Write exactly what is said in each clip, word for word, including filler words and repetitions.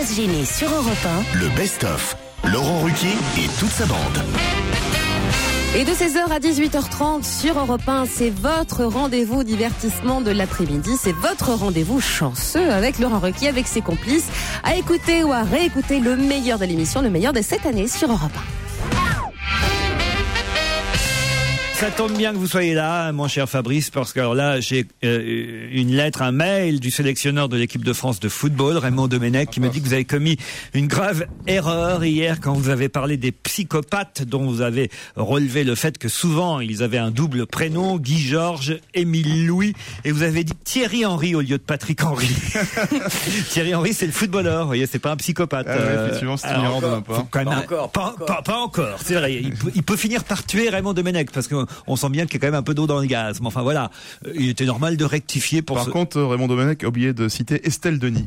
pas se gêner sur Europe un. Le best-of. Laurent Ruquier et toute sa bande. Et de seize heures à dix-huit heures trente sur Europe un, c'est votre rendez-vous divertissement de l'après-midi. C'est votre rendez-vous chanceux avec Laurent Ruquier, avec ses complices, à écouter ou à réécouter le meilleur de l'émission, le meilleur de cette année sur Europe un. Ça tombe bien que vous soyez là, mon cher Fabrice, parce que alors là, j'ai euh, une lettre, un mail du sélectionneur de l'équipe de France de football, Raymond Domenech, qui me dit que vous avez commis une grave erreur hier quand vous avez parlé des psychopathes, dont vous avez relevé le fait que souvent ils avaient un double prénom, Guy Georges, Émile Louis, et vous avez dit Thierry Henry au lieu de Patrick Henry. Thierry Henry, c'est le footballeur, vous voyez, c'est pas un psychopathe. Ah ouais, effectivement, c'est une erreur de ma part. Pas, pas, encore, pas, pas, pas encore, c'est vrai. Il peut, il peut finir par tuer Raymond Domenech, parce que on sent bien qu'il y a quand même un peu d'eau dans le gaz. Mais enfin voilà, il était normal de rectifier pour Par ce... contre, Raymond Domenech a oublié de citer Estelle Denis.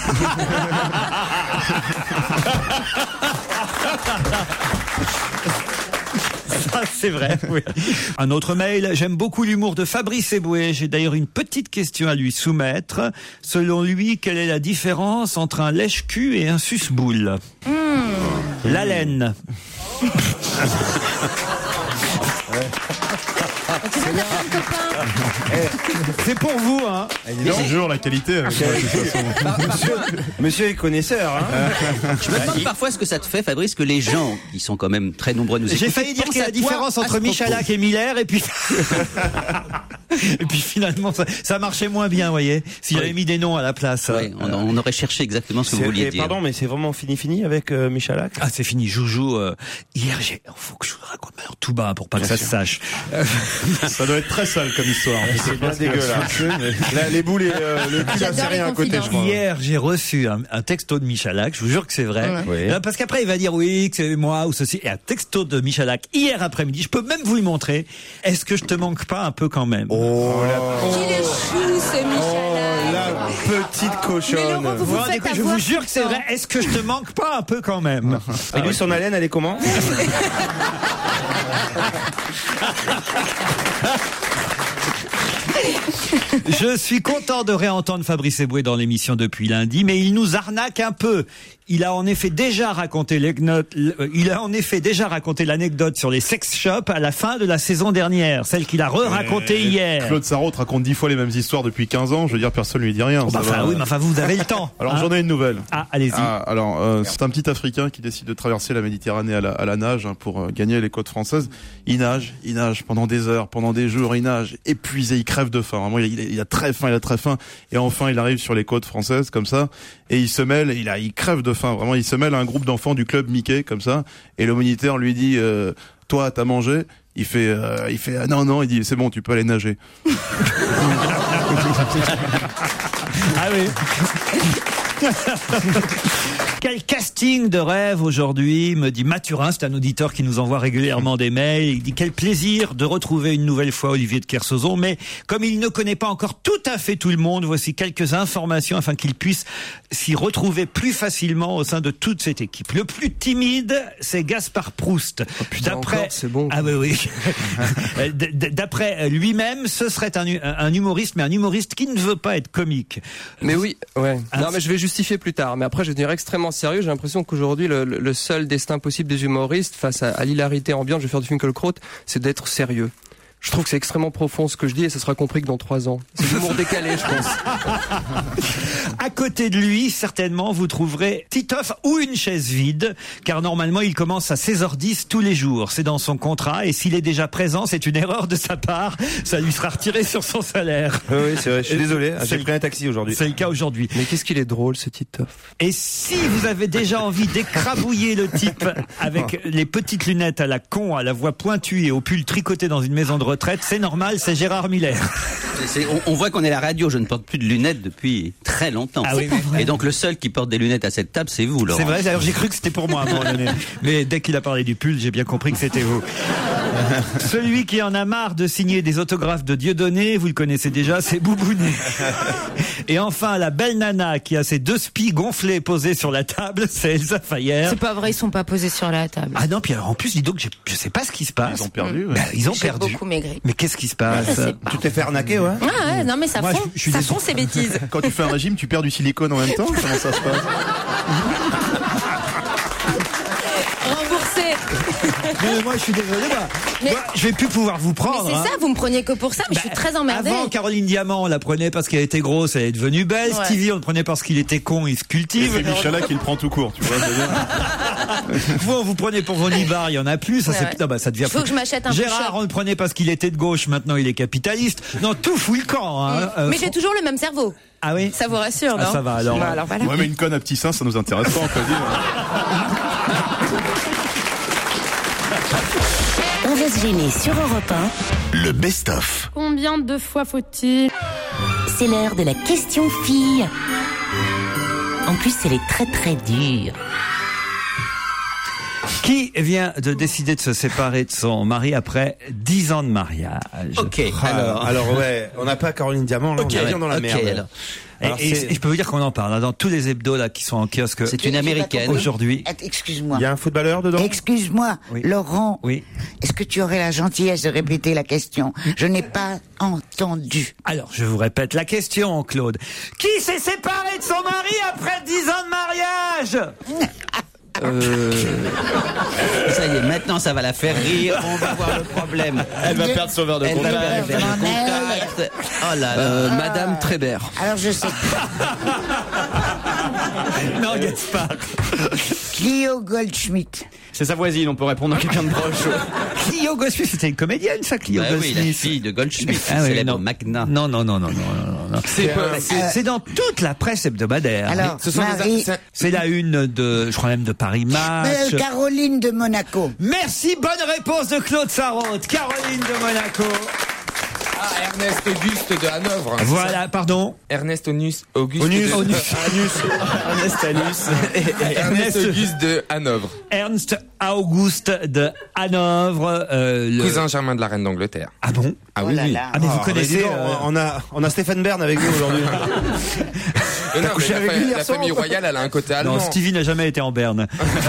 Ça, c'est vrai, oui. Un autre mail. J'aime beaucoup l'humour de Fabrice Eboué. J'ai d'ailleurs une petite question à lui soumettre. Selon lui, quelle est la différence entre un lèche-cul et un suce-boule? mmh. La laine. C'est pour vous, hein. Toujours la qualité. Avec moi, de toute façon. Bah, monsieur, monsieur est connaisseur. Hein. Je me demande parfois ce que ça te fait, Fabrice, que les gens, qui sont quand même très nombreux à nous écouter, j'ai failli dire qu'il y a la différence entre Michalak et Miller, et puis et puis finalement ça, ça marchait moins bien, vous voyez, si j'avais oui. mis des noms à la place. Oui, on, on aurait cherché exactement ce que vous vouliez dire. Pardon, mais c'est vraiment fini fini avec euh, Michalak. Ah, c'est fini. Joujou. Euh, hier, j'ai. Faut que je vous raconte maintenant tout bas pour pas bien que ça sûr. se sache. Ça doit être très sale comme histoire. C'est bien dégueulasse. Là, les boules et euh, le cul, c'est rien à côté. Je crois. Hier, j'ai reçu un, un texto de Michalak. Je vous jure que c'est vrai. Ouais. Oui. Là, parce qu'après, il va dire oui, que c'est moi ou ceci. Et un texto de Michalak hier après-midi. Je peux même vous le montrer. Est-ce que je te manque pas un peu quand même? Oh, la... oh. Qu'il est chou, ce Michalak. Oh, la petite cochonne. Mais Laurent, vous vous bon, écoute, je vous jure que c'est vrai. Est-ce que je te manque pas un peu quand même? Et lui, son haleine, elle est comment? Je suis content de réentendre Fabrice Eboué dans l'émission depuis lundi, mais il nous arnaque un peu. Il a en effet déjà raconté l'anecdote, il a en effet déjà raconté l'anecdote sur les sex shops à la fin de la saison dernière, celle qu'il a re-racontée hier. Claude Sarraute raconte dix fois les mêmes histoires depuis quinze ans, je veux dire, personne lui dit rien. Oh bah enfin, va... oui, mais enfin, vous avez le temps. Alors, hein. J'en ai une nouvelle. Ah, allez-y. Ah, alors, euh, c'est un petit Africain qui décide de traverser la Méditerranée à la, à la nage, hein, pour euh, gagner les côtes françaises. Il nage, il nage pendant des heures, pendant des jours, il nage, épuisé, il crève de faim. Vraiment, il, il, il a très faim, il a très faim. Et enfin, il arrive sur les côtes françaises, comme ça, et il se mêle, il a, il crève de faim. Vraiment, il se mêle à un groupe d'enfants du club Mickey, comme ça. Et le moniteur lui dit, euh, toi, t'as mangé? Il fait, euh, il fait, ah, non, non, il dit, c'est bon, tu peux aller nager. Ah oui. Quel casting de rêve aujourd'hui, me dit Mathurin, c'est un auditeur qui nous envoie régulièrement des mails. Il dit quel plaisir de retrouver une nouvelle fois Olivier de Kersauzon, mais comme il ne connaît pas encore tout à fait tout le monde, voici quelques informations afin qu'il puisse s'y retrouver plus facilement au sein de toute cette équipe. Le plus timide, c'est Gaspard Proust. Oh putain, d'après, encore, c'est bon. Ah oui, oui. D'après lui-même, ce serait un, un humoriste, mais un humoriste qui ne veut pas être comique. Mais oui, ouais. Non, mais je vais justifier plus tard. Mais après, je vais devenir extrêmement sérieux. J'ai l'impression qu'aujourd'hui, le, le seul destin possible des humoristes face à, à l'hilarité ambiante, je vais faire du Finkielkraut, c'est d'être sérieux. Je trouve que c'est extrêmement profond ce que je dis et ça sera compris que dans trois ans. C'est de l'humour décalé, je pense. À côté de lui, certainement, vous trouverez Titoff ou une chaise vide, car normalement, il commence à seize heures dix tous les jours. C'est dans son contrat et s'il est déjà présent, c'est une erreur de sa part. Ça lui sera retiré sur son salaire. Oui, oui, c'est vrai. Je suis désolé. J'ai pris un taxi aujourd'hui. C'est le cas aujourd'hui. Mais qu'est-ce qu'il est drôle, ce Titoff. Et si vous avez déjà envie d'écrabouiller le type avec les petites lunettes à la con, à la voix pointue et au pull tricoté dans une maison de retraite, c'est normal, c'est Gérard Miller. C'est, on, on voit qu'on est à la radio, je ne porte plus de lunettes depuis très longtemps. Ah oui, et donc le seul qui porte des lunettes à cette table, c'est vous, Laurent. C'est vrai, d'ailleurs j'ai cru que c'était pour moi à un moment donné. Mais dès qu'il a parlé du pull, j'ai bien compris que c'était vous. Celui qui en a marre de signer des autographes de Dieudonné, vous le connaissez déjà, c'est Boubounet. Et enfin, la belle nana qui a ses deux spies gonflés posés sur la table, c'est Elsa Fayer. C'est pas vrai, ils sont pas posés sur la table. Ah non, puis alors en plus, dis donc, je, je sais pas ce qui se passe. Ils ont perdu. Ouais. Bah, ils ont J'ai perdu. beaucoup maigri. Mais qu'est-ce qui se passe? Je sais pas. Tu t'es fait arnaquer, ouais. Ah ouais, non mais ça Moi, fond, je- je suis ça désolé. fond ces bêtises. Quand tu fais un régime, tu perds du silicone en même temps. Comment ça se passe? Remboursé. Non, mais moi, je suis désolé. Moi, Mais- moi, je vais plus pouvoir vous Mais prendre. c'est hein. ça, vous me preniez que pour ça, mais je suis Bah, très emmerdée. Avant, Caroline Diamant, on la prenait parce qu'elle était grosse, elle est devenue belle. Ouais. Stevie, on le prenait parce qu'il était con, il se Et cultive. c'est Michala qui le prend tout court, tu vois. je veux dire. Vous, on vous prenez pour vos nibards, il y en a plus. Ça, Ouais, c'est, ouais. non, bah, ça devient Faut fou. que je m'achète un Gérard, push-up. on le prenait parce qu'il était de gauche, maintenant il est capitaliste. Non, tout fout le camp. Hein. Euh, Mais j'ai toujours le même cerveau. Ah oui? Ça vous rassure, Ah, non? ça va, alors. Bah, alors voilà. Ouais, mais une conne à petit sein, ça nous intéresse pas, on peut dire. On va se gêner sur Europe un. Le best-of. Combien de fois faut-il? C'est l'heure de la question fille. En plus, elle est très très dure. Qui vient de décider de se séparer de son mari après dix ans de mariage? Ok, Alors, alors. alors ouais, on n'a pas Caroline Diamant, là, Ok, on est bien dans la ok, merde. alors. Et, Alors, et- c'est- et je peux vous dire qu'on en parle hein, dans tous les hebdos là qui sont en kiosque C'est une américaine. aujourd'hui. Att- Excuse-moi. Il y a un footballeur dedans? Excuse-moi, Oui. Laurent. Oui. Est-ce que tu aurais la gentillesse de répéter la question? Je n'ai pas entendu. Alors, je vous répète la question, Claude. Qui s'est séparé de son mari après dix ans de mariage? Euh, Ça y est, maintenant ça va la faire rire, on va voir le problème. Elle va perdre son verre de Elle va contact. perdre le contact. Oh là là. euh, Madame Trébert. Alors je sais. Non, Gaspard. Clio Goldschmidt. C'est sa voisine, on peut répondre à quelqu'un de proche. Clio Goldsmith, c'était une comédienne, ça, Clio Bah oui, la Goldsmith. fille de Goldschmidt, Ah oui, célèbre non. Magna. Non, non, non, non, non, non, non. C'est pas- C'est c'est dans toute la presse hebdomadaire. Alors, Ce sont Marie, des... c'est- C'est la une de, je crois même de Paris Match. euh, Caroline de Monaco. Merci, bonne réponse de Claude Sarraute. Caroline de Monaco. Ah, Ernest Auguste de Hanovre. Voilà, pardon. Ernest Onus, Auguste Onus. de... Onus. Ernest Anus. Ernest Auguste de Hanovre. Ernst Auguste de Hanovre. euh, le- Cousin germain de la reine d'Angleterre. Ah bon? Ah Oh oui, là oui. là. Ah mais vous Ah, connaissez... dis donc, euh, on a, on a Stéphane Bern avec nous aujourd'hui. Euh, non, couché mais la, avec fa- lui hier la soir, famille ou pas royale, elle a un côté allemand. Non, Stevie n'a jamais été en berne.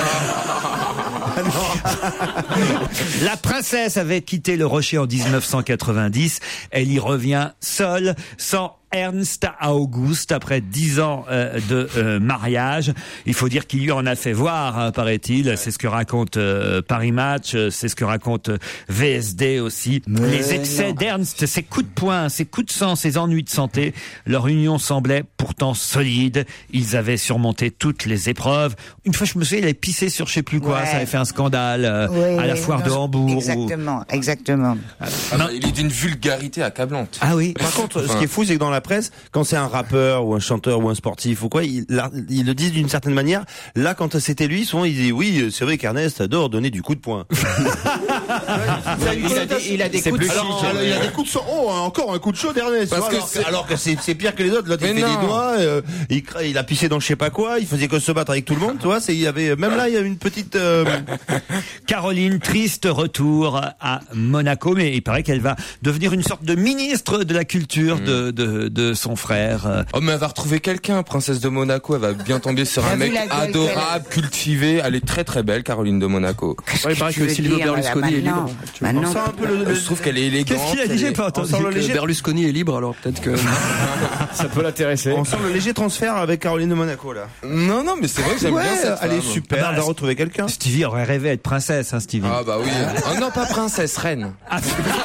La princesse avait quitté le Rocher en dix-neuf cent quatre-vingt-dix. Elle y revient seule, sans Ernst August, après dix ans euh, de euh, mariage. Il faut dire qu'il lui en a fait voir, hein, paraît-il. C'est ce que raconte euh, Paris Match, euh, c'est ce que raconte euh, V S D aussi. Mais Les excès non. d'Ernst, ses coups de poing, ses coups de sang, ses ennuis de santé, leur union semblait pourtant solide. Ils avaient surmonté toutes les épreuves. Une fois, je me souviens, il avait pissé sur je sais plus quoi. Ouais. Ça avait fait un scandale euh, Oui, à la oui, foire non, de Hambourg. ou- Exactement, exactement. Ah bah, il est d'une vulgarité accablante. Ah oui. Par contre, ce qui est fou, c'est que dans la presse, quand c'est un rappeur ou un chanteur ou un sportif ou quoi, ils, la- ils le disent d'une certaine manière. Là, quand c'était lui, souvent ils disent oui, c'est vrai qu'Ernest adore donner du coup de poing. Il a des, il a des C'est coups de plus sang. chic. Alors, il a des coups de sang. Oh, encore un coup de chaud d'Ernest. Parce tu vois, que alors c'est- Alors que c'est c'est pire que les autres. L'autre il Mais fait non. des doigts, euh, il, cra- il a pissé dans je sais pas quoi, il faisait que se battre avec tout le monde. Tu vois, c'est il y avait même là il y a une petite. euh, Caroline, triste retour à Monaco, mais il paraît qu'elle va devenir une sorte de ministre de la culture de, de, de son frère. euh. Oh, mais elle va retrouver quelqu'un, princesse de Monaco. Elle va bien tomber sur T'as un vu mec la gueule adorable, cultivé. Elle est très très belle, Caroline de Monaco. Ouais, il paraît Tu que veux Silvio dire, Berlusconi est maintenant, libre. on maintenant. sent un peu le. le- Je trouve qu'elle est élégante. Qu'est-ce qu'il a dit? J'ai pas on entendu. sent le Que léger. Berlusconi est libre, alors peut-être que... Ça peut l'intéresser. On sent le léger transfert avec Caroline de Monaco là. Non, non, mais c'est vrai que j'aime Ouais, bien cette elle est femme. super. Ah bah, elle va retrouver quelqu'un. Stevie aurait rêvé être princesse, hein, Stevie. Ah bah oui. Oh non, pas princesse, reine. Ah,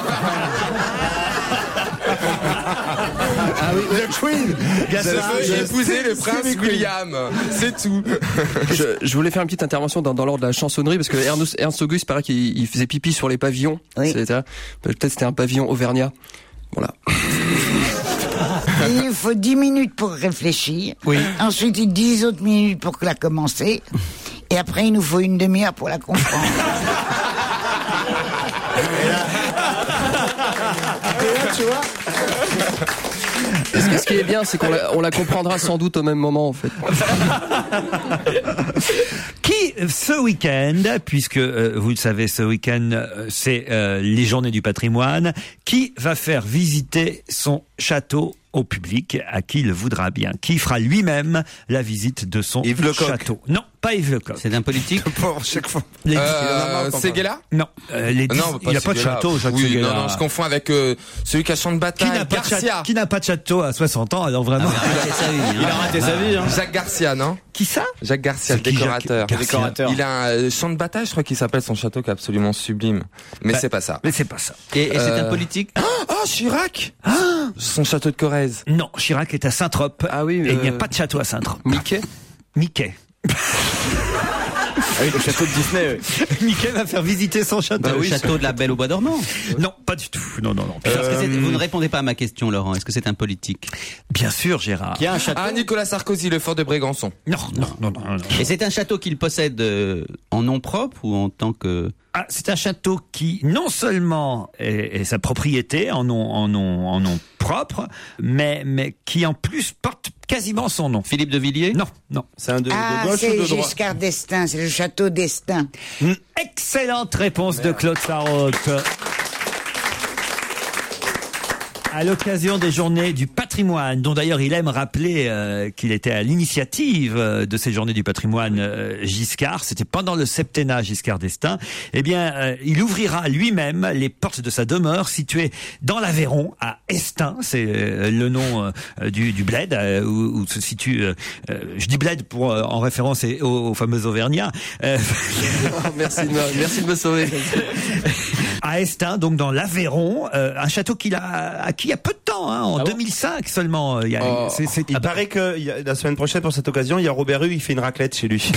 Ah oui, the Queen. Je veux épouser le prince William. C'est tout. je, je voulais faire une petite intervention dans, dans l'ordre de la chansonnerie, parce que Ernst, Ernst Auguste, paraît qu'il il faisait pipi sur les pavillons. Oui. C'était- Peut-être c'était un pavillon auvergnat. Voilà. Il faut dix minutes pour réfléchir. Oui. Ensuite, il dix autres minutes pour la commencer. Et après, il nous faut une demi-heure pour la comprendre. Et là, tu vois. Est-ce que ce qui est bien, c'est qu'on la, on la comprendra sans doute au même moment, en fait. Qui, ce week-end, puisque euh, vous le savez, ce week-end, euh, c'est euh, les journées du patrimoine, qui va faire visiter son château au public, à qui il voudra bien, qui fera lui-même la visite de son Yves Lecoq. château. Non, pas Yves Lecoq. C'est un politique. Pour chaque fois. Les- Euh, Séguéla Non, euh, les dix- Non, il n'a pas de Séguéla. château, Jacques Oui, Séguéla. non, non, je confonds avec euh, celui qui a champ de Qui bataille, n'a pas, de Garcia. château- qui n'a pas de château à soixante ans, alors vraiment. Ah, mais arrêtez ça, oui, hein. Il a raté sa vie, hein. Jacques Garcia, non Qui ça? Jacques Garcia, le C'est qui, Jacques décorateur. Garcia Décorateur. Il a un euh, champ de bataille, je crois qu'il s'appelle son château, qui est absolument sublime. Mais Bah, c'est pas ça. Mais c'est pas ça. Et, et c'est Euh, un politique. Oh, Chirac Son château de Corrèze. Non, Chirac est à Saint-Trope. Ah oui, Et il n'y a euh, pas de château à Saint-Trope. Mickey. Mickey. Ah oui, le château de Disney. oui. Mickey va faire visiter son château. Bah, le château de la Belle au Bois dormant. Non, pas du tout. Non, non, non. Est-ce que c'est- vous ne répondez pas à ma question, Laurent. Est-ce que c'est un politique? Bien sûr, Gérard. Qui a un château. Ah, Nicolas Sarkozy, le fort de Brégançon. Non, non, non, non. non. Et c'est un château qu'il possède euh, en nom propre ou en tant que... Ah, c'est un château qui, non seulement est, est sa propriété en nom, en nom, en nom propre, mais, mais qui en plus porte quasiment son nom. Philippe de Villiers? Non, non. C'est un de, Ah, de gauche c'est ou de droite? Giscard d'Estaing, c'est le château d'Estaing. Excellente réponse de Claude Sarraute. À l'occasion des journées du patrimoine, dont d'ailleurs il aime rappeler euh, qu'il était à l'initiative euh, de ces journées du patrimoine, euh, Giscard, c'était pendant le septennat Giscard d'Estaing, eh bien euh, il ouvrira lui-même les portes de sa demeure située dans l'Aveyron, à Estaing, c'est euh, le nom euh, du, du bled, euh, où, où se situe, euh, euh, je dis bled pour, euh, en référence aux, aux fameux Auvergnats, euh, Merci de me, merci de me sauver. à Estaing, donc dans l'Aveyron, euh, un château qu'il a acquis il y a peu de temps, hein, en Ah bon deux mille cinq seulement. Il y a, Oh. c'est, c'est- Il paraît que il y a- la semaine prochaine, pour cette occasion, il y a Robert Hue, il fait une raclette chez lui.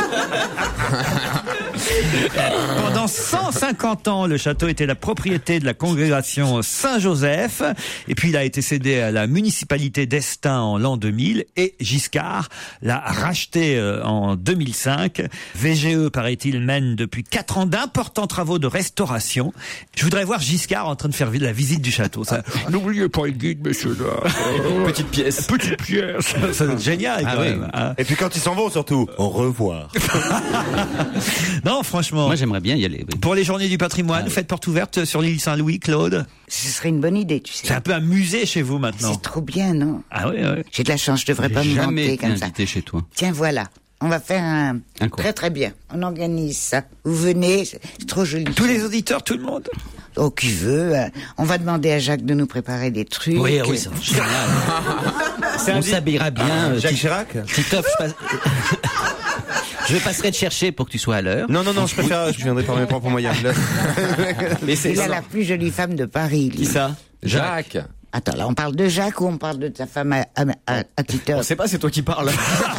Pendant cent cinquante ans, le château était la propriété de la congrégation Saint-Joseph, et puis il a été cédé à la municipalité d'Estaing en l'an deux mille, et Giscard l'a racheté euh, en deux mille cinq. V G E, paraît-il, mène depuis quatre ans d'importants travaux de restauration. Je voudrais voir Giscard en train de faire la visite du château. Ça, n'oubliez pas le guide, monsieur là. Petite pièce. Petite pièce. Ça doit être génial, Ah quand oui. même, hein. Et puis quand ils s'en vont, surtout, au revoir. Non, franchement. Moi, j'aimerais bien y aller. Oui. Pour les journées du patrimoine, Ah, faites porte ouverte sur l'île Saint-Louis, Claude. Ce serait une bonne idée, tu sais. C'est un peu un musée chez vous maintenant. C'est trop bien, non? Ah oui, oui. J'ai de la chance, je devrais pas J'ai me jamais vanter été comme ça. invité chez toi. Tiens, voilà. On va faire un... Un quoi? Très très bien. On organise ça. Vous venez, c'est c'est trop joli. Tous les auditeurs, tout le monde. Oh, qui veut. euh, On va demander à Jacques de nous préparer des trucs. Oui, oui, c'est génial. On s'habillera bien. euh, Jacques Ti- Chirac? Titoff, je, passe- je passerai te chercher pour que tu sois à l'heure. Non, non, non, je préfère, je viendrai par mes propres moyens. Là. Mais c'est Il a la plus jolie femme de Paris. lui. Qui ça? Jacques. Attends, là, on parle de Jacques ou on parle de ta femme à, à, à, à Titoff? On sait pas, c'est toi qui parles.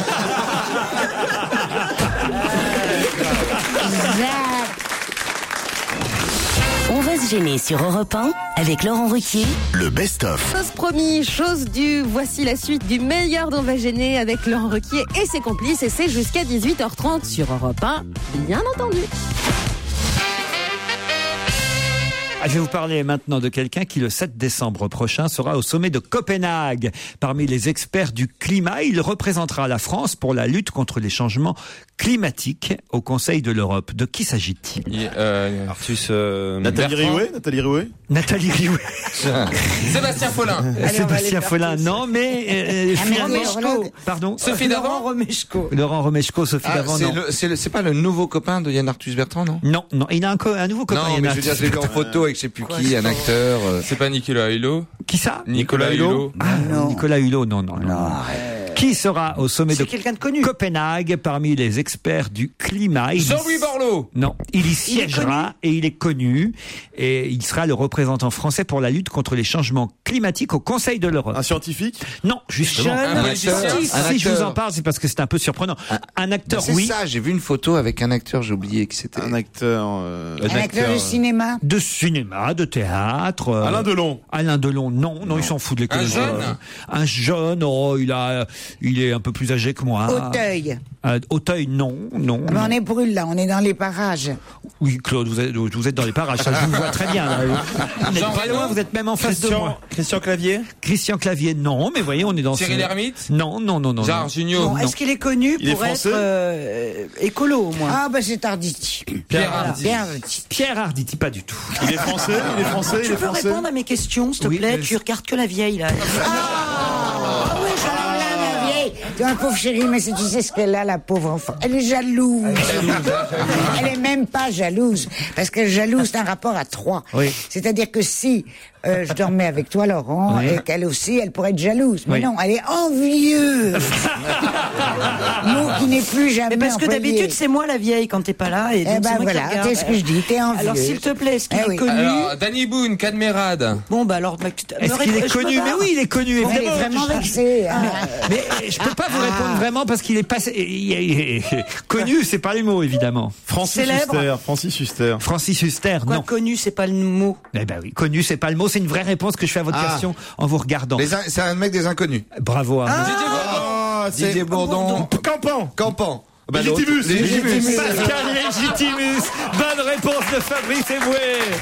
On va se gêner sur Europe un avec Laurent Ruquier. Le best-of. Chose promis, chose due, voici la suite du meilleur d'On va gêner avec Laurent Ruquier et ses complices, et c'est jusqu'à dix-huit heures trente sur Europe un, bien entendu. Ah, je vais vous parler maintenant de quelqu'un qui, le sept décembre prochain, sera au sommet de Copenhague. Parmi les experts du climat, il représentera la France pour la lutte contre les changements climatiques au Conseil de l'Europe. De qui s'agit-il? Il- euh, Artus, euh, Nathalie Bertrand. Riouet, Nathalie Riouet. Nathalie Riouet. Sébastien Follin. Sébastien Follin, non, mais euh, Ah, finalement... météorologue. Pardon. Sophie Davant. Laurent Romeshko, Sophie Ah, Davant, c'est non. le- c'est le- c'est pas le nouveau copain de Yann Arthus Bertrand, non? Non, non, il a un, co- un nouveau copain. Non, Yann mais je veux dire, Arthus. je l'ai vu en photo avec je sais plus qui, un acteur. euh, C'est pas Nicolas Hulot? Qui ça? Nicolas Hulot. Ah, Nicolas Hulot, non, non, non. Qui sera au sommet de quelqu'un de connu. Copenhague parmi les experts du climat? Il y- Jean-Louis Borloo. Non, il y siégera et il est connu et il sera le représentant français pour la lutte contre les changements climatiques au Conseil de l'Europe. Un scientifique? Non, justement. Un Un acteur. acteur. Un Si je vous acteur. en parle, c'est parce que c'est un peu surprenant. Un acteur, C'est oui. ça, j'ai vu une photo avec un acteur, j'ai oublié qui c'était. Un acteur. euh, Un acteur de cinéma. De cinéma, de théâtre. euh, Alain Delon. Alain Delon, non, non, il s'en fout de l'écologie. Un jeune Euh, Un jeune, oh, il a, Il est un peu plus âgé que moi. Auteuil. Euh, Auteuil, non, non. Mais non. on est brûle là, on est dans les parages. Oui, Claude, vous êtes, vous êtes dans les parages, ça je vous vois très bien. Là. Vous n'êtes pas loin, vous êtes même en face de moi. Christian Clavier. Christian Clavier, non, mais voyez, on est dans Cyril ce... Hermite. Non, non, non, non. Gérard non. Jugnot. Bon, est-ce qu'il est connu Il est pour être français euh, écolo au moins? Ah bah c'est Arditi. Pierre Voilà. Arditi. Pierre Arditi. Pierre Arditi, pas du tout. Il est français, il est français, il Tu est peux français. répondre à mes questions, s'il te Oui, plaît? mais- Tu regardes que la vieille là. Ah oui, alors là, la vieille, tu vois, pauvre chérie, mais si tu sais ce qu'elle a, la pauvre enfant. Elle est jalouse. Elle est même pas jalouse. Parce que jalouse, c'est un rapport à trois. Oui. C'est-à-dire que si euh, je dormais avec toi, Laurent, Oui. et qu'elle aussi, elle pourrait être jalouse. Mais Oui. non, elle est envieuse. Mot qui n'est plus jamais Mais parce que employé. d'habitude c'est moi la vieille quand t'es pas là et donc Eh c'est ben moi qui voilà, regarde. c'est ce que je dis, t'es envieuse. Alors s'il te plaît, est-ce qu'il Eh est oui. connu? Alors, Danny Boone, Cadmerade. Bon bah alors, bah, tu t- Est-ce me qu'il rép- est je me connu? barre. Mais oui, il est connu, Elle est évidemment. vraiment vexée. hein. Mais je peux pas vous répondre vraiment parce qu'il est passé. il est- il est- Connu, c'est pas les mots, évidemment. Francis Célèbre. Huster, Francis Huster. Francis Huster, Quoi, non. connu, c'est pas le mot. Eh ben oui, connu, c'est pas le mot, c'est une vraie réponse que je fais à votre Ah. question en vous regardant. Les in- C'est un mec des inconnus. Bravo à vous. Ah, c'est Didier Bourdon. Campan. Campan. Bah, Légitimus. l'autre- Légitimus. Pascal Légitimus. Bonne réponse de Fabrice Eboué.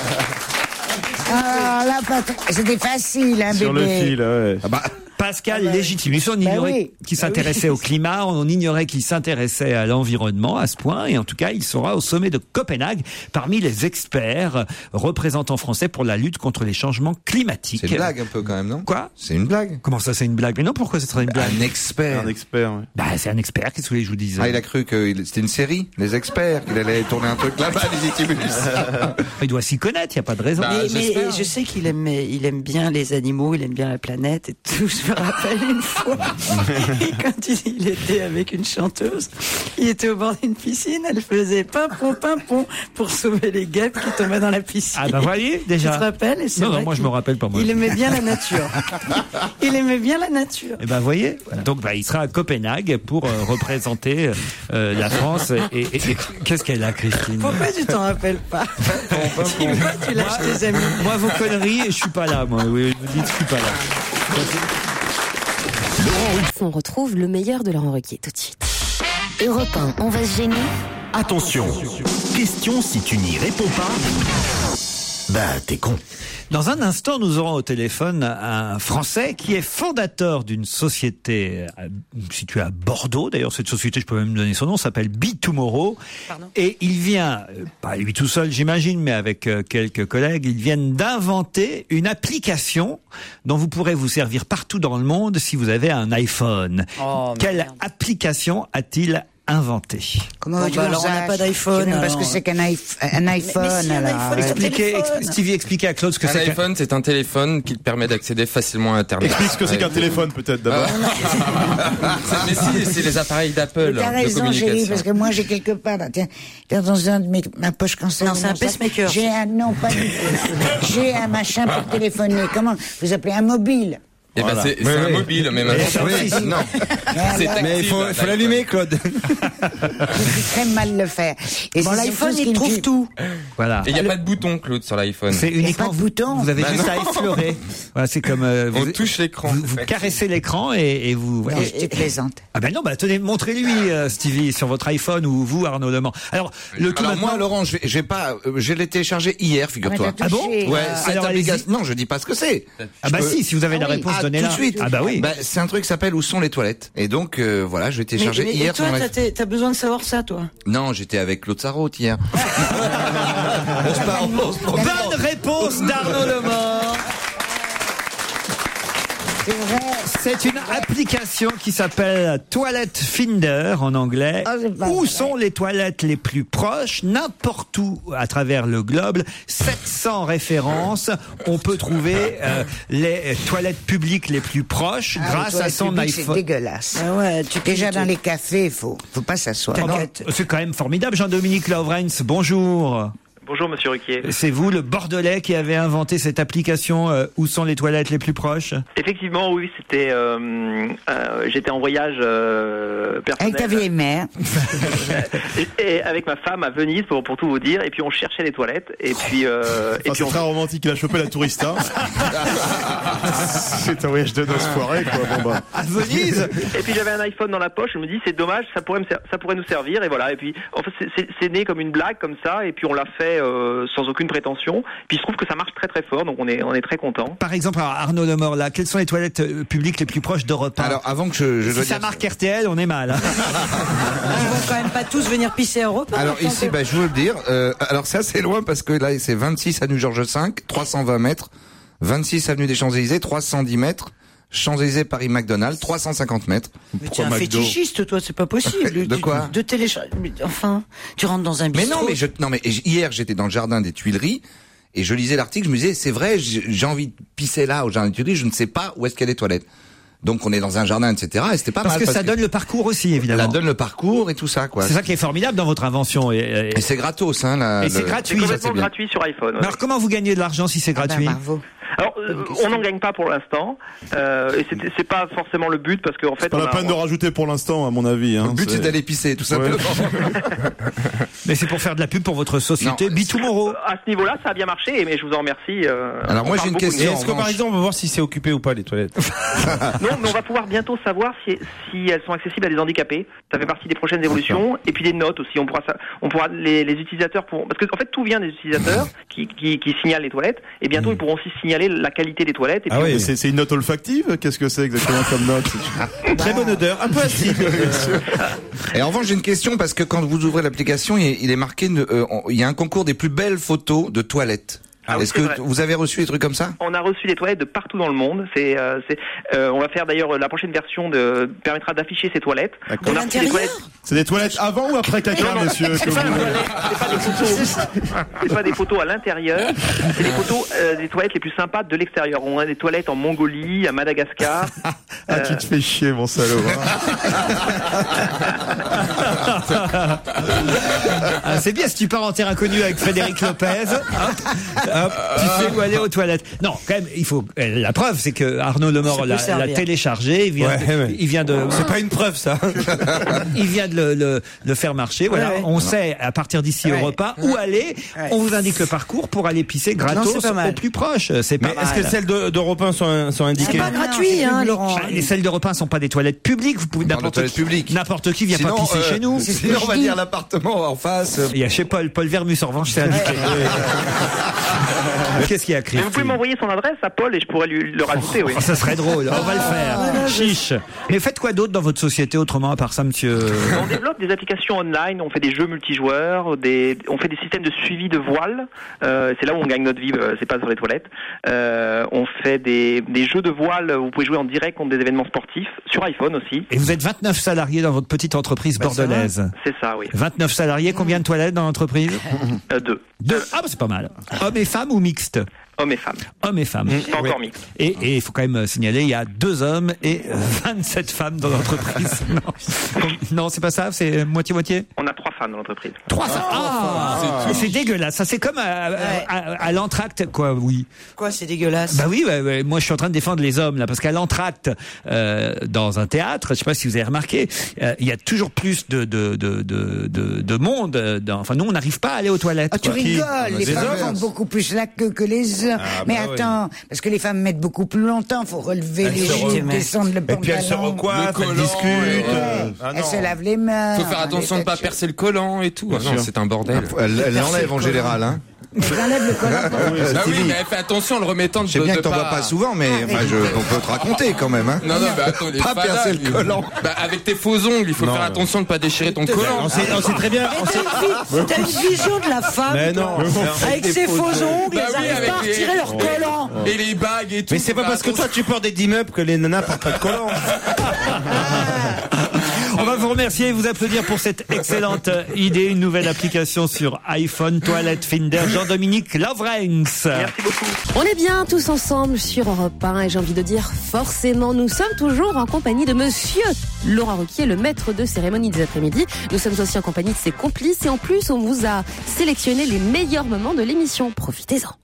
Ah là, patron, c'était facile, hein, Sur le bébé. fil, ouais. Ah bah, Pascal Légitimus. On Bah ignorait oui. qu'il s'intéressait au climat, on ignorait qu'il s'intéressait à l'environnement à ce point, et en tout cas, il sera au sommet de Copenhague parmi les experts représentants français pour la lutte contre les changements climatiques. c'est une blague un peu quand même, non? Quoi? C'est une blague. Comment ça, c'est une blague? Mais non, pourquoi ce serait une blague? Un expert. Un expert, ouais. Bah, c'est un expert, qu'est-ce que vous voulez que je vous dise? Ah, il a cru que il- c'était une série, les experts, qu'il allait tourner un truc là-bas, Légitimus. Il doit s'y connaître, il n'y a pas de raison. Bah, Mais, mais j'espère. je sais qu'il aime, il aime bien les animaux, il aime bien la planète et tout. Je me rappelle une fois, et quand il, il était avec une chanteuse, il était au bord d'une piscine, elle faisait pimpon, pimpon pour sauver les guêpes qui tombaient dans la piscine. Ah bah voyez, déjà. Tu te rappelles? Et c'est Non, non, vrai moi je qu'il- me rappelle pas moi. Il aimait bien la nature. Il aimait bien la nature. Eh ben voyez, donc bah, il sera à Copenhague pour euh, représenter euh, la France. Et, et- et- qu'est-ce qu'elle a, Christine? Pourquoi tu t'en rappelles pas? Dis-moi, tu lâches tes amis. Moi, vos conneries, et je suis pas là. Moi, oui, vous dites, je suis pas là. On retrouve le meilleur de Laurent Ruquier tout de suite. Europe un, on va se gêner? Attention, question si tu n'y réponds pas, bah t'es con. Dans un instant, nous aurons au téléphone un Français qui est fondateur d'une société euh, située à Bordeaux. D'ailleurs, cette société, je peux même donner son nom, s'appelle Be Tomorrow. Pardon. Et il vient, euh, pas lui tout seul, j'imagine, mais avec euh, quelques collègues, ils viennent d'inventer une application dont vous pourrez vous servir partout dans le monde si vous avez un iPhone. Oh, Quelle merde. application a-t-il inventé? Comment Bon, veux-tu bah qu'on alors, on n'a sache? pas d'iPhone, Je sais même pas ce alors. que c'est qu'un iPh- un iPhone. mais si, un alors, iPhone, ouais. c'est un Expliquez, téléphone. ex- Stevie, expliquez à Claude ce que Un c'est qu'un... iPhone, c'est un téléphone qui te permet d'accéder facilement à Internet. Explique ce que c'est qu'un Ouais. téléphone, peut-être, d'abord. C'est- Mais si, c'est les appareils d'Apple Mais T'as de raison, chérie, communication. parce que moi j'ai quelque part, là, tiens, dans un de mes, ma poche cancer. Non, c'est un pacemaker. J'ai un, non, pas du tout. J'ai un machin pour téléphoner. Comment vous appelez un mobile? Eh ben, c'est c'est un mobile, mais maintenant. Oui, non. C'est alors, Mais il faut, tactile, faut l'allumer, Claude. Je sais très mal le faire. Et Bon, c'est l'iPhone, surtout ce il qui me trouve tue. tout. Voilà. Et il n'y a pas de bouton, Claude, sur l'iPhone. C'est Il n'y a uniquement pas de bouton. Vous avez Bah juste non. à effleurer. Voilà, c'est comme euh, On vous, touche l'écran. vous, vous caressez l'écran et, et vous. Non, et- tu plaisantes. ah ben non, bah tenez, montrez-lui euh, Stevie sur votre iPhone ou vous Arnaud Lemans. Alors le tout Alors maintenant. moi, Laurent, j'ai j'ai pas, euh, je l'ai téléchargé hier, figure-toi. Ah, mais t'as touché. Ouais, Ah, cette alors, allez-y. application. Non, je dis pas ce que c'est. ah bah Je peux- si, si vous avez Ah la oui. réponse, Ah, donnez-la. tout de suite. Ah bah oui. Bah, c'est un truc qui s'appelle Où sont les toilettes. Et donc, euh, voilà, je l'ai Mais, téléchargé mais- et hier. toi, sur ma- t'as, t'as- t'as besoin de savoir ça, toi? Non, j'étais avec Claude Sarraute hier. On se parle, on se prend- Bonne réponse d'Arnaud Lemans. C'est vrai. C'est une application qui s'appelle Toilet Finder en anglais. Ah, c'est pas Où vrai. sont les toilettes les plus proches? N'importe où à travers le globe. sept cents références. On peut trouver euh, les toilettes publiques les plus proches Ah, grâce les à son toilettes publiques, iPhone. C'est dégueulasse. Ah ouais, tu Déjà tu- dans les cafés, faut, faut pas s'asseoir. Ah non, c'est quand même formidable. Jean-Dominique Laurens, bonjour. Bonjour Monsieur Ruquier. C'est vous, le Bordelais, qui avez inventé cette application euh, Où sont les toilettes les plus proches? Effectivement, oui, c'était. Euh, euh, j'étais en voyage euh, personnel. Avec ta vieille mère. et, et avec ma femme à Venise, pour, pour tout vous dire. Et puis on cherchait les toilettes. Et puis. Euh, enfin, et puis c'est on... très romantique. Il a chopé la tourista. C'est un voyage de noces foiré, quoi. Bon, bah. À Venise. Et puis j'avais un iPhone dans la poche. Je me dis, c'est dommage, ça pourrait, me ser- ça pourrait nous servir. Et voilà. Et puis, en fait, c'est, c'est, c'est né comme une blague, comme ça. Et puis on l'a fait euh, sans aucune prétention. Puis je trouve que ça marche très très fort. Donc on est, on est très content. Par exemple, alors, Arnaud Lemort, là, quelles sont les toilettes euh, publiques les plus proches d'Europe un? Alors, avant que je, je Si dois ça dire- marque R T L, on est mal. Hein. Ils vont quand même pas tous venir pisser à Europe. Alors ici, bah, je veux le dire. Euh, alors ça, c'est loin parce que là, c'est vingt-six avenue Georges cinq, trois cent vingt mètres. vingt-six avenue des Champs-Élysées, trois cent dix mètres. Champs-Élysées, Paris McDonald's, trois cent cinquante mètres. Mais tu es un fétichiste, toi, c'est pas possible. De Tu- quoi De télécharger. Enfin, tu rentres dans un Mais bistrot. non, mais je, non, mais hier, j'étais dans le jardin des Tuileries. Et je lisais l'article, je me disais, c'est vrai, j'ai j'ai envie de pisser là, au jardin des Tuileries, je ne sais pas où est-ce qu'il y a les toilettes. Donc on est dans un jardin, et cetera. Et c'était pas Parce mal. que ça donne le parcours aussi, évidemment. Ça donne le parcours et tout ça, quoi. C'est ça qui est formidable dans votre invention. Et, et- Et c'est gratos, hein. La, Et c'est le- gratuit. C'est ça, complètement c'est bien. gratuit sur iPhone. Mais alors comment vous gagnez de l'argent si c'est gratuit? Alors, euh, on n'en gagne pas pour l'instant, euh, et c'est, c'est pas forcément le but parce qu'en fait, Pas on la a- peine de rajouter pour l'instant, à mon avis. Hein, Le but, c'est d'aller pisser, tout simplement. Mais c'est pour faire de la pub pour votre société Bitomorrow. à ce niveau-là, ça a bien marché, mais je vous en remercie. euh, Alors on moi, parle j'ai une beaucoup de question. nous. Est-ce que par exemple, on va voir si c'est occupé ou pas les toilettes? Non, mais on va pouvoir bientôt savoir si, si elles sont accessibles à des handicapés. Ça fait partie des prochaines évolutions. Et puis des notes aussi. On pourra, ça- on pourra les, les utilisateurs pourront, parce que en fait tout vient des utilisateurs qui, qui, qui signalent les toilettes. Et bientôt ils pourront aussi signaler la qualité des toilettes. Et Ah puis oui, on- c'est, c'est une note olfactive. Qu'est-ce que c'est exactement comme note? Très bonne odeur, un peu acide. Et en revanche, j'ai une question parce que quand vous ouvrez l'application, il il est marqué, euh, on- il y a un concours des plus belles photos de toilettes. Ah oui, Est-ce c'est que vrai. vous avez reçu des trucs comme ça? On a reçu des toilettes de partout dans le monde. C'est, euh, c'est, euh, on va faire d'ailleurs euh, la prochaine version de permettra d'afficher ces toilettes. On a reçu des toilettes. C'est des toilettes avant ou après caca, Non, non, monsieur c'est que pas, vous- c'est pas des photos. C'est pas des photos à l'intérieur. C'est des photos euh, des toilettes les plus sympas de l'extérieur. On a des toilettes en Mongolie, à Madagascar. Ah, tu te fais chier, mon salaud. hein. Ah, c'est bien si tu pars en terre inconnue avec Frédéric Lopez. Hop, hop, tu sais où aller aux toilettes. Non, quand même, il faut. euh, La preuve, c'est que Arnaud Lemort Ça peut l'a, servir. l'a téléchargé. Il vient, Ouais, de, ouais. il vient de. C'est pas une preuve, ça. Il vient de le, le, le faire marcher. Voilà, Ouais, ouais. on sait à partir d'ici au Ouais. repas où aller. Ouais. On vous indique le parcours pour aller pisser gratos c'est pas mal. au plus proche. C'est pas Mais mal. est-ce que celles de- d'Europe un sont, sont indiquées? C'est pas gratuit, hein, Laurent. Ah, les celles de repas sont pas des toilettes publiques. Vous pouvez Dans n'importe les toilettes qui, publiques. n'importe qui vient Sinon, pas pisser euh, chez nous. Sinon, on va dire l'appartement en face. Il y a chez Paul, Paul Vermus en revanche, c'est indiqué. Qu'est-ce qu'il y a, Mais Christine? vous pouvez m'envoyer son adresse à Paul et je pourrais lui le rajouter. Oui. Oh, ça serait drôle, on va le faire. Chiche. Mais faites quoi d'autre dans votre société autrement à part ça, monsieur? On développe des applications online, on fait des jeux multijoueurs, des, on fait des systèmes de suivi de voile. Euh, c'est là où on gagne notre vie, euh, c'est pas sur les toilettes. Euh, on fait des, des jeux de voile. Vous pouvez jouer en direct contre des événements sportifs sur iPhone aussi. Et vous êtes vingt-neuf salariés dans votre petite entreprise bordelaise. C'est ça, oui. vingt-neuf salariés, combien de toilettes dans l'entreprise? Euh, deux. Deux. Ah, bah, c'est pas mal. Hommes et femmes ou mixtes? Hommes et femmes. Hommes et femmes. Pas encore mixte. Et et il faut quand même signaler, il y a deux hommes et vingt-sept femmes dans l'entreprise. Non, non c'est pas ça, c'est moitié-moitié? On a trois femmes dans l'entreprise. Trois femmes. Ah, c'est, c'est dégueulasse. Ça, c'est comme à, à, à, à l'entracte, quoi, oui. Quoi, c'est dégueulasse. Bah oui, ouais, ouais. Moi je suis en train de défendre les hommes là, parce qu'à l'entracte, euh, dans un théâtre, je sais pas si vous avez remarqué, euh, il y a toujours plus de de de de de, de monde. euh, Dans, enfin, nous on n'arrive pas à aller aux toilettes. Ah, tu quoi. rigoles, les Des femmes hommes. font beaucoup plus la queue que les hommes. Ah, mais bah oui. attends, parce que les femmes mettent beaucoup plus longtemps, faut relever Elles les se genoux, re- descendre le Et puis elles se pantalon. recoiffent, elles collant, discutent. ouais. euh, ah Elles non. se lavent les mains. Faut faire attention de les pas têtes percer le collant et tout. Ah non, sûr. c'est un bordel. Elle elle l'enlève en général, hein. Elles enlèvent le collant. Ah oui, mais elle fait attention en le remettant de Je sais bien de que t'en pas... vois pas souvent, mais Ah, enfin, je, on peut te raconter quand même, hein. Non, non, bah attends, les Pas fadas, percer le ils- collant. Bah, avec tes faux ongles, il faut Non. faire attention de pas déchirer ton collant. On sait, on sait très bien. on Mais sait- t'as une, vi- t'as une vision de la femme, Mais toi. non. Avec Des ses faux faux ongles, Bah elles oui, arrivent avec pas à les- retirer leur collant. Et les bagues et tout. Mais c'est pas faut parce que faire toi tu portes des d'immeubles que les nanas portent pas de collant. On va vous remercier. remercier et vous applaudir pour cette excellente idée. Une nouvelle application sur iPhone, Toilette Finder, Jean-Dominique Lovrens. Merci beaucoup. On est bien tous ensemble sur Europe un et j'ai envie de dire forcément, nous sommes toujours en compagnie de monsieur Laurent Ruquier, le maître de cérémonie des après-midi. Nous sommes aussi en compagnie de ses complices et en plus on vous a sélectionné les meilleurs moments de l'émission. Profitez-en.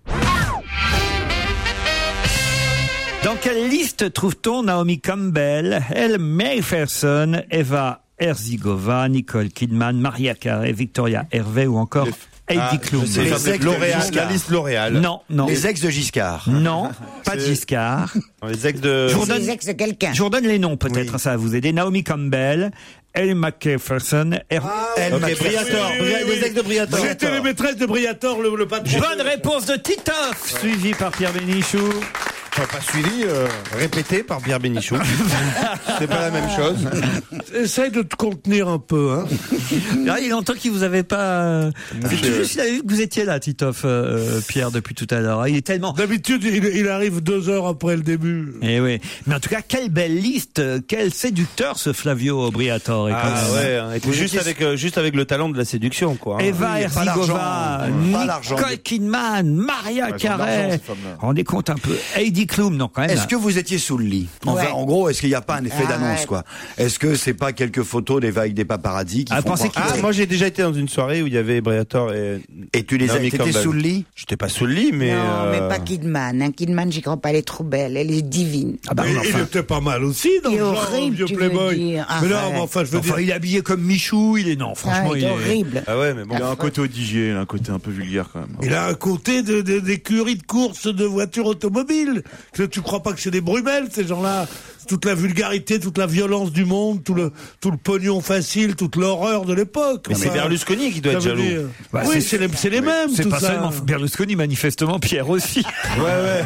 Dans quelle liste trouve-t-on Naomi Campbell, Elle Macpherson, Eva Herzigova, Nicole Kidman, Maria Carey, Victoria Hervé ou encore Heidi Ah, Klum? c'est les ex L'Oréal, la liste L'Oréal. Non, non. Les ex de Giscard. Non, pas de Giscard. Les ex de... Je vous C'est redonne- les ex de quelqu'un. Je vous redonne les noms peut-être, ça va vous aider. Naomi Campbell, Elle Macpherson, Er- Elle Ok, Macpherson. Briator. Bria- Les ex de Briator. J'étais les maîtresses de Briator, le, le patron. Bonne réponse de Titoff, suivi par Pierre Bénichou. Enfin, pas suivi, euh, répété par Pierre Bénichou. C'est pas la même chose. Essaye de te contenir un peu, hein. Ah, il entend qu'il vous avait pas. C'est Monsieur. tout juste, il a vu que vous étiez là, Titoff, euh, Pierre, depuis tout à l'heure. Il est tellement. D'habitude, il, il arrive deux heures après le début. Eh oui. Mais en tout cas, quelle belle liste, quel séducteur ce Flavio Briatore. est quand Ah même. ouais, hein, et puis juste avec euh, juste avec le talent de la séduction, quoi. hein. Eva Oui, pas Herzigova, l'argent, pas l'argent. Nicole Kidman, Maria Ouais, elles ont de l'argent, Carey. ces femmes-là. Rendez compte un peu. Heidi Klum, non, quand même. Est-ce que vous étiez sous le lit? Enfin, Ouais. en gros, est-ce qu'il n'y a pas un effet Arrête. d'annonce, quoi? Est-ce que c'est pas quelques photos des vagues des paparazzi qui Ah, font pensez croire Ah, que- moi j'ai déjà été dans une soirée où il y avait Briator et Et tu les as, Naomi t'étais Campbell. sous le lit? J'étais pas sous le lit, mais Non, euh, mais pas Kidman. Hein. Kidman, j'y crois pas, elle est trop belle, elle est divine. Ah bah, Mais enfin. il était pas mal aussi dans Il est le genre horrible, vieux tu veux playboy. dire. Mais non, Arrête. mais enfin, je veux Enfin, dire. il est habillé comme Michou, il est non, franchement, Ah, il il est est horrible. ah ouais, mais bon. Il a un côté odigier, il a un côté un peu vulgaire quand même. Il a un côté de, de- d'écurie de course de voitures automobiles. Que tu crois pas que c'est des brumelles, ces gens-là? Toute la vulgarité, toute la violence du monde, tout le, tout le pognon facile, toute l'horreur de l'époque. Mais c'est Enfin, Berlusconi qui doit ça être veut jaloux. dire- Bah, oui, c'est- c'est les, c'est les mêmes, C'est tout pas ça. seulement Berlusconi, manifestement, Pierre aussi. Ouais, ouais.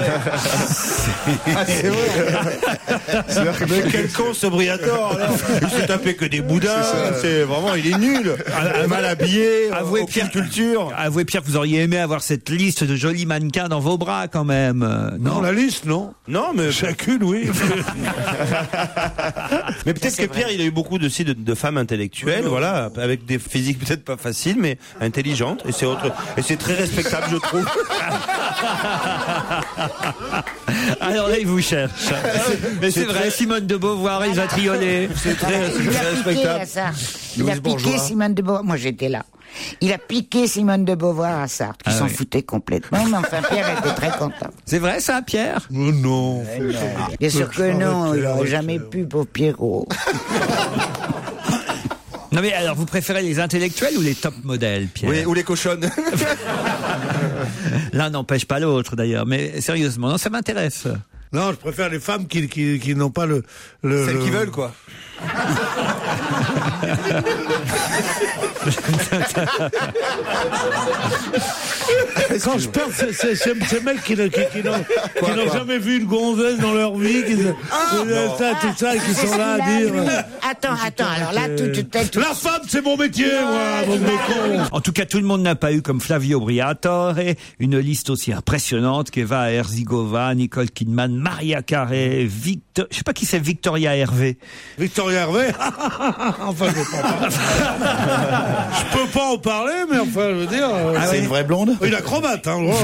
Ah, c'est vrai. Mais quel con ce Briator, là. Il s'est tapé que des boudins. C'est vraiment, il est nul. Mal habillé, Avouez, aucune Pierre, culture. avouez, Pierre, que vous auriez aimé avoir cette liste de jolis mannequins dans vos bras, quand même. Euh, Non, Non, la liste, non. Non, mais Chacune, oui. mais peut-être que Pierre, il a eu beaucoup aussi de, de femmes intellectuelles, voilà, avec des physiques peut-être pas faciles, mais intelligentes, et c'est autre, et c'est très respectable, je trouve. Alors là, il vous cherche. Mais c'est vrai, Simone de Beauvoir, Elsa Triolet. C'est très, Il très a piqué à respectable. ça. Il a Louise piqué Bourgeois. Simone de Beauvoir. Moi, j'étais là. Il a piqué Simone de Beauvoir à Sartre, qui Ah s'en oui. foutait complètement. Mais enfin, Pierre était très content. C'est vrai, ça, Pierre? Oh non. Bien sûr que non, il Arrêtez, n'aurait jamais arrêtez. pu, pour Pierrot. Non, mais alors, vous préférez les intellectuels ou les top modèles, Pierre? Oui, ou les cochonnes. L'un n'empêche pas l'autre, d'ailleurs. Mais sérieusement, non, ça m'intéresse. Non, je préfère les femmes qui, qui, qui n'ont pas le, le Celles le- qui veulent, quoi. Quand je parle, c'est, c'est, c'est ces mecs qui, qui, qui n'ont, qui n'ont jamais vu une gonzesse dans leur vie, qui, euh, ça, tout ça, et qui C'est sont là à celui-là, dire. lui. Attends, attends, alors là, tout, tout, tout, tout- La femme, c'est mon métier, moi, mon con. En tout cas, tout le monde n'a pas eu comme Flavio Briatore et une liste aussi impressionnante qu'Eva Herzigova, Nicole Kidman, Maria Carey, Victor, je sais pas qui c'est, Victoria Hervé. Victoria Hervé. Enfin, je peux pas. Je peux pas en parler, mais enfin, je veux dire. euh, c'est une vraie blonde? Une acrobate, hein. Oh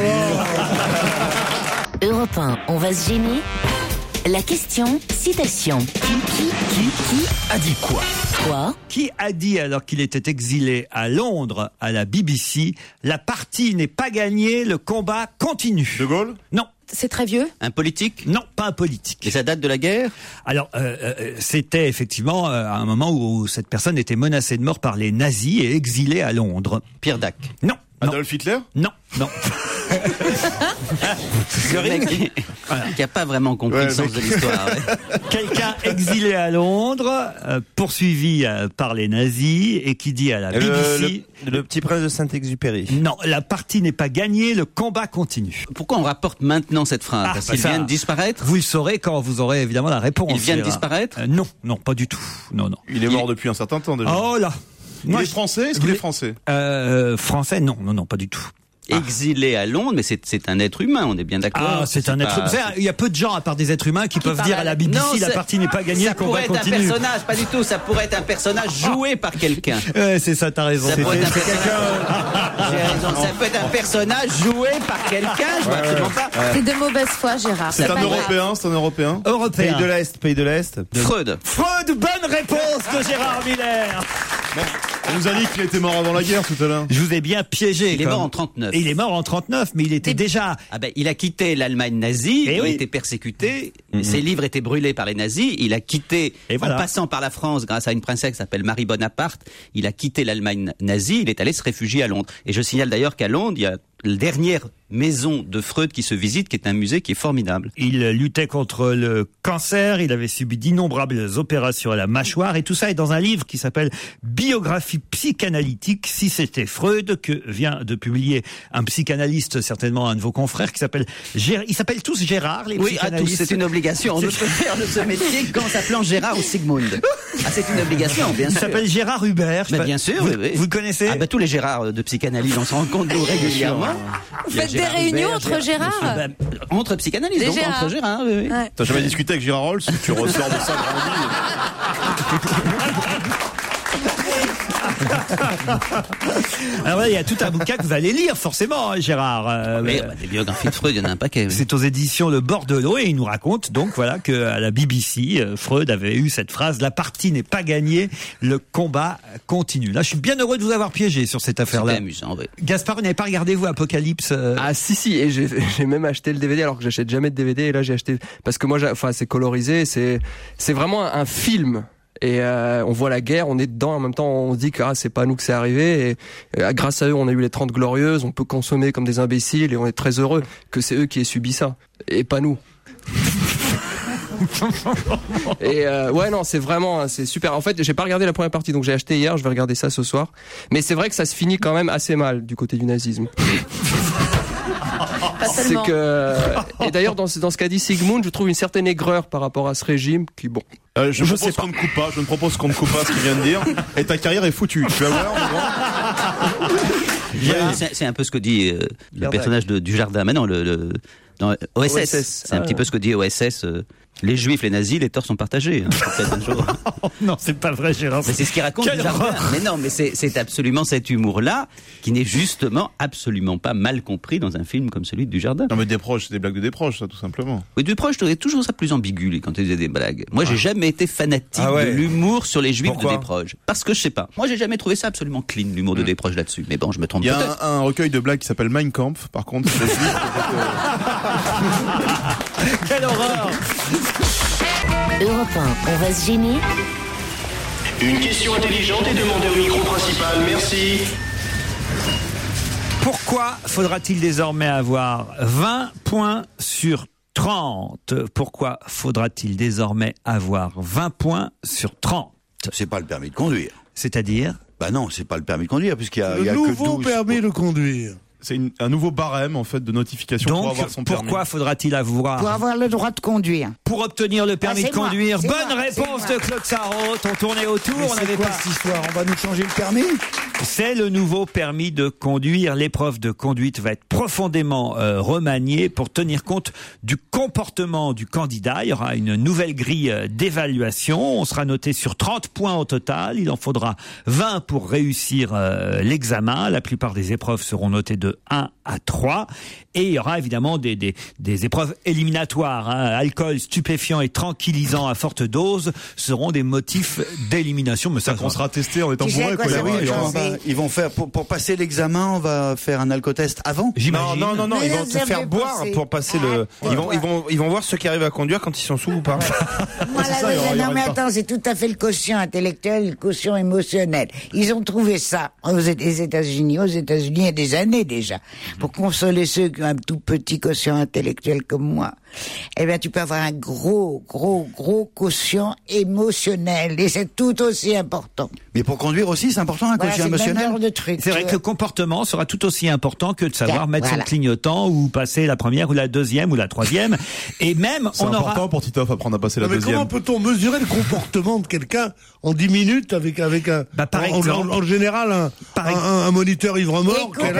là. Europe un, on va se gêner. La question, citation. Qui, qui, qui, qui A dit quoi? Quoi Qui a dit, alors qu'il était exilé à Londres, à la B B C, la partie n'est pas gagnée, le combat continue? De Gaulle? Non. C'est très vieux? Un politique? Non, pas un politique. Et ça date de la guerre? Alors, euh, euh, c'était effectivement euh, à un moment où cette personne était menacée de mort par les nazis et exilée à Londres. Pierre Dac. Non. non. Adolf Hitler? Non, non. Le mec qui qui a pas vraiment compris Ouais, le sens mec. de l'histoire. ouais. Quelqu'un exilé à Londres, euh, poursuivi euh, par les nazis et qui dit à la B B Le, C... le, le petit prince de Saint-Exupéry. Non, la partie n'est pas gagnée, le combat continue. Pourquoi on rapporte maintenant cette phrase? Ah, Parce bah qu'il ça- vient de disparaître? Vous le saurez quand vous aurez évidemment la réponse. Il vient de Gérard. disparaître? Euh, Non, non, pas du tout. Non, non. Il est mort depuis un certain temps déjà. Oh là. Il Moi, est je- français? Est-ce qu'il est français? Euh, français, non, non, non, pas du tout. exilé à Londres, mais c'est, c'est un être humain, on est bien d'accord. Ah, c'est un être pas- humain. Il y a peu de gens, à part des êtres humains, qui, peuvent dire à la B B C, Non, la ça- partie n'est pas gagnée, Ça le combat pourrait être un continue. personnage, pas du tout. Ça pourrait être un personnage joué par quelqu'un. Ouais, c'est ça, t'as raison. Ça pourrait être un C'est- personnage. J'ai raison. Ça peut être un personnage joué par quelqu'un. Je vois absolument pas. C'est de mauvaise foi, Gérard. C'est un pas grave. Européen, c'est un Européen. Européen. Pays de l'Est, pays de l'Est. Freud. Freud, bonne réponse de Gérard Miller. On nous a dit qu'il était mort avant la guerre tout à l'heure. Je vous ai bien piégé. Il est comme- mort en trente-neuf. Et il est mort en trente-neuf, mais il était déjà... Ah ben, il a quitté l'Allemagne nazie, Eh il oui. était persécuté, ses livres étaient brûlés par les nazis, il a quitté, Et en voilà. passant par la France grâce à une princesse qui s'appelle Marie Bonaparte, il a quitté l'Allemagne nazie, il est allé se réfugier à Londres. Et je signale d'ailleurs qu'à Londres, il y a la dernière maison de Freud qui se visite, qui est un musée qui est formidable. Il luttait contre le cancer, il avait subi d'innombrables opérations à la mâchoire, et tout ça est dans un livre qui s'appelle Biographie psychanalytique, si c'était Freud, que vient de publier un psychanalyste, certainement un de vos confrères, qui s'appelle Gérard. Ils s'appellent tous Gérard, les Oui, à tous, psychanalystes. c'est une obligation. On ne peut faire de ce métier qu'en s'appelant Gérard ou Sigmund. Ah, c'est une obligation, bien Il sûr. s'appelle Gérard Hubert. je sais Bah, pas- bien sûr, Vous, oui, oui. vous le connaissez? Ah bah, tous les Gérards de psychanalyse, on s'en rend compte nous, régulièrement. Vous Il y a faites des Gérard réunions Hubert, entre Gérard Ah bah, entre psychanalystes, Des donc Gérards. entre Gérard, oui, oui. Ouais. T'as jamais discuté avec Gérard Rolls? Tu ressors de ça grandi. Alors là, il y a tout un bouquin que vous allez lire, forcément, hein, Gérard. Euh, Mais, euh, bah, des biographies de Freud, il y en a un paquet. Oui. C'est aux éditions Le Bordelot, et il nous raconte donc voilà que à la B B C, euh, Freud avait eu cette phrase: la partie n'est pas gagnée, le combat continue. Là, je suis bien heureux de vous avoir piégé sur cette affaire-là. C'était amusant, oui. Gaspard, vous n'avez pas regardé vous Apocalypse euh, Ah si si, et j'ai j'ai même acheté le D V D alors que j'achète jamais de D V D, et là j'ai acheté parce que moi j'ai- enfin c'est colorisé, c'est c'est vraiment un, un film. Et euh, on voit la guerre, on est dedans, en même temps on se dit que ah, c'est pas à nous que c'est arrivé, et euh, grâce à eux on a eu les trente glorieuses, on peut consommer comme des imbéciles, et on est très heureux que c'est eux qui aient subi ça, et pas nous. Et euh, ouais non, c'est vraiment c'est super. En fait j'ai pas regardé la première partie, donc j'ai acheté hier, je vais regarder ça ce soir, mais c'est vrai que ça se finit quand même assez mal du côté du nazisme. Pas C'est seulement. que et d'ailleurs dans ce, dans ce qu'a dit Sigmund, je trouve une certaine aigreur par rapport à ce régime qui bon. Euh, je, Je propose sais pas. qu'on ne coupe pas. Je ne propose qu'on ne coupe pas ce qu'il vient de dire. Et ta carrière est foutue. Tu vas voir. mais bon. Ouais, c'est, c'est un peu ce que dit euh, le personnage de, du jardin. Maintenant, le, le dans O S S, O S S, c'est un ah, petit peu ce que dit O S S. euh, les Juifs, les nazis, les torts sont partagés. Hein, peut-être un jour. Non, c'est pas vrai, Gérard. Mais c'est ce qu'il raconte Quelle du jardin. horreur. Mais non, mais c'est, c'est absolument cet humour-là qui n'est justement absolument pas mal compris dans un film comme celui du jardin. Non mais des proches, c'est des blagues de des proches, ça tout simplement. Oui, du proche, je trouvais toujours ça plus ambigu lui, quand il faisait des blagues. Moi, j'ai jamais été fanatique Ah ouais. de l'humour sur les Juifs Pourquoi de Desproges. Parce que je sais pas. Moi, j'ai jamais trouvé ça absolument clean, l'humour de Desproges là-dessus. Mais bon, je me trompe Il y a peut-être. un, un recueil de blagues qui s'appelle Mein Kampf. Par contre, c'est les Juifs, Quelle horreur! Europe un, on va se gêner. Une question intelligente est demandée au micro principal. Merci. Pourquoi faudra-t-il désormais avoir vingt points sur trente? Pourquoi faudra-t-il désormais avoir vingt points sur trente? C'est pas le permis de conduire. C'est-à-dire? Bah non, c'est pas le permis de conduire puisqu'il y a, il y Le a nouveau que douze. permis de conduire. c'est une- un nouveau barème en fait de notification pour Donc, avoir son permis. pourquoi faudra-t-il avoir Pour avoir le droit de conduire. Pour obtenir le permis Ah, c'est de conduire. moi, c'est Bonne moi, réponse c'est de moi. Claude Sarraute. On tournait autour, Mais on c'est n'avait quoi pas. cette histoire? On va nous changer le permis? C'est le nouveau permis de conduire. L'épreuve de conduite va être profondément euh, remaniée pour tenir compte du comportement du candidat. Il y aura une nouvelle grille euh, d'évaluation. On sera noté sur trente points au total. Il en faudra vingt pour réussir euh, l'examen. La plupart des épreuves seront notées de un à trois. Et il y aura évidemment des, des, des épreuves éliminatoires. Hein. Alcool, stupéfiant et tranquillisant à forte dose seront des motifs d'élimination. Mais ça, on sera testé en étant Tu sais bourré. quoi, quoi. ça Il y aura- va il y aura- changer. Ils vont faire pour, pour passer l'examen, on va faire un alcotest avant. Non, non, non, non, Mais ils vont là, te ça faire fait boire passer. pour passer le. Ah, Ils vont, ouais. ils vont, ils vont voir ceux qui arrivent à conduire quand ils sont sous ou pas. Voilà, ça, il y aura- il y non aura mais une attends, c'est tout à fait le quotient intellectuel, le quotient émotionnel. Ils ont trouvé ça aux les États-Unis, aux États-Unis il y a des années déjà, pour consoler ceux qui ont un tout petit quotient intellectuel comme moi. Eh bien, tu peux avoir un gros, gros, gros quotient émotionnel, et c'est tout aussi important. Mais pour conduire aussi, c'est important un Voilà, quotient c'est le même émotionnel. genre de truc. C'est vrai que le comportement sera tout aussi important que de savoir Tiens, mettre voilà. son clignotant ou passer la première ou la deuxième ou la troisième. Et même, C'est on important aura... pour Titoff apprendre à passer la Non, mais deuxième. comment peut-on mesurer le comportement de quelqu'un en dix minutes avec avec un Bah, par en, exemple. en- en général un, un, un- un moniteur ivre mort Écoute, quel a- le patron,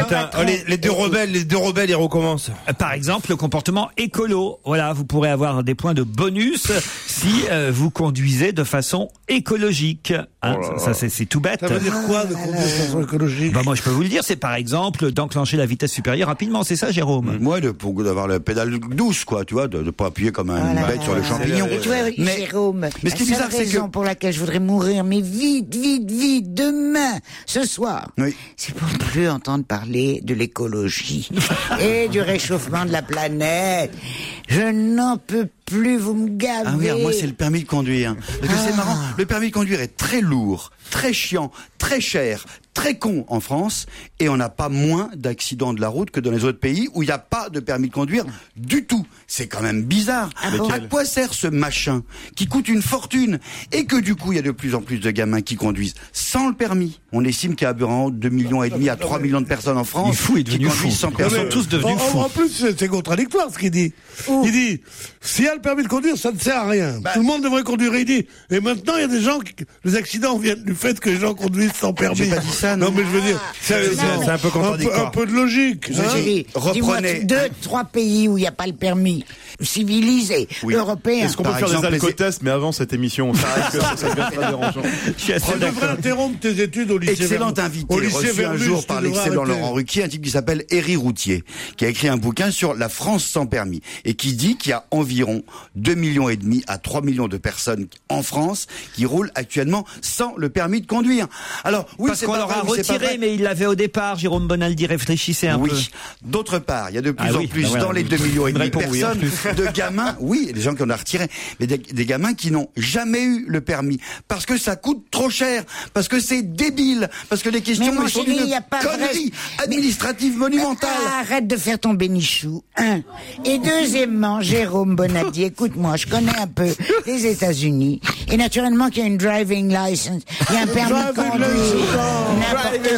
les, les deux rebelles, les deux rebelles, ils recommencent. Par exemple, le comportement écolo. Voilà, vous pourrez avoir des points de bonus si euh, vous conduisez de façon écologique. Hein, Oh là ça, là. c'est, c'est tout bête. Ça veut dire quoi de conduire de façon écologique? Bah moi, je peux vous le dire, c'est par exemple d'enclencher la vitesse supérieure rapidement. C'est ça, Jérôme? Moi, de, pour d'avoir la pédale douce, quoi, tu vois, de ne pas appuyer comme un Voilà. bête sur le champignon. Et tu vois, Mais, Jérôme, mais ce qui est la bizarre, seule c'est que raison pour laquelle je voudrais mourir, mais vite, vite, vite, demain, ce soir, oui. c'est pour ne plus entendre parler de l'écologie et du réchauffement de la planète. Je n'en peux plus, vous me gavez. Ah oui, alors moi c'est le permis de conduire. Parce que Ah. c'est marrant, le permis de conduire est très lourd, très chiant, très cher, très con en France, et on n'a pas moins d'accidents de la route que dans les autres pays où il n'y a pas de permis de conduire du tout. C'est quand même bizarre. Ah bon? À quoi sert ce machin qui coûte une fortune et que du coup il y a de plus en plus de gamins qui conduisent sans le permis? On estime qu'il y a environ deux millions et demi à trois millions de personnes en France Il est fou, il est qui devenu conduisent fou. sans Ils permis. sont tous devenus en, fous. en plus, c'est, c'est contradictoire ce qu'il dit. Il dit, s'il y a le permis de conduire, ça ne sert à rien. Bah. Tout le monde devrait conduire. Il dit, et maintenant, il y a des gens qui, les accidents viennent du fait que les gens conduisent sans permis. J'ai pas dit ça, non. mais je veux dire, c'est, c'est- c'est un peu contradictoire. Un peu, un peu de logique. Je hein. dis, dis-moi reprenez. deux, trois pays où il n'y a pas le permis, civilisés, Oui. européens. Est-ce qu'on peut Par faire exemple, des les- alcotests, mais avant cette émission? Ça arrive que ça, ça devient très dérangeant. Je suis assez Tu devrais d'accord. interrompre tes études au lycée. Excellent Ver- invité, au lycée reçu un Verbus, jour tu par devrais l'excellent arrêter. Laurent Ruquier, un type qui s'appelle Éric Routier, qui a écrit un bouquin sur la France sans permis, et qui dit qu'il y a environ deux millions et demi à trois millions de personnes en France qui roulent actuellement sans le permis de conduire. Alors, oui, Parce c'est qu'on pas leur vrai, a oui, c'est pas retiré, vrai. mais il l'avait au départ. Jérôme Bonaldi, réfléchissez un oui. peu. D'autre part, il y a de plus Ah en oui, plus bah voilà. dans les deux millions et Une demi de réponse oui, en personnes plus. de gamins, oui, des gens qui en ont retiré, mais des, des gamins qui n'ont jamais eu le permis parce que ça coûte trop cher, parce que c'est débile, parce que les questions Mais mon ils sont chéri, d'une il y a pas de connerie reste. administrative monumentale. Ah, arrête de faire ton bénichou, un. Et deuxièmement, Jérôme Bonaldi, écoute-moi, je connais un peu les États-Unis. Et naturellement qu'il y a une driving license, il y a un permis de Driving conduire, license. n'importe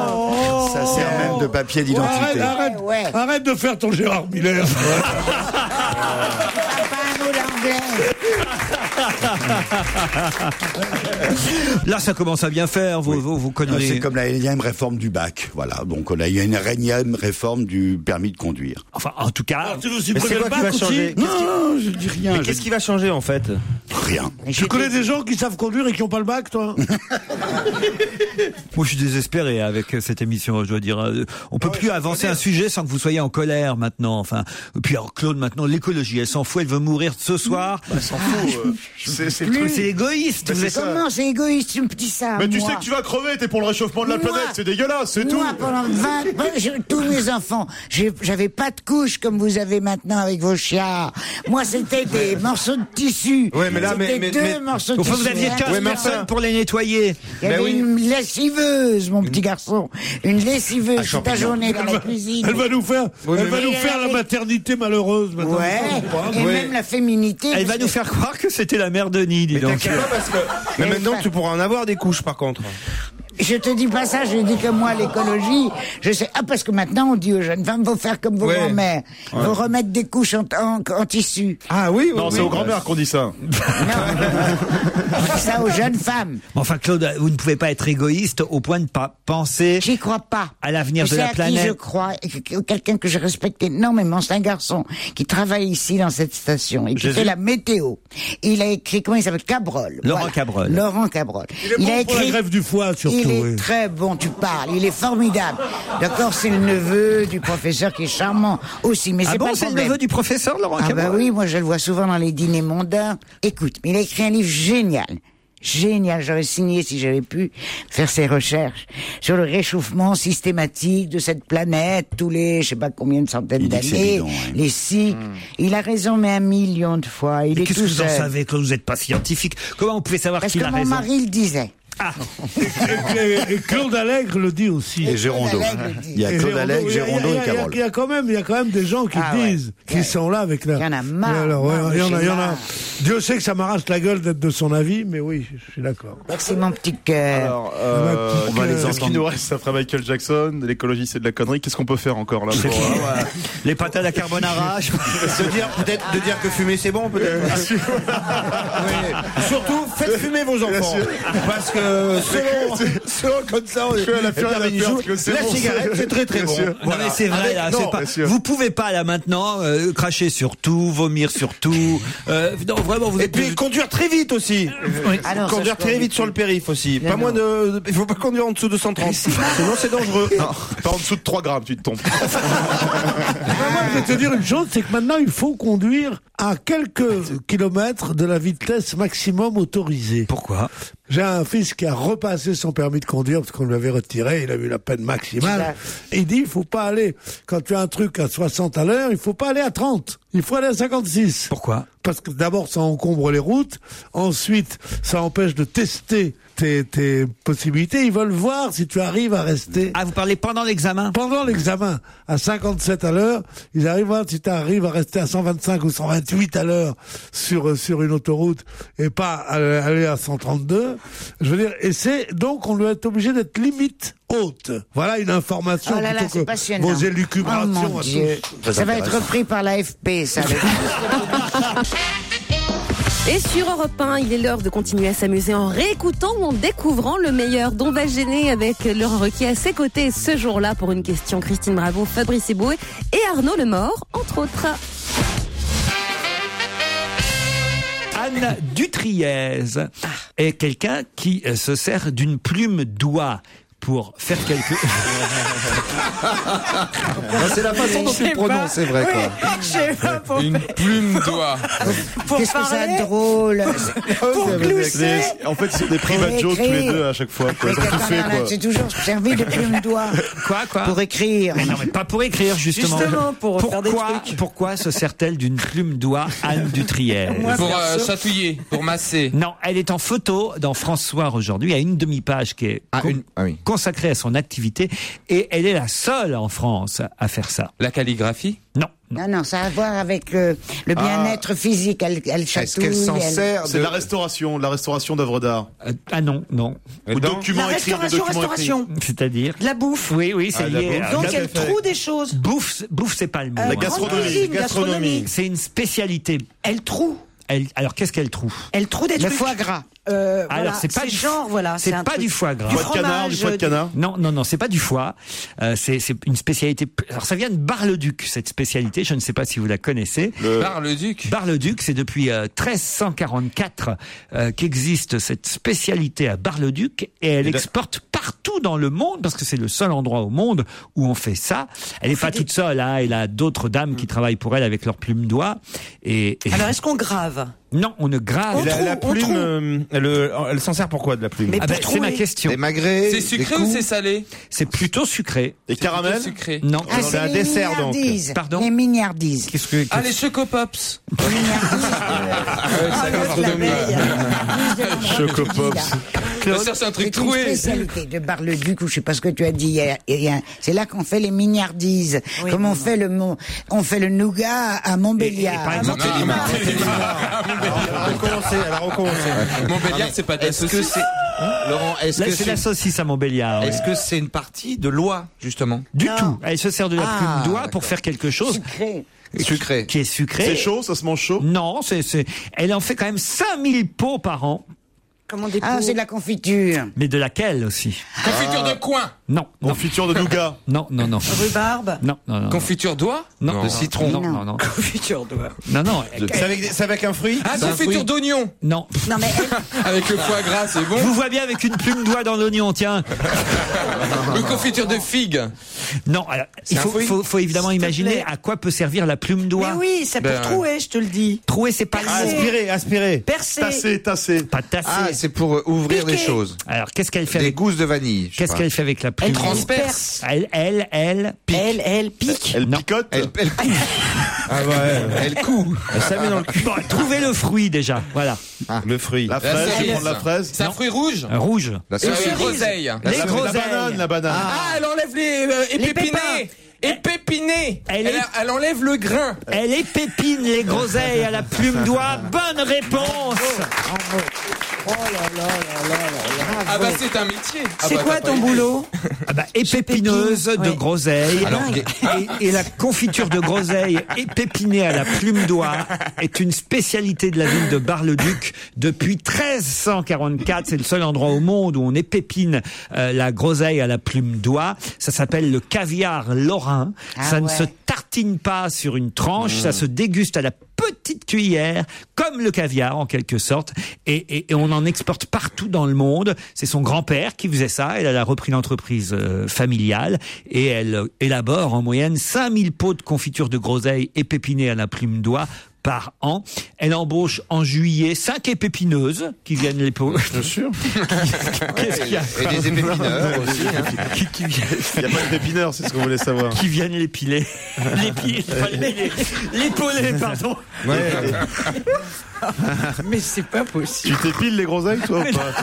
quoi. Ça sert même de papier Arrête, d'identité. arrête, Ouais. arrête de faire ton Gérard Miller. Pas un mot d'anglais. Là, ça commence à bien faire, vos, vos, vos Non, conneries. C'est comme la énième réforme du bac, voilà. Donc on a eu une énième réforme du permis de conduire. Enfin, en tout cas, Tu veux aussi Mais c'est prenez quoi le qui va bac aussi? changer? Non, non, je dis rien. Mais je qu'est-ce dis qui va changer en fait? rien. Tu connais des gens qui savent conduire et qui n'ont pas le bac, toi? moi, je suis désespéré avec euh, cette émission, je dois dire. Euh, On peut plus avancer un sujet sans que vous soyez en colère maintenant. Enfin, et puis alors Claude, maintenant, l'écologie, elle s'en fout, elle veut mourir ce soir. Bah, s'en fout. euh, c'est, c'est le Plus. truc. C'est égoïste. Bah, vous c'est êtes- ça. Comment c'est égoïste, tu me dis ça? Mais tu moi. sais que tu vas crever, t'es pour le réchauffement de la Moi. planète, c'est dégueulasse, c'est tout. Moi, pendant vingt, moi, je- tous mes enfants, j'ai- j'avais pas de couches comme vous avez maintenant avec vos chiens. Moi, c'était des morceaux de tissu. Ouais, mais là, C'était mais- mais- deux mais- morceaux de Enfin, tissu. vous aviez hein. quinze Ouais, mais personnes enfin- pour les nettoyer. Il y avait Ben oui. une lessiveuse, mon petit garçon. Une lessiveuse toute la journée dans la cuisine. Elle va nous faire, Oui, elle mais- va nous Mais faire la avec- maternité malheureuse maintenant. Ouais, et Ouais. même la féminité. Elle parce va que- nous faire croire que c'était la mère de Nid, dis donc. T'inquiète pas parce que. Mais Mais maintenant enfin- tu pourras en avoir des couches par contre. Je te dis pas ça, je dis que moi, l'écologie, je sais. Ah, parce que maintenant, on dit aux jeunes femmes, faut faire comme vos Ouais. grands-mères. Ouais. Faut remettre des couches en, en, en tissu. Ah oui, oui. Non, c'est oui. aux grand-mères qu'on dit ça. On dit ça aux jeunes femmes. Enfin, Claude, vous ne pouvez pas être égoïste au point de ne pas penser J'y crois pas. à l'avenir Tu de sais la à qui je planète. crois, et que- que- quelqu'un que je respecte énormément, c'est un garçon qui travaille ici dans cette station et qui Jésus. fait la météo. Il a écrit, comment il s'appelle? Cabrol. Laurent Voilà. Cabrol. Laurent Cabrol. Il est bon pour la greffe du foie, surtout. Il est oui. très bon, tu parles. Il est formidable. D'accord, c'est le neveu du professeur qui est charmant aussi, mais Ah c'est bon, pas le c'est le problème. neveu du professeur, Laurent Ah bah Cabrol? oui, moi je le vois souvent dans les dîners mondains. Écoute, il a écrit un livre génial. Génial, j'aurais signé si j'avais pu faire ces recherches sur le réchauffement systématique de cette planète tous les, je sais pas combien de centaines Il dit que c'est d'années, bidon, hein. les cycles. Il a raison, mais un million de fois. Il Mais est qu'est-ce tout que vous en seul. savez, Claude? Vous n'êtes pas scientifique. Comment vous pouvez savoir Parce qu'il que a mon raison? mari le disait. Ah, Et, et Claude Allègre le dit aussi. Et Gérondeau. Il y a Et Claude Allègre, il y a- Gérondeau il y et a- il y a- Carole. Il y a quand même, il y a quand même des gens qui Ah ouais. disent, qui Ouais. sont là avec la. Il y en a marre, Et alors, ouais, marre, il y en a, il y en a. marre. Dieu sait que ça m'arrache la gueule d'être de son avis, mais oui, je suis d'accord. C'est mon petit cœur. Alors, euh, On va les qu'est-ce entendre. qu'il nous reste après Michael Jackson? L'écologie, c'est de la connerie. Qu'est-ce qu'on peut faire encore là pour, euh, les pâtes à la carbonara. je- De dire peut-être de dire que fumer c'est bon peut-être. Oui. Surtout faites faites fumer vos enfants. Parce que selon, selon comme ça, on est, la période la, joue, la cigarette, c'est très très bon. Voilà. Non mais c'est vrai, là, non, c'est pas, vous pouvez pas là maintenant euh, cracher sur tout, vomir sur tout. Euh, non, vraiment, vous Et êtes... puis conduire très vite aussi. Oui. Ah non, ça, conduire je très crois vite du sur tout. le périph' aussi. Mais Pas non. moins de, il faut pas conduire en dessous de cent trente. Sinon c'est dangereux. Non, pas en dessous de trois grammes, tu te tombes. Moi, je vais te dire une chose, c'est que maintenant, il faut conduire à quelques kilomètres de la vitesse maximum autorisée. Pourquoi? J'ai un fils qui a repassé son permis de conduire parce qu'on lui avait retiré, il a eu la peine maximale. Et il dit, il faut pas aller, quand tu as un truc à soixante à l'heure, il faut pas aller à trente. Il faut aller à cinquante-six. Pourquoi? Parce que d'abord, ça encombre les routes. Ensuite, ça empêche de tester tes, tes possibilités. Ils veulent voir si tu arrives à rester. Ah, vous parlez pendant l'examen? Pendant l'examen, à cinquante-sept à l'heure, ils arrivent à voir si tu arrives à rester à cent vingt-cinq ou cent vingt-huit à l'heure sur, sur une autoroute et pas à aller à cent trente-deux. Je veux dire, et c'est, donc, on doit être obligé d'être limite haute. Voilà une information. Oh là là, plutôt c'est que passionnant. vos élucubrations. Oh mon à Dieu. tous. Ça va être repris par l'A F P, ça. Et sur Europe un, il est l'heure de continuer à s'amuser en réécoutant ou en découvrant le meilleur dont va gêner avec Laurent Ruquier à ses côtés ce jour-là pour une question. Christine Bravo, Fabrice Eboué et Arnaud Lemort, entre autres. Anne Dutriez est quelqu'un qui euh, se sert d'une plume d'oie pour faire quelque... C'est la façon dont tu le prononces, c'est vrai, quoi. Je sais pas pour, Une plume d'oie. pour Qu'est-ce que parler, c'est drôle. pour glousser. En fait, c'est des private jokes tous les deux à chaque fois. Quoi. Ils ont tout fait, quoi. J'ai toujours servi de plume d'oie. Quoi, quoi? Pour écrire. Mais non, mais pas pour écrire, justement. Justement, pour pourquoi, faire des trucs. Pourquoi se sert-elle d'une plume d'oie, Anne Dutriez? Pour euh, chatouiller, pour masser. Non, elle est en photo dans François aujourd'hui, à une demi-page qui est Ah, con- une- ah oui. consacrée à son activité, et elle est la seule en France à faire ça. La calligraphie? Non. Non, non, ça a à voir avec le, le bien-être physique. Elle, elle chatouille. Est-ce qu'elle s'en elle- sert C'est de la restauration, de la restauration d'œuvres d'art. Euh, ah non, non. Ou dans- documents La écrits, des restauration, documents restauration. C'est-à-dire De la bouffe. Oui, oui, c'est Ah, de la lié. bouffe. à- Donc la- elle trouve des choses. Bouffe, bouffe, c'est pas le mot. Euh, La hein. grande gastronomie, cuisine, gastronomie. C'est une spécialité. Elle trouve. Elle, alors qu'est-ce qu'elle trouve? Elle trouve des Le trucs. foie gras. Euh, Alors voilà, c'est pas du genre, voilà. c'est un pas truc. du foie gras. Du Foie de canard, fromage, du foie de du- canard. Non, non, non, c'est pas du foie. Euh, c'est c'est une spécialité. Alors ça vient de Bar-le-Duc, cette spécialité. Je ne sais pas si vous la connaissez. Par le duc. Bar-le-Duc, c'est depuis euh, treize cent quarante-quatre euh, qu'existe cette spécialité à Bar-le-Duc et elle Et de- exporte partout dans le monde parce que c'est le seul endroit au monde où on fait ça. Elle n'est pas toute seule, hein, elle a d'autres dames qui travaillent pour elle avec leurs plumes d'oie. Et, et- Alors est-ce qu'on grave? non, on ne grave. On La, trouve, la on plume, trouve. euh, elle, euh, elle s'en sert pour quoi de la plume? Mais Ah ben, pour c'est ma trouver. question. Des magrets, C'est des sucré ou coups. c'est salé? C'est plutôt sucré. Et caramel? Sucré. Non. Ah, c'est c'est un les dessert, donc. mignardises. Pardon Les mignardises. Qu'est-ce que Ah, les chocopops. Les mignardises. Ah, l'autre, la veille. Chocopops. Je cherche un truc C'est une troué. spécialité de Bar-le-Duc, ou je sais pas ce que tu as dit hier. hier. C'est là qu'on fait les mignardises. Oui, Comme bon, on non. fait le mon- on fait le nougat à Montbéliard. Et- et par exemple- Non, Elle a recommencé, elle a recommencé. Montbéliard, c'est pas de la Est-ce que saucisse. c'est Laurent, est-ce Là, que c'est c'est la saucisse à Montbéliard. oui. est-ce que c'est une partie de l'oie justement Du Non. tout. Elle se sert de la Ah, plume d'oie d'accord. pour faire quelque chose Sucré. sucré? qui est sucré. C'est chaud, ça se mange chaud? Non, c'est, c'est, elle en fait quand même cinq mille pots par an. Comment des Ah, pots. c'est de la confiture. Mais de laquelle aussi? Confiture de coin. Non. Non, Confiture de nougat. non, non, non. Rhubarbe. Non, non, non. Confiture d'oie? Non, De citron. Non, non, non. Confiture d'oie. Non, non. C'est avec, c'est avec un fruit? Ah, C'est un confiture fruit. d'oignon. Non. Non mais elle- Avec le foie gras, c'est bon. Vous voyez bien avec une plume d'oie dans l'oignon, tiens. Une confiture de figue. Non, alors, il un faut, fruit faut, faut évidemment S'il te imaginer plaît. à quoi peut servir la plume mais d'oie. oui, c'est pour Ben, trouer, je te le dis. Trouer, c'est pas le Ah, mot. Aspirer, aspirer. Percer. Tassé, tassé. Pas tasser. Ah, c'est pour euh, ouvrir Piquer. des choses. Alors, qu'est-ce qu'elle fait Des avec, gousses de vanille. je sais qu'est-ce pas. qu'elle fait avec la plume Elle d'oie transperce. Elle, elle, elle. Elle, elle pique. Elle Non. picote. Elle, elle coud. Ah ouais, elle coud. Elle ça met dans le cul. Bon, trouvez le fruit déjà. Voilà. Le fruit. La La fraise, cerise. je prends de la fraise. C'est un fruit rouge. Un rouge. La Euh, cerise. groseille. La, Les la groseilles. banane, la banane. Ah, elle enlève les euh, épépinés. Épépinés. Elle Elle, est- elle enlève le grain. Elle épépine les groseilles à la plume d'oie. Bonne réponse. Oh là là là là là. Ah bah c'est un métier. C'est ah bah, quoi t'as ton pas boulot? Ah bah, épineuse de Ouais. groseille. Alors, et, et la confiture de groseille épépinée à la plume d'oie est une spécialité de la ville de Bar-le-Duc depuis treize cent quarante-quatre. C'est le seul endroit au monde où on épépine euh, la groseille à la plume d'oie. Ça s'appelle le caviar lorrain. Ah ça ne ouais. se tartine pas sur une tranche, ça se déguste à la petite cuillère, comme le caviar en quelque sorte, et, et, et on en exporte partout dans le monde. C'est son grand-père qui faisait ça, elle a repris l'entreprise euh, familiale, et elle euh, élabore en moyenne cinq mille pots de confiture de groseille épépinée à la plume d'oie par an. Elle embauche en juillet cinq épépineuses qui viennent les pots. Bien sûr. Qu'est-ce qu'il y a Et des épépineurs aussi. Hein. qui, qui viennent, Il n'y a pas de pépineurs, c'est ce qu'on voulait savoir. qui viennent l'épiler. L'épiler, pas l'épiler. L'épauler, pardon. Ouais. Mais c'est pas possible. Tu t'épiles les groseilles, toi, ou pas?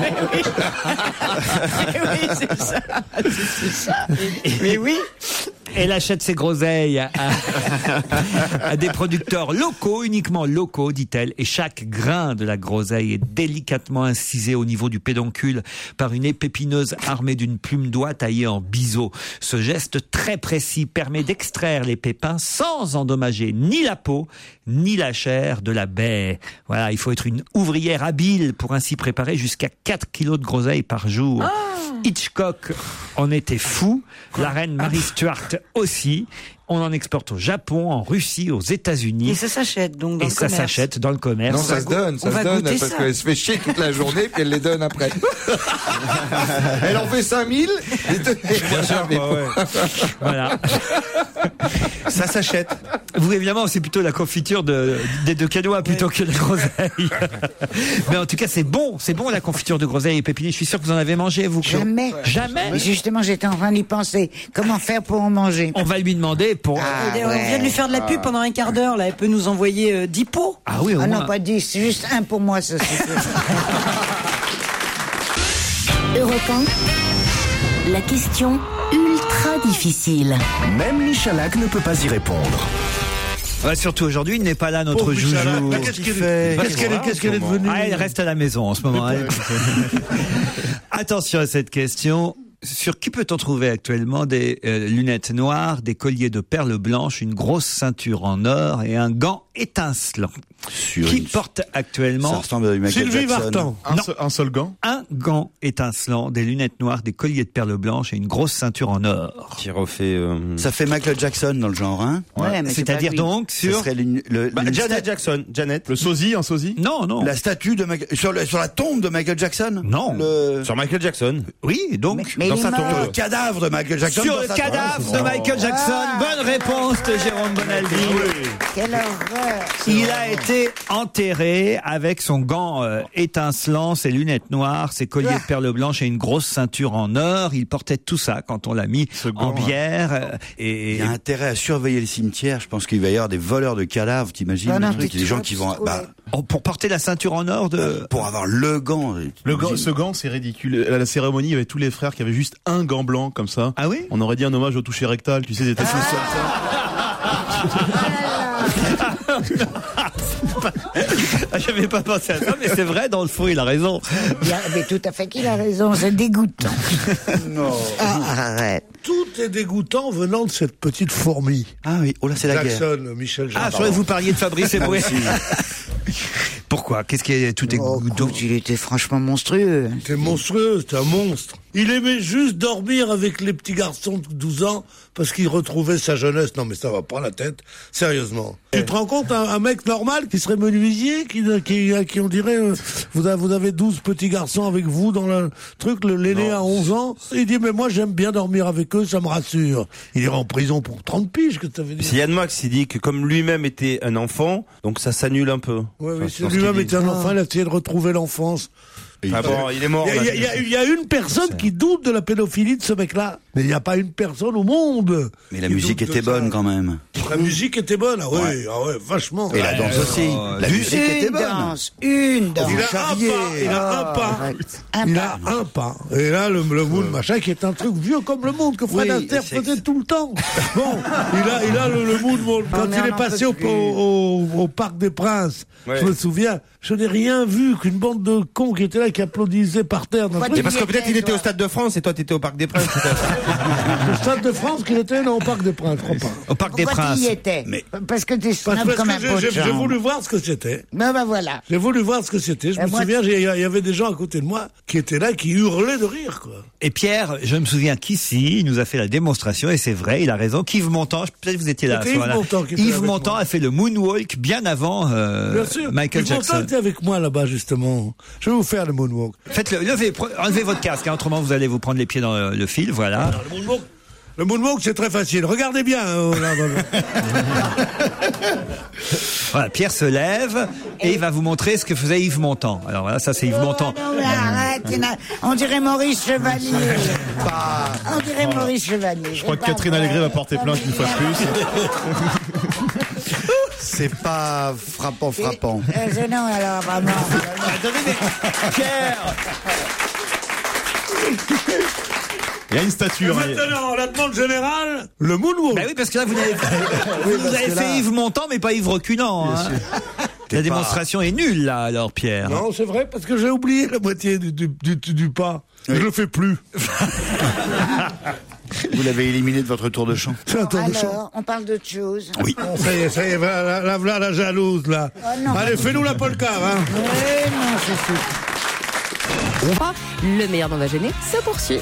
Oui, c'est ça. C'est ça. Mais oui. Elle achète ses groseilles à, à des producteurs locaux, uniquement locaux, dit-elle, et chaque grain de la groseille est délicatement incisé au niveau du pédoncule par une épépineuse armée d'une plume d'oie taillée en biseau. Ce geste très précis permet d'extraire les pépins sans endommager ni la peau, ni la chair de la baie. Voilà, il faut être une ouvrière habile pour ainsi préparer jusqu'à quatre kilos de groseilles par jour. Hitchcock en était fou, la reine Marie Stuart aussi. On en exporte au Japon, en Russie, aux États-Unis. Et ça s'achète donc dans Et le ça commerce. s'achète dans le commerce. Non, ça se donne, ça on se va donne, goûter parce ça. qu'elle se fait chier toute la journée, puis elle les donne après. Elle en fait cinq mille. Bien sûr, bah ouais. Voilà. Ça s'achète. Vous, évidemment, c'est plutôt la confiture de, des deux canois plutôt que la groseille. Mais en tout cas, c'est bon. C'est bon, la confiture de groseille et pépinée. Je suis sûr que vous en avez mangé, vous. Claude. Jamais. Jamais. Mais justement, j'étais en train d'y penser. Comment faire pour en manger? On va lui demander pour... Ah, D'ailleurs, ouais. on vient de lui faire de la pub pendant un quart d'heure, là. Elle peut nous envoyer euh, dix pots. Ah oui, au Ah moins. non, pas dix, c'est juste un pour moi, ça suffit. Europe un, la question ultra difficile. Même Michalak ne peut pas y répondre. Ouais, surtout aujourd'hui, il n'est pas là, notre Pauvre joujou. Michalak. Bah, Qu'est-ce qu'elle est, qu'est-ce qu'elle est, qu'est-ce qu'elle est devenue? Ah, elle reste à la maison en ce moment. Elle. Attention à cette question. Sur qui peut-on trouver actuellement des euh, lunettes noires, des colliers de perles blanches, une grosse ceinture en or et un gant étincelant? Sur Qui une- porte actuellement Ça ressemble à du Michael Sylvie Jackson. Vartan. Un, Non. seul, un seul gant. un gant étincelant, des lunettes noires, des colliers de perles blanches et une grosse ceinture en or? Qui refait. euh, Ça fait Michael Jackson dans le genre, hein? Ouais, mais c'est C'est-à-dire pas lui. donc Ce sur... serait l'une- le, Bah, une Janet sta- Jackson. Janet. Le sosie, un sosie. Non, non. la statue de Michael, sur, le- sur la tombe de Michael Jackson? Non. Le, Sur Michael Jackson. Oui, donc... Mais, mais Dans il est sa tombe. mort. le cadavre de Michael Jackson. Sur dans le sa- cadavre de Michael Jackson. Ah. Bonne réponse de Jérôme Bonaldi. Quelle horreur. Il a été enterré avec son gant euh, étincelant, ses lunettes noires, ses colliers de perles blanches et une grosse ceinture en or. Il portait tout ça quand on l'a mis en gant, hein. bière. euh, et Il y a intérêt à surveiller le cimetière. Je pense qu'il va y avoir des voleurs de cadavres, t'imagines? Non, non, le truc. t'es Il y a des gens trop- qui vont, trop bah, Oh, pour porter la ceinture en or de... pour avoir le gant. Le gant, ce gant, c'est ridicule. À la cérémonie, il y avait tous les frères qui avaient juste un gant blanc comme ça. Ah oui? On aurait dit un hommage au toucher rectal, tu sais, des tasses Ah, j'avais pas pensé à ça, mais c'est vrai, dans le fond, il a raison. Il a, mais tout à fait qu'il a raison, c'est dégoûtant. Non. Ah, arrête. Tout est dégoûtant venant de cette petite fourmi. Ah oui, oh là, c'est la guerre. Jackson, Michel Ah, Jackson. je croyais que vous parliez de Fabrice Eboué. Pourquoi? Qu'est-ce qui est tout est Oh, goûteux? écoute, il était franchement monstrueux. C'était monstrueux, c'était un monstre. Il aimait juste dormir avec les petits garçons de douze ans parce qu'il retrouvait sa jeunesse. Non mais ça va pas la tête, sérieusement. Tu te rends compte, un, un mec normal qui serait menuisier, qui, qui, qui on dirait, euh, vous, avez, vous avez douze petits garçons avec vous dans le truc, le l'aîné à onze ans, il dit mais moi j'aime bien dormir avec eux, ça me rassure. Il ira en prison pour trente piges, que ça veut dire. C'est Yann Moix qui dit que comme lui-même était un enfant, donc ça s'annule un peu. Ouais, oui, Enfin, c'est dans ce lui-même qu'il était un enfant, il a essayé de retrouver l'enfance. dit. Ah bon, il est mort. Il y, a- là. il y a- il y a une personne qui doute de la pédophilie de ce mec-là. Mais il n'y a pas une personne au monde. Mais la qui musique doute de était ça. bonne quand même. La musique était bonne, ah oui, Ouais. ah ouais, vachement. Et la danse Ouais. aussi. La musique était Une bonne. danse, une danse. Il a un pas, il a un pas. Il a un pas. Et là, le, le moon machin, qui est un truc vieux comme le monde, que Fred Oui, Astaire c'est- faisait tout le temps. Bon, il a, il a le, le moon moon. Quand Oh, mais il on est en passé peut au, plus. au, au Parc des Princes, Ouais. je me souviens, je n'ai rien vu qu'une bande de cons qui étaient là, qui applaudissaient par terre. Dans Quoi, le Mais tu parce que y peut-être étais, il était toi. au Stade de France et toi t'étais au Parc des Princes. peut-être. Stade de France qu'il était, non, au Parc des Princes, je crois pas. Au Parc des Pourquoi Princes. tu y étais Mais- Parce que t'es Parce, snob parce comme un que j'ai- pot de j'ai j'ai chambre. voulu voir ce que c'était. Ben, ben voilà. J'ai voulu voir ce que c'était. Je Et me moi- souviens, j'ai- il y avait des gens à côté de moi qui étaient là, qui hurlaient de rire, quoi. Et Pierre, je me souviens qu'ici, il nous a fait la démonstration, et c'est vrai, il a raison, qu'Yves Montand, peut-être vous étiez là à ce C'était Yves moment-là. Montand qui était Yves avec Montand moi. a fait le moonwalk bien avant euh, Bien sûr. Michael Yves Montand Jackson. était avec moi là-bas, justement. Je vais vous faire le moonwalk. Faites-le, levez, pre- enlevez votre casque, hein, autrement vous allez vous prendre les pieds dans le, le fil, voilà. Le moonwalk, le moonwalk, c'est très facile. Regardez bien. hein, là, là, là. Voilà, Pierre se lève et il va vous montrer ce que faisait Yves Montand. Alors voilà, ça c'est Yves Montand. Oh, non, mais arrête, il y en a- on dirait Maurice Chevalier. On dirait Maurice Chevalier. Je crois que Catherine Allégret va porter plainte une fois de plus. C'est pas frappant, frappant. Euh, c'est non, alors, vraiment. Pierre Il y a une statue. Et hein. maintenant, la demande générale, le moonwalk. Bah oui, parce que là vous avez, vous parce avez que fait là- Yves Montand, mais pas Yves Reculant. Hein. La démonstration est nulle là, alors Pierre. Non, c'est vrai, parce que j'ai oublié la moitié du, du, du, du pas. Je le fais plus. Vous l'avez éliminé de votre tour de chant. C'est un tour de chant. Alors, on parle d'autre chose. Oui. Bon, ça y est, ça y est, voilà, la, la, la, la jalouse, là. Oh, non. Allez, fais-nous la polka, hein. Eh non, c'est tout. On va, le meilleur dans va gêner, se poursuit.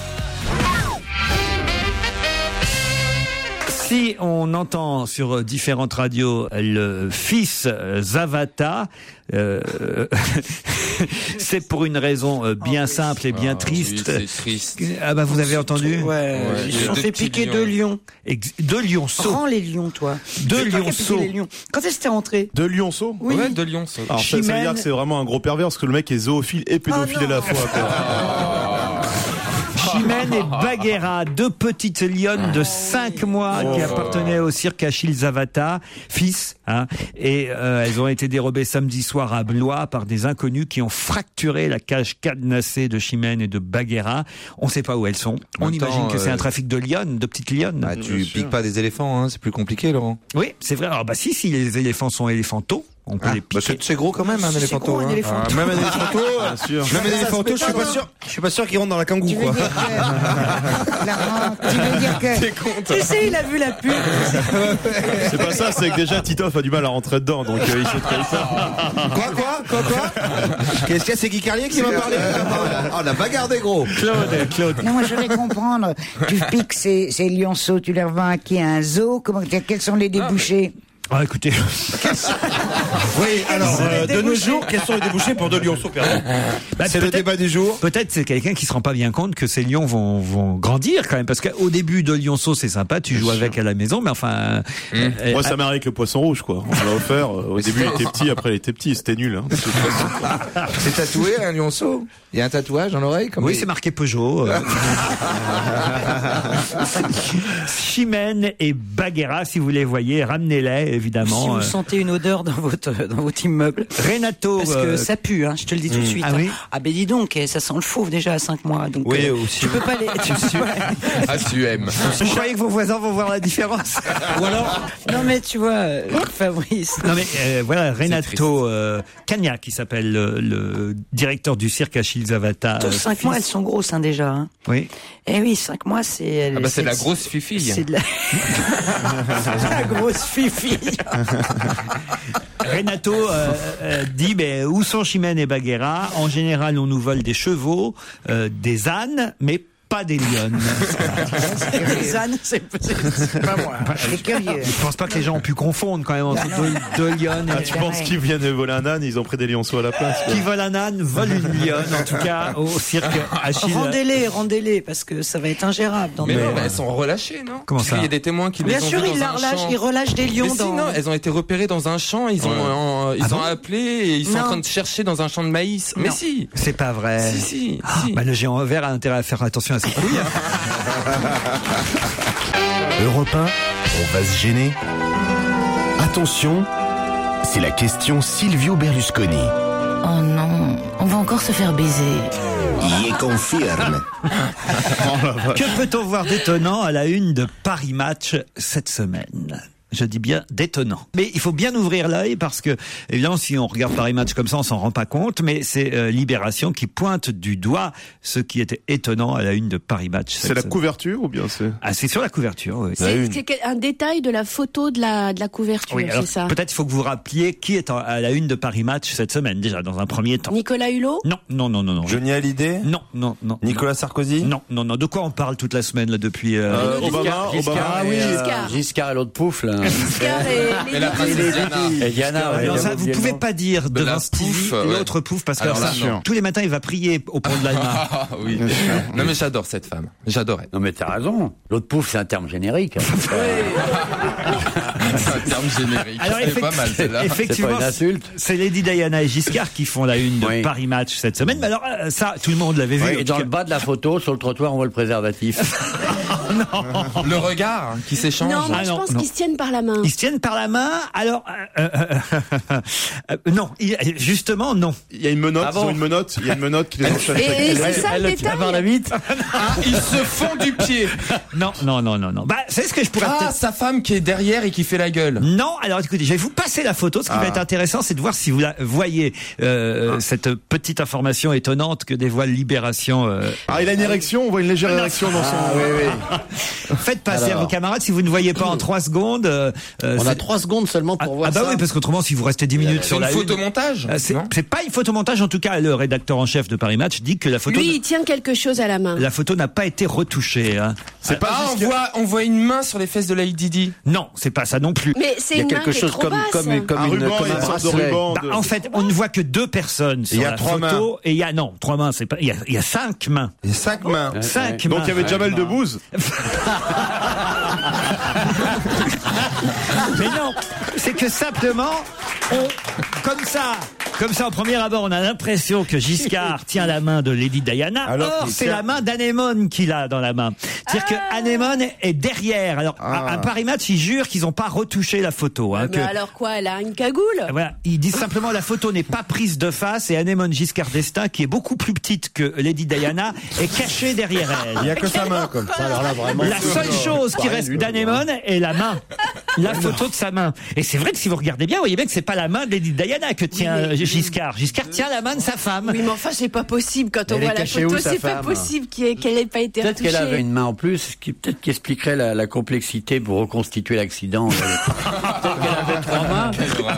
Si on entend sur différentes radios le fils euh, Zavata, euh, c'est pour une raison euh, bien simple et bien Ah, triste. oui, c'est triste. Ah bah vous avez entendu? Ouais, ils il y se a sont deux fait petits piquer lions. deux lions. Ex- Deux lionceaux. Rends les lions, toi. Deux C'est toi qui as piqué lionceaux. les lions. Quand est-ce que t'es rentré De Lionceau Oui. Ouais, de Lyon. ça. Alors ça, ça veut Chimène. dire que c'est vraiment un gros pervers parce que le mec est zoophile et pédophile Oh à la fois. quoi. Chimène et Bagheera, deux petites lionnes de cinq mois qui appartenaient au cirque Achille Zavata, fils, hein, et euh, elles ont été dérobées samedi soir à Blois par des inconnus qui ont fracturé la cage cadenassée de Chimène et de Bagheera. On ne sait pas où elles sont. En On même temps, imagine que c'est euh, un trafic de lionnes, de petites lionnes. Ah, tu piques pas des éléphants, hein, c'est plus compliqué, Laurent. Oui, c'est vrai. Alors bah si, si les éléphants sont éléphantaux, on peut Ah, les bah, piquer. c'est c'est gros quand même, un C'est éléphanto. gros, un hein. éléphanto. Ah, même un éléphanto, Bien sûr. même un Ça se éléphanto, met je suis pas pas dans- sûr, je suis pas sûr qu'il rentre dans la kangou, Tu veux quoi. dire que... Laurent, tu veux dire que... Tu sais, il a vu la pub. C'est pas ça, c'est que déjà Titoff a du mal à rentrer dedans, donc euh, il sait très ça. Quoi, quoi, quoi, quoi Qu'est-ce qu'il y a, c'est Guy Carlier qui m'a parlé Ah, on a pas gardé, gros. Claude, Claude. Non, moi, je voudrais comprendre. Tu piques ces, ces lionceaux, tu les revends à qui? À un zoo? Comment, quels sont les débouchés? Ah, écoutez. Oui, alors, euh, de nos jours, quels sont les débouchés pour deux lionceaux perdus Bah, C'est le peut-être- débat du jour. Peut-être c'est quelqu'un qui se rend pas bien compte que ces lions vont, vont grandir quand même, parce qu'au début de lionceau c'est sympa, tu joues avec à la maison, mais enfin. euh, euh, Moi, ça m'est arrivé avec le poisson rouge, quoi. On l'a offert. euh, Au début, il était petit, après, il était petit. C'était nul. Hein, de toute façon. C'est tatoué, un lionceau. Il y a un tatouage dans l'oreille comme oui, les- c'est marqué Peugeot. euh. Chimène et Bagheera, si vous les voyez, ramenez-les Si évidemment. vous Euh, sentez une odeur dans votre, dans votre immeuble. Renato. Parce que euh, ça pue, hein, je te le dis tout de Mm. suite. Ah oui Ah ben dis donc, eh, ça sent le fauve déjà à cinq mois. Donc, Oui, euh, aussi. tu peux pas les... Tu peux pas... Ah, tu aimes. Vous croyez que vos voisins vont voir la différence? Ou alors Non mais tu vois, euh, Fabrice... Non mais euh, voilà, triste. Renato euh, Cagna qui s'appelle le, le directeur du cirque Achille Zavata. Tous euh, cinq mois, elles sont grosses hein, déjà. Hein. Oui. Eh oui, cinq mois, c'est... Ah bah c'est de la grosse fifille. C'est de la... la grosse fifille. Renato euh, euh, dit mais où sont Chimène et Bagheera? En général, on nous vole des chevaux, euh, des ânes, mais pas des lionnes. Les ânes, c'est c'est pas moi. C'est curieux. Je pense pas que les gens ont pu confondre quand même entre deux, deux lionnes. Ah, et- tu penses qu'ils viennent de voler un âne, ils ont pris des lionceaux à la place, quoi. Qui vole un âne, vole une lionne, en tout cas, au cirque Achille. Rendez-les, rendez-les, parce que ça va être ingérable. Dans Mais le- non, mais elles sont relâchées, non Comment Parce ça qu'il y a des témoins qui Bien les ont sûr, vues ils dans la un relâchent, champ. ils relâchent des lions Mais si, dans... non, elles ont été repérées dans un champ, ils ont, Ouais. en- ils Ah ont bon appelé et ils sont Non. en train de chercher dans un champ de maïs. Mais Non. si C'est pas vrai. Si, si, Ah, si. bah, le géant vert a intérêt à faire attention à casse couilles. Europe un, on va se gêner. Attention, c'est la question Silvio Berlusconi. Oh non, on va encore se faire baiser. Y confirme. Que peut-on voir d'étonnant à la une de Paris Match cette semaine ? Je dis bien détonnant. Mais il faut bien ouvrir l'œil parce que, évidemment, si on regarde Paris Match comme ça, on s'en rend pas compte, mais c'est euh, Libération qui pointe du doigt ce qui était étonnant à la une de Paris Match. C'est la couverture ou bien c'est... Ah, c'est sur la couverture, oui. C'est, c'est un détail de la photo de la, de la couverture, Oui, alors, c'est ça. peut-être il faut que vous rappeliez qui est en- à la une de Paris Match cette semaine, déjà, dans un premier temps. Nicolas Hulot? Non, non, non, non, non. Johnny Hallyday? Non, non, non. Nicolas Sarkozy? Non, non, non. De quoi on parle toute la semaine, là, depuis... euh, Euh, Obama, Obama. Ah oui, Giscard. Giscard et l'autre pouf, là. Giscard et Et la princesse Diana. Et Diana, ouais, Alors ça, j'avoue vous bien pouvez le pas dire De devant la Stevie pouffe, et ouais. l'autre pouf parce que Alors alors là, ça, non. tous les matins il va prier au pont de l'Allemagne. Ah oui. Non mais j'adore cette femme. J'adorais. nom. Non mais t'as raison. L'autre pouf, c'est un terme générique. C'est un terme générique. Alors C'est pas effecti- mal celle-là. effectivement, C'est pas une insulte. c'est Lady Diana et Giscard qui font la une de Oui. Paris Match cette semaine. Mais alors euh, ça, tout le monde l'avait vu. Oui, en et tout dans cas. le bas de la photo, sur le trottoir, on voit le préservatif. Le regard hein, qui s'échange. Non, moi Ah je non, pense non. qu'ils se tiennent par la main. Ils se tiennent par la main. Alors euh, euh, euh, non, il- justement non. Il y a une menotte, Ah bon ils ont une menotte, il y a une menotte qui les enchaîne. Et, et c'est ça le Elle le tient détail. par la bite. Ah, ils se font du pied. Non, non, non, non, non. Bah, c'est ce que je pourrais Ah, peut-être. sa femme qui est derrière et qui fait la gueule. Non, alors écoutez, je vais vous passer la photo. Ce qui va être intéressant, c'est de voir si vous la voyez euh, cette petite information étonnante que dévoile Libération. Euh... Ah, il a une érection, on voit une légère érection dans son... Ah oui, oui. Faites passer Alors. à vos camarades si vous ne voyez pas en trois secondes. euh, euh, On c'est- a trois secondes seulement pour ah, voir ah bah ça. oui, parce qu'autrement, si vous restez dix minutes C'est sur une la une- photomontage. Euh, c'est, non c'est pas une photomontage, en tout cas, le rédacteur en chef de Paris Match dit que la photo, Lui, il tient quelque chose à la main. la photo n'a pas été retouchée. Hein. C'est pas Ah, on Giscard. voit, on voit une main sur les fesses de Lady Di. Non, c'est pas ça non plus. Mais c'est Il y a une main quelque qui est chose trop comme, basse. comme, comme Un une, ruban comme et un une sorte de bracelet. ruban. Bah, de- en fait, on ne voit que deux personnes sur Il y a la trois photo et il y a non trois mains, c'est pas il y a, il y a cinq mains, Il y a cinq mains. cinq Donc mains. il y avait Jamel Debbouze. Mais non, c'est que simplement, on, comme ça, comme ça, au premier abord, on a l'impression que Giscard tient la main de Lady Diana. Alors Or, qu'il c'est tient- la main d'Anémone qu'il a dans la main. C'est-à-dire que Anémone est derrière. Alors, à, à Paris Match, ils jurent qu'ils n'ont pas retouché la photo. Hein, Mais que- alors quoi, elle a une cagoule? Voilà, ils disent simplement la photo n'est pas prise de face et Anémone Giscard d'Estaing, qui est beaucoup plus petite que Lady Diana, est cachée derrière elle. Il y a que sa main comme ça. Alors là, vraiment. La seule chose qui reste d'Anémone est la main, la photo de sa main. Et c'est vrai que si vous regardez bien, vous voyez bien que c'est pas la main de Lady Diana que tient Oui, mais- euh, Giscard. Giscard tient la main de sa femme. Oui, mais enfin, c'est pas possible quand on Elle est voit la cachée photo. où, sa C'est pas femme possible qu'il ait- qu'elle ait pas été Peut-être retouchée. qu'elle avait une main en plus, ce qui peut-être qui expliquerait la, la complexité pour reconstituer l'accident. Peut-être qu'elle avait trois mains.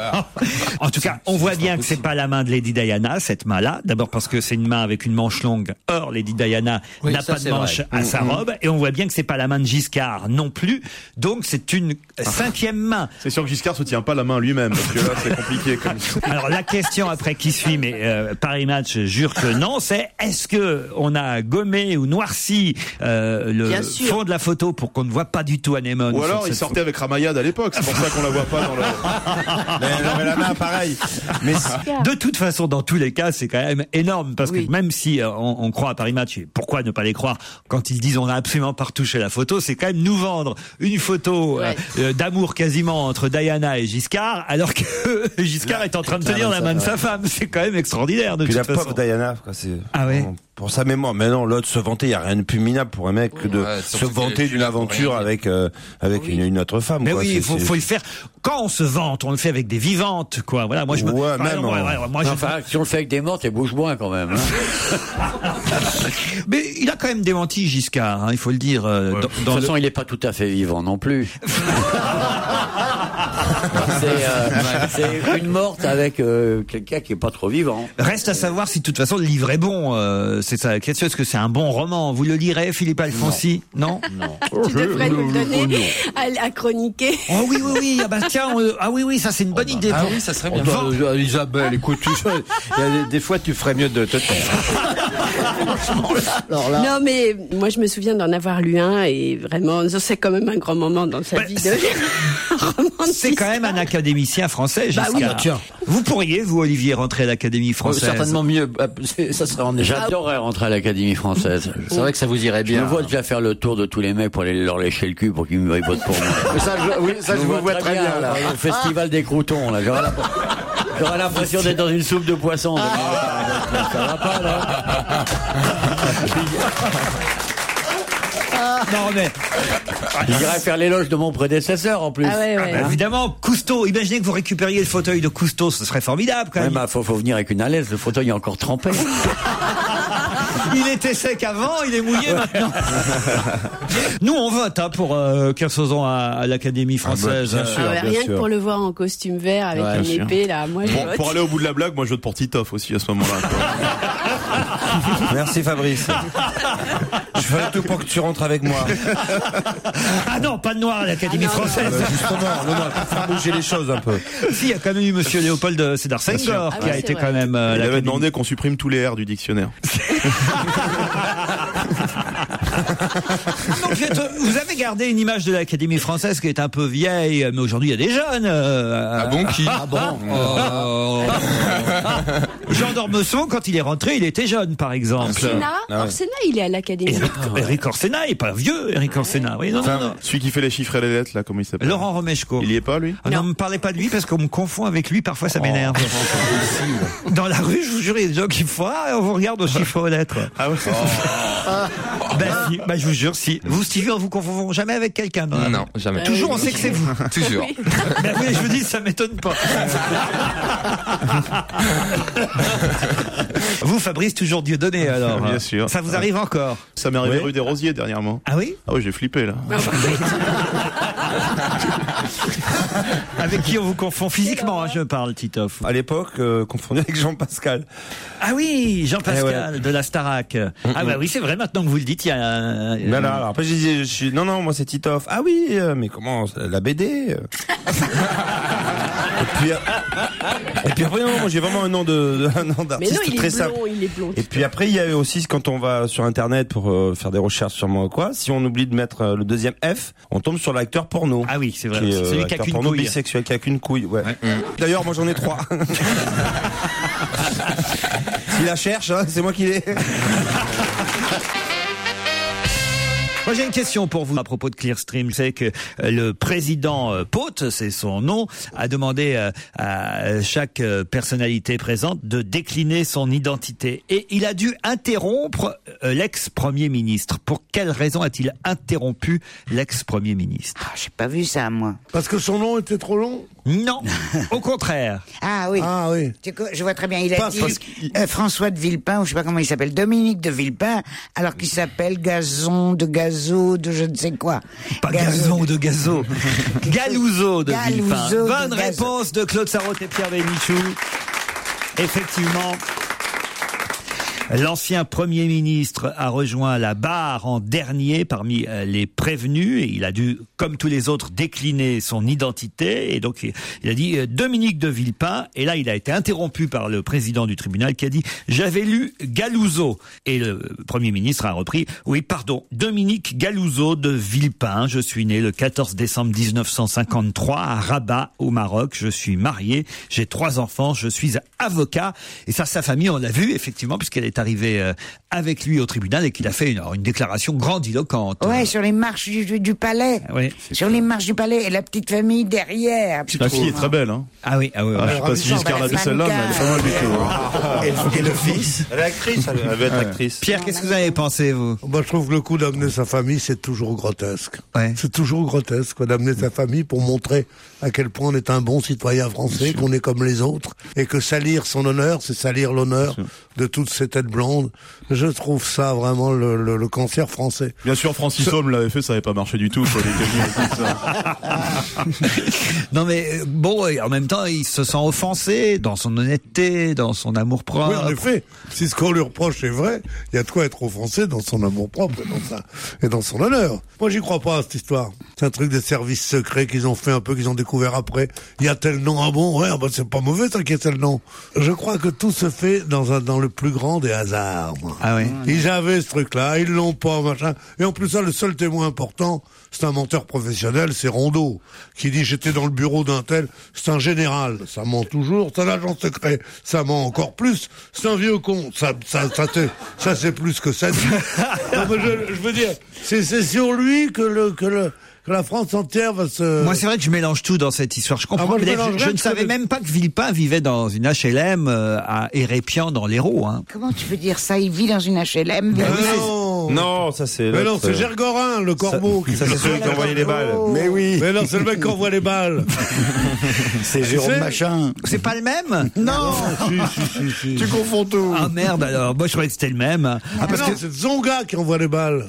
En tout cas, on voit bien que c'est pas la main de Lady Diana, cette main-là. D'abord parce que c'est une main avec une manche longue. Or, Lady Diana Oui, n'a ça, pas de c'est manche vrai. à sa Mhm. robe. Et on voit bien que c'est pas la main de Giscard non plus. Donc, c'est une cinquième main. C'est sûr que Giscard se tient pas la main lui-même, parce que là c'est compliqué comme Alors la question après qui suit, mais euh, Paris Match jure que non, c'est est-ce que on a gommé ou noirci euh, le Bien sûr. fond de la photo pour qu'on ne voit pas du tout Anémone? Ou sur alors il cette sortait avec Ramayad à l'époque, c'est pour ça qu'on la voit pas dans le... Mais elle avait la main pareil. Mais de toute façon, dans tous les cas, c'est quand même énorme parce Oui. que même si euh, on, on croit à Paris Match, et pourquoi ne pas les croire quand ils disent on a absolument pas retouché la photo, c'est quand même nous vendre une photo euh, Ouais. euh, d'amour quasiment entre Diana et Giscard, alors que Giscard est en train de tenir la main de sa femme. C'est quand même extraordinaire de Puis la toute façon. pauvre Diana, quoi, c'est. Ah ouais. Pour, pour sa mémoire. Mais non, l'autre se vanter, il y a rien de plus minable pour un mec que de Ouais, se surtout qu'elle vanter est d'une là pour aventure rien. avec euh, avec une, une autre femme. Mais quoi. oui, C'est- il faut, c'est- faut le faire. Quand on se vante, on le fait avec des vivantes, quoi. Voilà, moi je me. Ouais, Ah, même non, ouais, en- ouais, moi, je- Enfin, si on le fait avec des morts, t'es bouge moins quand même. Hein. Mais il a quand même démenti Giscard, hein, il faut le dire. euh, dans- De toute dans le- façon, il n'est pas tout à fait vivant non plus. c'est, euh, c'est une morte avec euh, quelqu'un qui est pas trop vivant. Reste à savoir si de toute façon le livre est bon. euh, c'est ça la question. Est-ce que c'est un bon roman? Vous le lirez, Philippe Alfonsi? Non. Non. Tu devrais nous le donner à, à chroniquer. Oh oui, oui, oui. Ah bah tiens, on- ah oui, oui, ça c'est une bonne idée. Ah pour- oui, ça serait bien. Vend- Euh, Isabelle, écoute, tu sais, il y a des, des fois tu ferais mieux de te taire. Franchement, alors là. Non, mais moi, je me souviens d'en avoir lu un et vraiment, c'est quand même un grand moment dans sa Bah, vie de c'est- lire un roman de C'est quand même un académicien français, Bah Giscard. oui. Tiens. Vous pourriez, vous, Olivier, rentrer à l'Académie française. Certainement mieux. Ah, c'est- Ça serait en J'adorerais rentrer à l'Académie française. C'est vrai que ça vous irait bien. Je me vois déjà faire le tour de tous les mecs pour aller leur lécher le cul pour qu'ils me votent pour moi. Mais ça, je- oui, ça, je vous vois très bien, là. Le festival des croutons, là. J'aurais l'impression- J'aurais l'impression d'être dans une soupe de poisson. Ça va pas, là. Non, mais. J'irais faire l'éloge de mon prédécesseur, en plus. Ah ouais, ouais. Bah, évidemment, Cousteau. Imaginez que vous récupériez le fauteuil de Cousteau, ce serait formidable, quand Ouais, même. bah, faut, faut venir avec une alaise. Le fauteuil est encore trempé. Il était sec avant, il est mouillé maintenant. Nous, on vote hein, pour euh, Kersozon à, à l'Académie française. bien sûr. Ah ouais, bien rien sûr. que pour le voir en costume vert avec Ouais, une bien sûr. épée, là, moi je Pour, vote. pour aller au bout de la blague, moi je vote pour Titoff aussi à ce moment-là. Merci Fabrice. Je ferai tout pour que tu rentres avec moi. Ah non, pas de noir à l'Académie Ah non, non. française. Euh, justement, non, non, pour faire bouger les choses un peu. Si, il y a quand même eu Monsieur Léopold Sédar Senghor Ah qui oui, a c'est été vrai. quand même. euh, Il avait l'Académie. demandé qu'on supprime tous les R du dictionnaire. Donc, vous êtes- vous avez gardé une image de l'Académie française qui est un peu vieille, mais aujourd'hui il y a des jeunes. euh, Ah bon, qui Ah bon Oh. Jean d'Ormesson, quand il est rentré, il était jeune, par exemple. Orsena, Orsena, il est à l'Académie. Eric, Eric Orsena, il est pas vieux, Eric Orsena. Oui, non, non, non. Celui qui fait les chiffres et les lettres, là, comment il s'appelle? Laurent Romeshko. Il y est pas, lui? Ah non, ne me parlez pas de lui parce qu'on me confond avec lui, parfois ça m'énerve. Dans la rue, je vous jure, il y a des gens qui font ah, on vous regarde aux chiffres aux lettres. Ah ouais? Ben si, ben, je vous jure, si. Vous, Stevie, on vous confond jamais avec quelqu'un, non? Non, jamais. Toujours, on sait que c'est vous. Toujours. Ben oui, je vous dis, ça m'étonne pas. Vous, Fabrice, toujours Dieudonné, alors. Bien sûr. Ça vous arrive encore? Ça m'est arrivé Oui. rue des Rosiers dernièrement. Ah oui? Ah oui, j'ai flippé, là. Avec qui on vous confond physiquement, hein, je parle, Titoff. À l'époque, euh, confondu avec Jean-Pascal. Ah oui, Jean-Pascal Eh de la Starac. Ah bah oui, c'est vrai, maintenant que vous le dites, il y a... un- Ben là, alors après je disais, je suis, non non, moi c'est Titoff. Ah oui, euh, mais comment, la B D euh. Et puis, euh, et puis après, non, moi j'ai vraiment un nom de, de- un nom Mais d'artiste non, il très est simple. blond, il est blond. Et puis après, il y a aussi quand on va sur internet pour euh, faire des recherches sur moi ou quoi, si on oublie de mettre euh, le deuxième F, on tombe sur l'acteur porno. Ah oui, c'est vrai. Qui est, C'est euh, celui qui a acteur qu'une porno couille. bisexuel qui a qu'une couille. Ouais. D'ailleurs, moi j'en ai trois. S'il la cherche, hein, c'est moi qui l'ai. Moi j'ai une question pour vous à propos de Clearstream. C'est que euh, le président euh, Pote, c'est son nom, a demandé euh, à chaque euh, personnalité présente de décliner son identité. Et il a dû interrompre euh, l'ex-premier ministre. Pour quelle raison a-t-il interrompu l'ex-premier ministre? Ah, j'ai pas vu ça, moi. Parce que son nom était trop long? Non, au contraire. Ah oui. Ah oui. Tu sais, je vois très bien. Il a Pas dit parce euh, François de Villepin, ou je sais pas comment il s'appelle, Dominique de Villepin, alors qu'il s'appelle Gazon de Gazo de je ne sais quoi. Pas Gazon de Gazo. Galouzo de Galouzo Villepin. de Bonne Gazo. réponse de Claude Sarraute et Pierre Bénichou. Effectivement. L'ancien Premier ministre a rejoint la barre en dernier parmi euh, les prévenus et il a dû, comme tous les autres, décliner son identité. Et donc, il a dit euh, Dominique de Villepin. Et là, il a été interrompu par le président du tribunal qui a dit « J'avais lu Galouzo ». Et le Premier ministre a repris « Oui, pardon, Dominique Galouzo de Villepin. Je suis né le quatorze décembre mille neuf cent cinquante-trois à Rabat, au Maroc. Je suis marié, j'ai trois enfants, je suis avocat. » Et ça, sa famille, on l'a vu, effectivement, puisqu'elle est arrivé euh, avec lui au tribunal et qu'il a fait une, une déclaration grandiloquente. Ouais, sur les marches du, du, du palais. Oui. Sur les marches du palais et la petite famille derrière. La fille est très belle, hein. Ah oui, ah oui. Ah, oui. je sais pas si Giscard l'a vu celle-là, mais elle est pas mal du tout. hein. Et, le- et le fils, elle est actrice, elle, elle veut être Ouais. actrice. Pierre, qu'est-ce que vous avez pensé, vous? Moi, je trouve que le coup d'amener sa famille, c'est toujours grotesque. Ouais. C'est toujours grotesque, quoi, d'amener sa famille pour montrer à quel point on est un bon citoyen français, qu'on est comme les autres, et que salir son honneur, c'est salir l'honneur de toutes ces têtes blondes. Je trouve ça vraiment le, le, le cancer français. Bien sûr, Francis Homme l'avait fait, ça n'avait pas marché du tout. Quoi, les cabinets, tout ça. Non mais euh, bon, et en même temps, il se sent offensé dans son honnêteté, dans son amour-propre. Oui, en effet, si ce qu'on lui reproche est vrai, il y a de quoi être offensé dans son amour-propre et dans, sa, et dans son honneur. Moi, j'y crois pas à cette histoire. C'est un truc des services secrets qu'ils ont fait un peu, qu'ils ont découvert après. Il y a tel nom, ah bon, ouais, bah, c'est pas mauvais ça qu'il y ait tel nom. Je crois que tout se fait dans, un, dans le plus grand des hasard, moi. Ah oui. Ils avaient ce truc-là, ils l'ont pas, machin. Et en plus, ça, le seul témoin important, c'est un menteur professionnel, c'est Rondeau, qui dit j'étais dans le bureau d'un tel. C'est un général, ça ment toujours. C'est un agent secret, ça ment encore plus. C'est un vieux con, ça, ça, ça, c'est, ça c'est plus que ça dit. Non, mais je, je veux dire, c'est, c'est sur lui que le, que le, que la France entière va se... Moi, c'est vrai que je mélange tout dans cette histoire. Je comprends. Ah, moi, je mais mélange je, je rien, ne je savais connais- même pas que Villepin vivait dans une H L M euh, à Hérépian dans l'Hérault. Hein. Comment tu peux dire ça? Il vit dans une H L M. Mais non. Non, ça c'est. Mais l'autre, non, c'est euh, Gergorin, le corbeau. Ça, ça, c'est celui qui envoyait les balles. Mais oui. Mais non, c'est le mec qui envoie les balles. C'est Jérôme C'est- Machin. C'est pas le même? Non. Si, si, si, si. Tu confonds tout. Ah merde alors. Moi, je croyais que c'était le même. Ah, Ah, parce non, que c'est Zonga qui envoie les balles.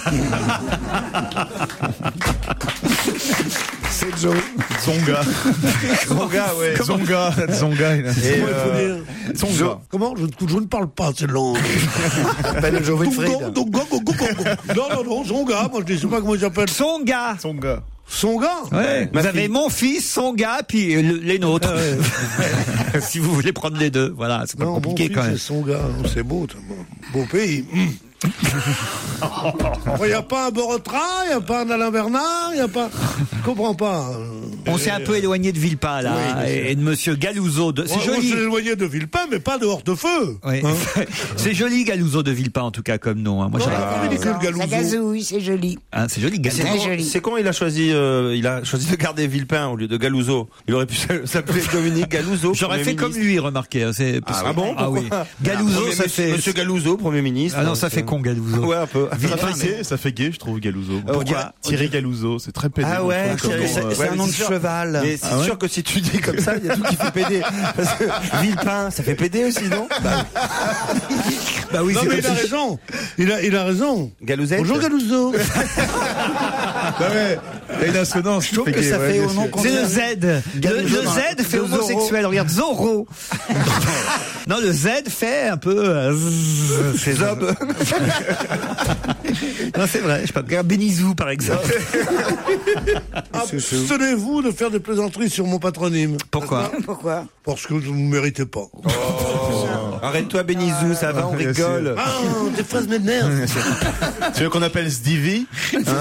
C'est Joe. Zonga. Zonga, ouais. Zonga. Zonga. il a- Comment il faut euh, dire Zonga. Comment je, ne- je ne parle pas cette langue. Appelle Joe Wilfried. Zonga, Zonga, Zonga, Zonga. Non, non, non, Zonga. Moi, je ne sais pas comment il s'appelle. son gars. Zonga. Son gars. Ouais. Vous Ma avez fille. mon fils, son gars, puis euh, le- les nôtres. Si vous voulez prendre les deux, voilà, c'est pas Non, mon compliqué fils, quand même. c'est son gars. C'est beau, c'est beau. Beau pays. Il n'y a pas un Borotra, il n'y a pas un Alain Bernard, il n'y a pas... Je comprends pas. On s'est un peu éloigné de Villepin là, Oui, mais et, et de Monsieur Galouzo. De... C'est On, on joli. s'est éloigné de Villepin, mais pas de Hortefeux. Oui. Hein. C'est joli Galouzo de Villepin en tout cas comme nom. Hein. Moi, Non, j'aurais- c'est ridicule, Ça Galouzo. gazouille, c'est joli. Hein, c'est joli C'est Galouzo. Très con, joli. c'est con, il a choisi, euh, il a choisi de garder Villepin au lieu de Galouzo. Il aurait pu s'appeler Dominique Galouzo. J'aurais Premier fait comme ministre. lui, remarquez. hein, c'est- parce Ah que- bon? Ah oui. Pourquoi Galouzo, Premier ça monsieur- fait. Monsieur Galouzo, Premier ministre. Ah non, ça fait con Galouzo. Ouais, un peu. Ça fait gay, ça fait gay, je trouve, Galouzo. Euh, Pourquoi Thierry Galouzo, c'est très pédé. Ah ouais, comme Thierry, nom, c'est- euh, c'est un nom de cheval. Mais c'est Ah ouais sûr que si tu dis comme ça, il y a tout qui fait pédé. Parce que Villepin, ça fait pédé aussi, non? Bah, Bah oui, Non, c'est mais comme il a si- raison. Il a, il a raison. Galouzette. Bonjour Galouzo. Bah ouais, il a une assonance. Je trouve que ça fait au nom C'est le contraire. Z. Le, le Galouzo dans la- Z fait de homosexuel. Regarde, Zorro. Non, le Z fait un peu. euh, zzz, c'est Zob. Non, c'est vrai. Je sais pas. Regarde Benizou, par exemple. Abstenez-vous de faire des plaisanteries sur mon patronyme. Pourquoi? Pourquoi? Parce que vous ne méritez pas. Arrête-toi, Benizou, ça va, on Bien rigole. Ah, tes phrases m'énervent. Tu veux qu'on appelle Stevie hein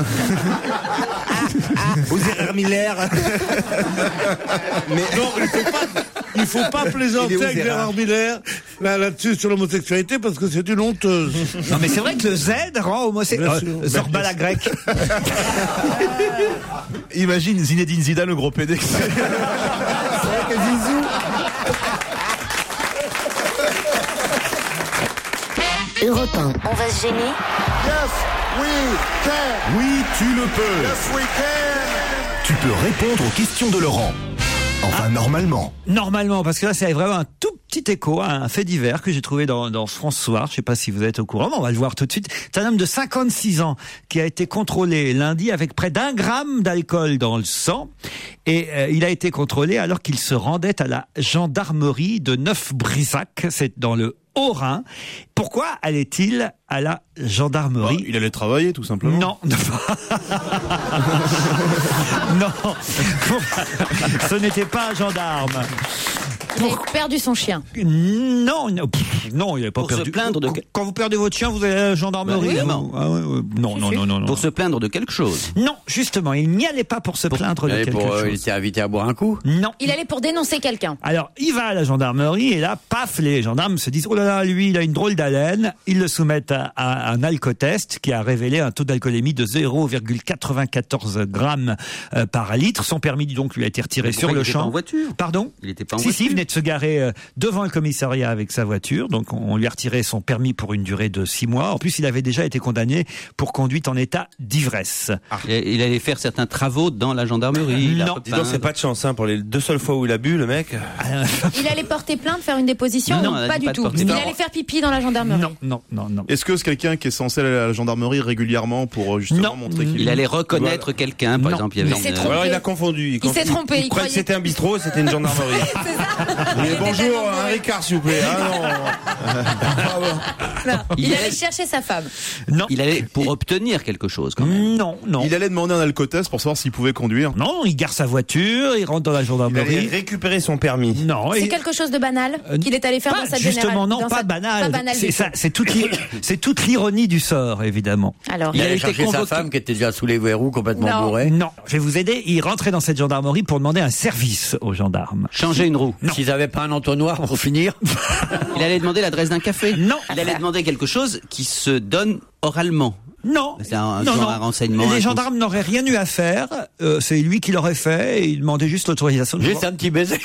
Aux erreurs Miller. Mais non, il faut pas, il faut pas Il est plaisanter où, avec Gérard Gérard Miller là, là-dessus sur l'homosexualité parce que c'est une honteuse. Non, mais c'est vrai que le Z rend homosexuel. Bien sûr. Euh, Zorba la grecque. Imagine Zinedine Zidane, le gros pédé. Europe un. On va se gêner. Oui, tu le peux. Tu peux répondre aux questions de Laurent. Enfin, normalement. Normalement, parce que là, c'est vraiment un tout petit écho à un fait divers que j'ai trouvé dans, dans France Soir. Je sais pas si vous êtes au courant, mais on va le voir tout de suite. C'est un homme de cinquante-six ans qui a été contrôlé lundi avec près d'un gramme d'alcool dans le sang. Et euh, il a été contrôlé alors qu'il se rendait à la gendarmerie de Neuf-Brissac. C'est dans le Haut-Rhin. Pourquoi allait-il à la gendarmerie? Il allait travailler, tout simplement. Non. Non. Ce n'était pas un gendarme. Il a perdu son chien. Non, non, pff, non, il n'avait pas Pour se perdu. plaindre de- Quand- Quand vous perdez votre chien, vous allez à la gendarmerie. Bah, évidemment. Ah ouais, ouais. Non, non, non, non, non. Pour se plaindre de quelque chose. Non, justement, il n'y allait pas pour se plaindre de Et quelque pour, euh, chose. il était invité à boire un coup. Non. Il allait pour dénoncer quelqu'un. Alors, il va à la gendarmerie et là, paf, les gendarmes se disent, oh là là, lui, il a une drôle d'haleine. Ils le soumettent à, à un alcotest qui a révélé un taux d'alcoolémie de zéro virgule quatre-vingt-quatorze grammes euh, par litre. Son permis, donc, lui a été retiré Mais sur pourquoi le il était pas champ. en voiture Pardon? Il était pas en Si, si, voiture. il venait de se garer euh, devant le commissariat avec sa voiture. Donc, on, on lui a retiré son permis pour une durée de six mois. En plus, il avait déjà été condamné pour conduite en état d'ivresse. Il, il allait faire certains travaux dans la gendarmerie. il a Non. repeint- Dis donc, c'est pas de chance, hein, pour les deux seules fois où il a bu, le mec. Il allait porter plainte, faire une déposition Non, ou elle a pas dit du pas de tout. porter Il plainte. allait faire pipi dans la gendarmerie. Non, non, non, non. Est-ce que c'est quelqu'un qui est censé aller à la gendarmerie régulièrement pour euh, justement Non. montrer qu'il Il allait reconnaître quelqu'un, par Non. exemple. Il y avait Il s'est une- trompé. Ou alors il a confondu. Il s'est trompé, il Il croyait croyait- que c'était un bistrot, c'était une gendarmerie. Oui, bonjour, un Ricard, s'il vous plaît. Ah non. Non, il, Il allait allait- chercher sa femme. Non. Il allait pour obtenir quelque chose quand même. Non, non. Il allait demander un alcotest pour savoir s'il pouvait conduire. Non, il gare sa voiture, il rentre dans la Il gendarmerie. allait récupérer son permis. Non, C'est et- quelque chose de banal qu'il est allé faire pas- dans sa justement, générale. non, dans pas sa- banal. Pas banal c'est du ça, tout. c'est toute, l'i- c'est toute l'ironie du sort, évidemment. Alors, Il Il a allait été chercher sa convoqué- femme qui était déjà sous les verrous, complètement Non. bourrée. Non, je vais vous aider. Il rentrait dans cette gendarmerie pour demander un service aux gendarmes. Changer une roue. S'ils avaient pas un entonnoir pour finir. Il allait demander l'adresse d'un café. Non. Il allait demander quelque chose qui se donne oralement. Non. C'est un, non, genre non. un renseignement. Les un gendarmes n'auraient rien eu à faire. Euh, c'est lui qui l'aurait fait et il demandait juste l'autorisation. de Juste pouvoir- un petit baiser.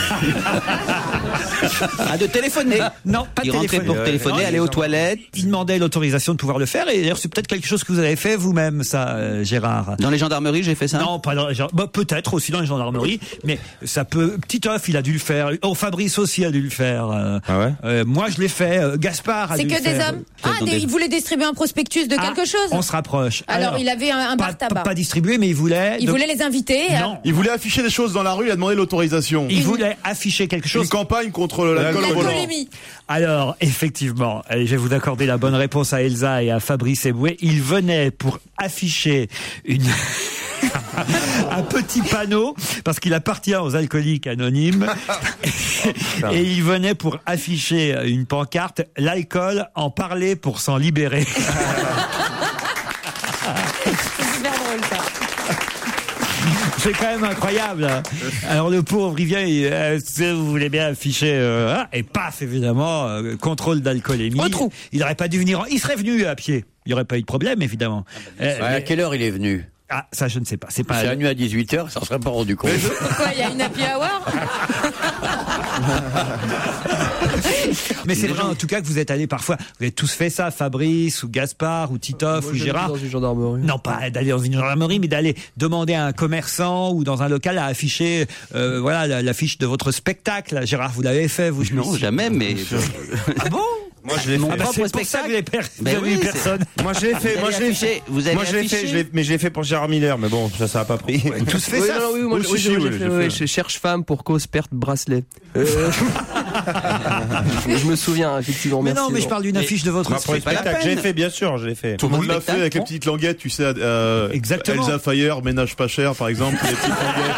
Ah, de téléphoner. Non, pas Il rentrait téléphoner. pour Euh, téléphoner, non, aller aux toilettes. Il demandait l'autorisation de pouvoir le faire et d'ailleurs c'est peut-être quelque chose que vous avez fait vous-même, ça, euh, Gérard. Dans les gendarmeries, j'ai fait ça. Non, pas dans les gendarmeries. Bah, peut-être aussi dans les gendarmeries, mais ça peut. Titoff, il a dû le faire. Oh, Fabrice aussi a dû le faire. Euh, Ah ouais euh, moi, je l'ai fait. Euh, Gaspard a c'est dû que le des faire. hommes. Ah, des- il voulait distribuer un prospectus de Ah, quelque chose. On se rapproche. Alors, il avait un, un pas, bar tabac. pas distribué, mais il voulait. Il de- voulait les inviter. Non. Il voulait afficher des choses dans la rue, il a demandé l'autorisation. Il voulait afficher quelque chose. Une campagne contre l'alcool au volant. L'alcoolémie. Alors, effectivement, allez, je vais vous accorder la bonne réponse à Elsa et à Fabrice Eboué. Il venait pour afficher une... un petit panneau, parce qu'il appartient aux alcooliques anonymes, et il venait pour afficher une pancarte, l'alcool, en parler pour s'en libérer. C'est super drôle ça. C'est quand même incroyable. Hein. Alors le pauvre, il vient, il, euh, si vous voulez bien afficher, euh, hein, et paf, évidemment, euh, contrôle d'alcoolémie. Au trou. Il n'aurait pas dû venir, en- il serait venu à pied. Il n'y aurait pas eu de problème, évidemment. Euh, Ouais, à mais- quelle heure il est venu? Ah, ça, je ne sais pas. C'est pas. C'est venu à dix-huit heures, ça ne serait pas rendu compte. Pourquoi il y a une happy hour? Mais c'est vrai, en tout cas, que vous êtes allés parfois. Vous avez tous fait ça, Fabrice, ou Gaspard, ou Titoff, Moi, ou j'habite Gérard. dans une gendarmerie. Non, pas d'aller dans une gendarmerie, mais d'aller demander à un commerçant ou dans un local à afficher, euh, voilà, la- l'affiche de votre spectacle. Gérard, vous l'avez fait, vous? je Non, suis sûr. jamais, mais. Ah bon? Moi, je l'ai Mon fait. Ah bah, propre c'est pour ça que spectacle. vous avez, per- vous Ben avez oui, eu c'est- personne. Moi, je l'ai fait. Vous Moi, avez je l'ai affiché- fait. vous avez Moi, je l'ai fait. affiché Je l'ai- mais je l'ai fait pour Gérard Miller. Mais bon, ça, ça a pas pris. Tous fait Oui, ça. non, oui, moi, Oui, oui, si, j'ai- oui, j'ai j'ai fait, fait. ouais, je cherche femme pour cause perte bracelet. Euh, je me souviens, effectivement. Mais merci, non, mais je bon. parle d'une affiche de votre Moi, pour le pas la spectacle, peine. j'ai fait, bien sûr, je l'ai fait. Tout le monde l'a spectacle, fait avec les bon. petites languettes, tu sais, euh, Exactement. Elsa Fire, ménage pas cher, par exemple, les petites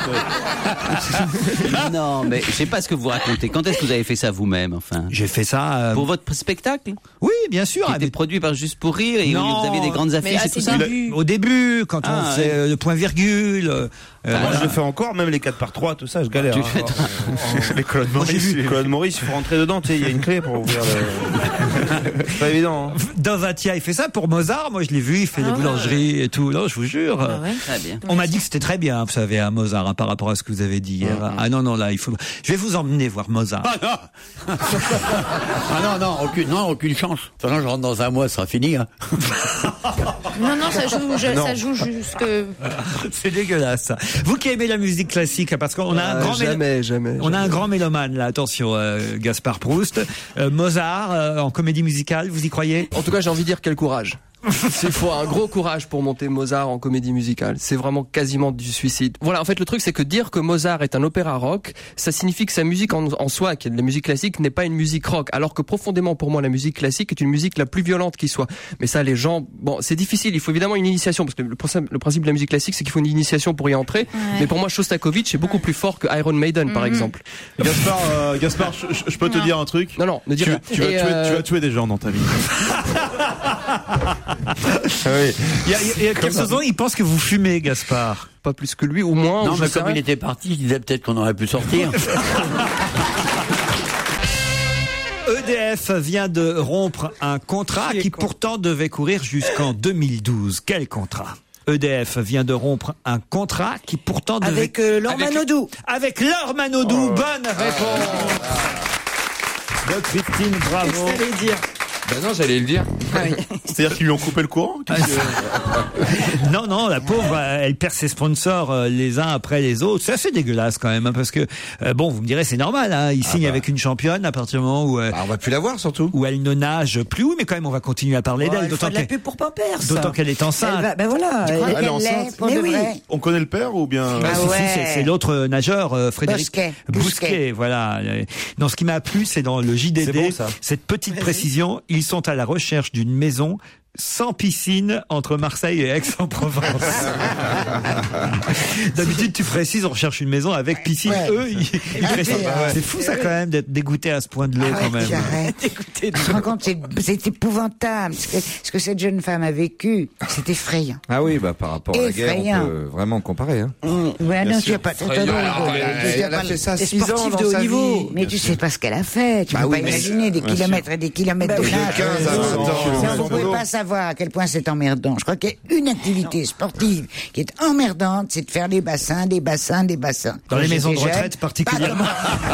languettes. euh. Non, mais je sais pas ce que vous racontez. Quand est-ce que vous avez fait ça vous-même, enfin? J'ai fait ça. euh, Pour votre spectacle? Oui, bien sûr. Qui avec- était produit par Juste pour rire et Non. vous aviez des grandes Mais affiches à et tout ses ça? débuts. Au début, quand Ah, on faisait ouais. euh, le point virgule. euh, euh, Moi, voilà. je le fais encore, même les quatre par trois, tout ça, je galère. Tu hein. fais Les Claude Maurice, Claude Maurice, il faut rentrer dedans, tu sais, il y a une clé pour ouvrir le... C'est pas évident, hein. Davatia, il fait ça pour Mozart. Moi, je l'ai vu, il fait Ah les ouais. boulangeries et tout. Non, je vous jure. Ah ouais. Très bien. On m'a dit que c'était très bien, vous savez, à Mozart, hein, par rapport à ce que vous avez dit hier. Ah non, non, là, il faut. Je vais vous emmener voir Mozart. Ah non, non, aucune, non, aucune chance. De toute façon, je rentre dans un mois, ça sera fini. Hein. Non, non, ça joue, je- Non. ça joue jusque. C'est dégueulasse. Ça. Vous qui aimez la musique classique, parce qu'on a un Euh, grand mélo- jamais, jamais. on a un jamais. grand mélomane là. Attention, euh, Gaspard Proust, Euh, Mozart euh, en comédie musicale. Vous y croyez? En tout cas, j'ai envie de dire quel courage. Il faut un gros courage pour monter Mozart en comédie musicale. C'est vraiment quasiment du suicide. Voilà, en fait, le truc, c'est que dire que Mozart est un opéra rock, ça signifie que sa musique en, en soi, qui est de la musique classique, n'est pas une musique rock. Alors que profondément, pour moi, la musique classique est une musique la plus violente qui soit. Mais ça, les gens, bon, c'est difficile. Il faut évidemment une initiation, parce que le principe, le principe de la musique classique, c'est qu'il faut une initiation pour y entrer. Ouais. Mais pour moi, Shostakovich est beaucoup plus fort que Iron Maiden, par Mhm. exemple. Gaspard, euh, Gaspard, je, je- je peux te Non. dire un truc? Non, non, ne dis Tu, rien. tu vas Et, tuer, euh, tu vas tuer des gens dans ta vie. Oui. Il y a, il y a quelques secondes, il pense que vous fumez, Gaspard. Pas plus que lui, ou moins. Non, ou je mais sais comme rien. il était parti, il disait peut-être qu'on aurait pu sortir. E D F vient de rompre un contrat qui pourtant devait courir jusqu'en deux mille douze. Quel contrat? E D F vient de rompre un contrat qui pourtant devait... Avec euh, Laure Avec- Manodou. Avec Laure Manodou. Bonne réponse de Christine, bravo. Qu'est-ce que t'allais dire? Ben non, j'allais le dire. C'est-à-dire qu'ils lui ont coupé le courant? Non, non, la pauvre, elle perd ses sponsors euh, les uns après les autres. C'est assez dégueulasse quand même, hein, parce que euh, bon, vous me direz, c'est normal. Hein, il Ah signe bah. avec une championne à partir du moment où euh, bah, on va plus la voir surtout. Où elle ne nage plus, oui, mais quand même, on va continuer à parler Oh, d'elle. il D'autant faut de la qu'elle, pub pour Pampers. d'autant qu'elle est enceinte. Elle va- ben voilà. Tu crois elle- qu'elle est enceinte l'est pour Mais de oui. vrai? On connaît le père ou bien? Ah, Ah si, si, ouais. c'est, c'est l'autre nageur, euh, Frédéric Bousquet. Bousquet, voilà. Non, ce qui m'a plu, c'est dans le J D D, C'est bon, ça. cette petite précision. Ils sont à la recherche d'une maison sans piscine entre Marseille et Aix-en-Provence. D'habitude, tu précises, on recherche une maison avec piscine. Ouais. Eux, ils, ils précisent. ouais. C'est fou, ça, quand même, d'être dégoûté à ce point de l'eau, quand même. Arrête. Tu te rends compte, c'est, c'est épouvantable. Ce que, ce que cette jeune femme a vécu, c'est effrayant. Ah oui, bah par rapport à la guerre, Effrayant. on peut vraiment comparer. Hein. Ouais, non, tu sûr. as pas, t'as pas Alors, rigolé. elle, Tu as elle a pas- fait ça des six ans sportifs dans de haut sa niveau. vie. Mais tu sais pas ce qu'elle a fait. Tu Bah peux oui, pas mais- imaginer des Bien kilomètres et des kilomètres Bah de oui, nage. quinze à vingt ans, Ça, vous son pouvez boulot. pas savoir à quel point c'est emmerdant. Je crois qu'il y a une activité sportive qui est emmerdante, c'est de faire des bassins, des bassins, des bassins. Dans les Quand maisons de j'étais retraite jeune, particulièrement.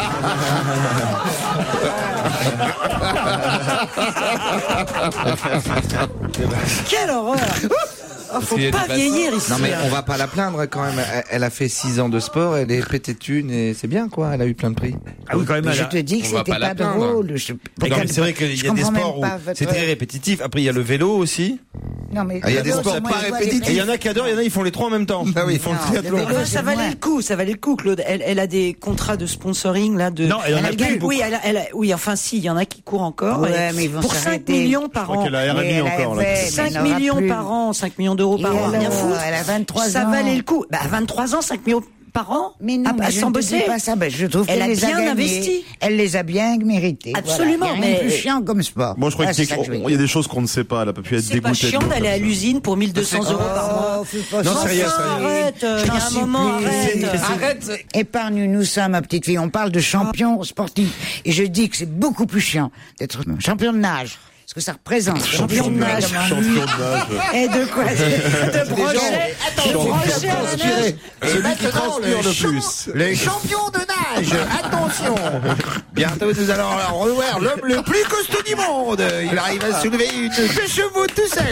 Quelle horreur. Oh, faut qu'il y a pas des bassins. vieillir ici. Non mais hein. on va pas la plaindre quand même. Elle, elle a fait six ans de sport, elle est pétée de thunes et c'est bien quoi. Elle a eu plein de prix. Ah oui, quand même, Mais elle je a- te dis que on va c'était pas la pas plaindre. drôle. Je, Non, mais c'est vrai qu'il je y a des comprends même sports où pas votre- c'est très répétitif. Après, il y a le vélo aussi. Non, mais Ah, il y a des l'autre, sports moi, pas je vois répétitifs. des- Et il y en a qui adorent, il y en a, ils font les trois en même temps. Ah oui. Ils font Non, le triathlon. le vélo, Ah, ça c'est valait moins. le coup, ça valait le coup, Claude. Elle, elle a des contrats de sponsoring là de. Non, elle en a elle plus gagne- beaucoup. Oui, elle a- elle a- oui, enfin si, il y en a qui courent encore. Ouais, Et mais ils vont pour cinq s'arrêter. millions par Je crois an. qu'elle a R M I Et elle encore, là. avait- mais cinq il n'aura millions plus. par an, cinq millions d'euros par Et an, alors, rien foutre. elle a vingt-trois Ça ans. valait le coup. Bah, à vingt-trois ans, cinq millions par an. Mais non, à, mais à je sans ne te bosser. dis pas ça. Ben, je trouve Elle qu'elle a les a bien gagnés. investi. Elle les a bien méritées. Absolument, Voilà. Il y a rien de mais- plus chiant comme sport. Moi, je crois Ah, qu'il c'est ça que je veux y dire. a des choses qu'on ne sait pas. Elle a pas pu être C'est pas dégoûtée. de chiant l'eau d'aller comme à ça. l'usine pour mille deux cents euros par mois. Oh, fais pas Non, ça. sérieux, Enfin, sérieux. arrête, euh, il y a un J'en moment, supplie. arrête. Arrête. Épargne-nous ça, ma petite fille. On parle de champion sportif. Et je dis que c'est beaucoup plus chiant d'être champion de nage. Ce que ça représente. Champion de nage. Champion de nage. Et de quoi De brochet. De Champion brochet à la neige. Et maintenant le plus. Les champions de nage, attention. Bientôt, nous allons revoir l'homme le plus costaud du monde. Il arrive à soulever une deux chevaux tout seul.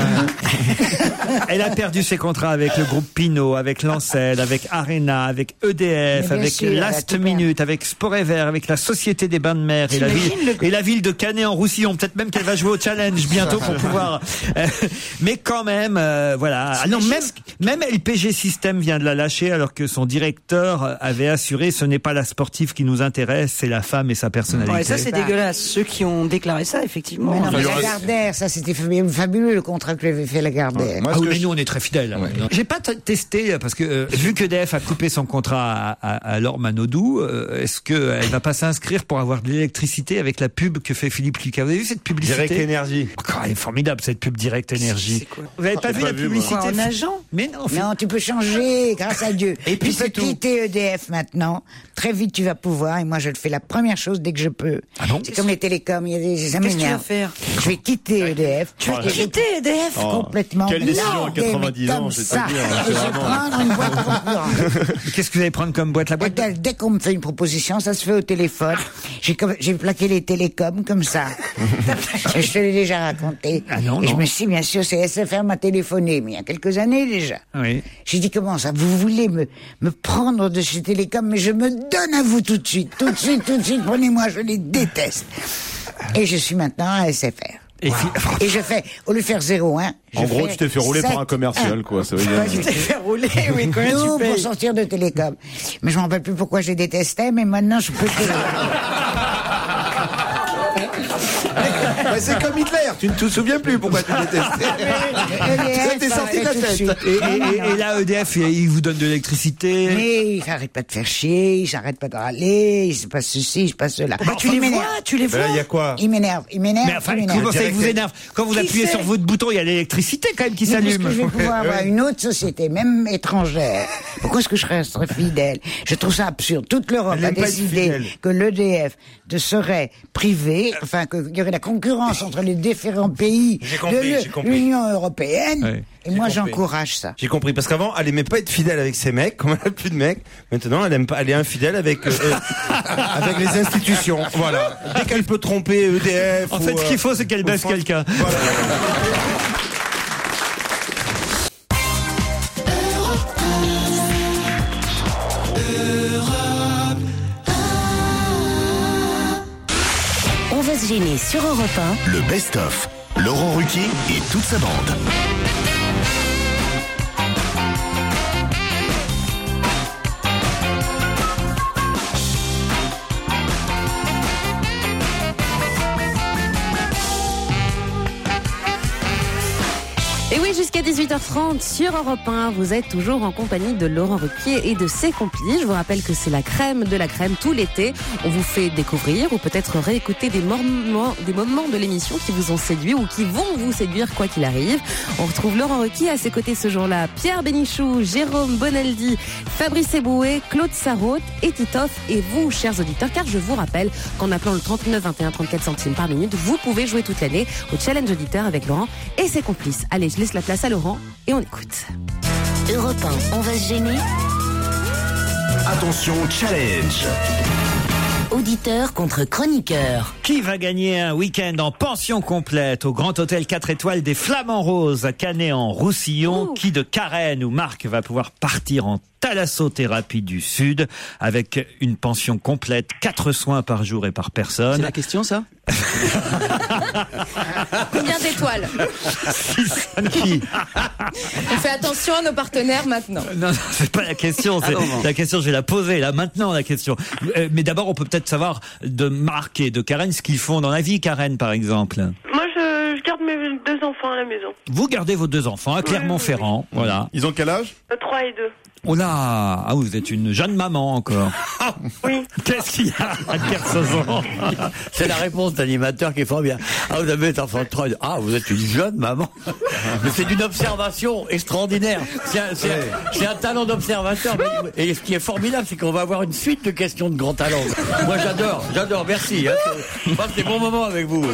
Elle a perdu ses contrats avec le groupe Pinot, avec Lancel, avec Arena, avec E D F, Mais bien avec sûr, elle a Last tout Minute, avec Sport et Vert, avec la Société des Bains de Mer et la ville, T'imagines le- et la ville de Canet-en-Roussillon. Peut-être même qu'elle va jouer au challenge bientôt pour pouvoir. euh, mais quand même, euh, voilà. Ah non, même même L P G System vient de la lâcher alors que son directeur avait assuré ce n'est pas la sportive qui nous intéresse, c'est la femme et sa personnalité. Ouais, ça c'est dégueulasse. Ceux qui ont déclaré ça, effectivement. Mais non, mais il y aura- Lagardère, ça c'était fab- fabuleux le contrat que lui avait fait Lagardère. Moi, Ah ce oui, que mais je- nous on est très fidèles. J'ai pas t- testé parce que euh, vu que E D F a coupé son contrat à, à, à Laure Manodou, euh, est-ce que elle va pas s'inscrire pour avoir de l'électricité avec la pub que fait Philippe Lucas? Vous avez vu cette publicité? Direct Énergie. Oh, elle est formidable cette pub Direct Énergie. C'est quoi Vous avez pas J'ai vu pas la vu, moi. publicité? Quoi, en nageant? Mais non. Non, tu peux changer, grâce à Dieu. Et puis tu peux c'est tout. quitter E D F maintenant. Très vite, tu vas pouvoir. Et moi, je le fais la première chose dès que je peux. Ah bon C'est comme les télécoms. Il y a des, ça Qu'est-ce que tu vas m'énerve. faire? Je vais quitter E D F. Tu vas Et je- quitter E D F Oh, complètement. quelle décision à larguer, quatre-vingt-dix mais ans, comme je vais te ça. le dire, hein, Et c'est je vais vraiment- prendre une boîte concurrente. Qu'est-ce que vous allez prendre comme boîte? La boîte de- Dès, dès qu'on me fait une proposition, ça se fait au téléphone. J'ai comme- j'ai plaqué les télécoms comme ça. Et je te l'ai déjà raconté. Ah non, Et je non. me suis, bien sûr, c'est S F R m'a téléphoné, mais il y a quelques années déjà. Oui. J'ai dit, comment ça, vous voulez me, me prendre de chez Télécom, mais je me donne à vous tout de suite, tout de suite, tout de suite, prenez-moi, je les déteste. Et je suis maintenant à S F R. Et fi- Et je fais, au lieu de faire zéro un, je En gros, fais tu t'es fait rouler par un sept commercial, un. quoi. Ça veut dire. Pas du Tu t'es fait rouler, oui, quand même, Tout tu pour payes. sortir de Télécom. Mais je m'en rappelle plus pourquoi je les détestais, mais maintenant je peux que... Bah, c'est comme Hitler, tu ne te souviens plus pourquoi tu détestais. Ça t'est sorti de la tête. Et, et, et- et là, E D F, il vous donne de l'électricité. Mais il arrête pas de faire chier, il s'arrête pas de râler, il se passe ceci, il se passe cela. Bah, tu les vois, tu les vois. Ben, il y a quoi? Il m'énerve, il m'énerve, Mais enfin, il m'énerve. comment ça il vous énerve? Quand vous Qui appuyez sait sur votre bouton, il y a l'électricité quand même qui Mais parce s'allume. que je vais pouvoir avoir une autre société, même étrangère. Pourquoi est-ce que je resterais fidèle? Je trouve ça absurde. Toute l'Europe Elle a aime pas être décidé fidèle. que l'E D F de serait privé, enfin qu'il y aurait la concurrence entre les différents pays J'ai compris, de j'ai compris. l'Union européenne. Ouais. Et moi, j'encourage ça. J'ai compris, parce qu'avant, elle aimait pas être fidèle avec ses mecs, comme elle a plus de mecs. Maintenant, elle aime pas, elle est infidèle avec, euh, avec les institutions. Voilà. Dès qu'elle peut tromper E D F. En fait, ou, ce qu'il faut, c'est qu'elle baisse France... quelqu'un. Voilà. On va se gêner sur Europe un. Le best-of. Laurent Ruquier et toute sa bande. Et oui, jusqu'à dix-huit heures trente sur Europe un, vous êtes toujours en compagnie de Laurent Ruquier et de ses complices. Je vous rappelle que c'est la crème de la crème tout l'été. On vous fait découvrir ou peut-être réécouter des moments, des moments de l'émission qui vous ont séduit ou qui vont vous séduire quoi qu'il arrive. On retrouve Laurent Ruquier à ses côtés ce jour-là. Pierre Bénichou, Jérôme Bonaldi, Fabrice Eboué, Claude Sarraute et Titoff et vous, chers auditeurs, car je vous rappelle qu'en appelant le trente-neuf vingt et un trente-quatre centimes par minute, vous pouvez jouer toute l'année au challenge auditeur avec Laurent et ses complices. Allez, je laisse la place à Laurent et on écoute. Europe un, on va se gêner. Attention, challenge. Auditeur contre chroniqueur. Qui va gagner un week-end en pension complète au Grand Hôtel quatre étoiles des Flamands Roses à Canet-en-Roussillon? Ouh. Qui de Karen ou Marc va pouvoir partir en thalassothérapie du Sud avec une pension complète, quatre soins par jour et par personne? C'est la question, ça? Combien d'étoiles? Qui? On fait attention à nos partenaires maintenant. Non, non, c'est pas la question. C'est ah non, non. La question, je vais la poser là maintenant. La question. Euh, mais d'abord, on peut peut-être savoir de Marc et de Karen ce qu'ils font dans la vie. Karen, par exemple. Moi, je, je garde mes deux enfants à la maison. Vous gardez vos deux enfants à Clermont-Ferrand. Oui, oui. Voilà. Ils ont quel âge? Trois et deux. Oh là, ah, vous êtes une jeune maman encore. Oui. Qu'est-ce qu'il y a à Kersozon? C'est la réponse d'animateur qui est fort bien. Ah, vous avez un enfant de trois. Ah, vous êtes une jeune maman. Mais c'est d'une observation extraordinaire. C'est un, c'est, c'est un talent d'observateur. Et ce qui est formidable, c'est qu'on va avoir une suite de questions de grand talent. Moi, j'adore, j'adore. Merci. Hein. Je passe des bons moments avec vous.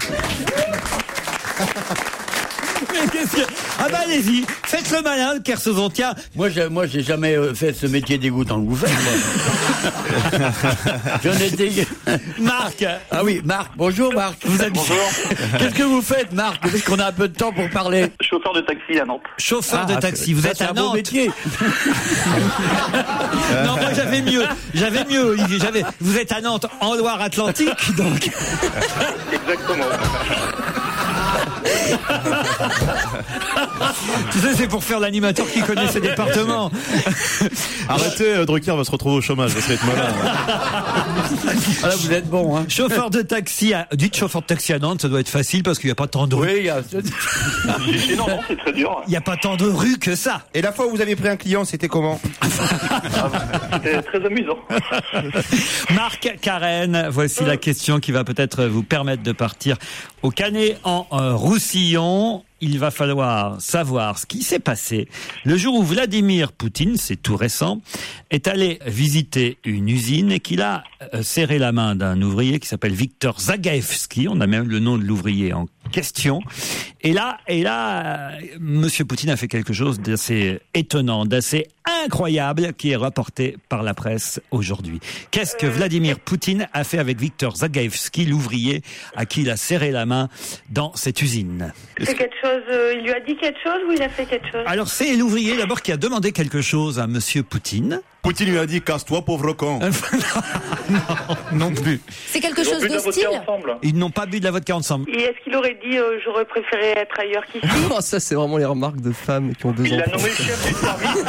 Mais qu'est-ce que... Ah bah allez-y, faites le malin, le Kersozon. Tiens, moi j'ai, moi j'ai jamais fait ce métier dégoûtant que vous faites. Moi. J'en étais... Marc. Ah oui, Marc. Bonjour Marc. Vous êtes... Bonjour. Qu'est-ce que vous faites, Marc? Est-ce qu'on a un peu de temps pour parler? Chauffeur de taxi à Nantes. Chauffeur ah, de taxi. Vous ça, êtes c'est à un Nantes. beau métier. Non, moi j'avais mieux. J'avais mieux, Olivier. J'avais... Vous êtes à Nantes, en Loire-Atlantique, donc. Exactement. Tu sais, c'est pour faire l'animateur qui connaît ses départements. Arrêtez, euh, Drucker va se retrouver au chômage, ça va être malin. Ah là, vous êtes bon, hein. Chauffeur de taxi à... Dites chauffeur de taxi à Nantes, ça doit être facile parce qu'il n'y a pas tant de rues. Oui, il y a... non, non, c'est très dur. Il n'y a pas tant de rues que ça. Et la fois où vous avez pris un client, c'était comment? C'était très amusant. Marc, Karen, voici la question qui va peut-être vous permettre de partir au Canet en euh, Roussillon. Il va falloir savoir ce qui s'est passé le jour où Vladimir Poutine, c'est tout récent, est allé visiter une usine et qu'il a euh, serré la main d'un ouvrier qui s'appelle Viktor Zagaevski. On a même le nom de l'ouvrier en question. Et là, et là, euh, Monsieur Poutine a fait quelque chose d'assez étonnant, d'assez incroyable, qui est rapporté par la presse aujourd'hui. Qu'est-ce que Vladimir Poutine a fait avec Viktor Zagaevski, l'ouvrier à qui il a serré la main dans cette usine? C'est quelque chose, euh, il lui a dit quelque chose ou il a fait quelque chose? Alors c'est l'ouvrier d'abord qui a demandé quelque chose à Monsieur Poutine. Poutine lui a dit casse-toi pauvre con. non, non plus. C'est quelque chose de style. Ils n'ont pas bu de la vodka ensemble. Et est-ce qu'il aurait dit euh, j'aurais préféré être ailleurs qu'ici? Oh, ça c'est vraiment les remarques de femmes qui ont deux Il enfants. l'a nommé chef du service.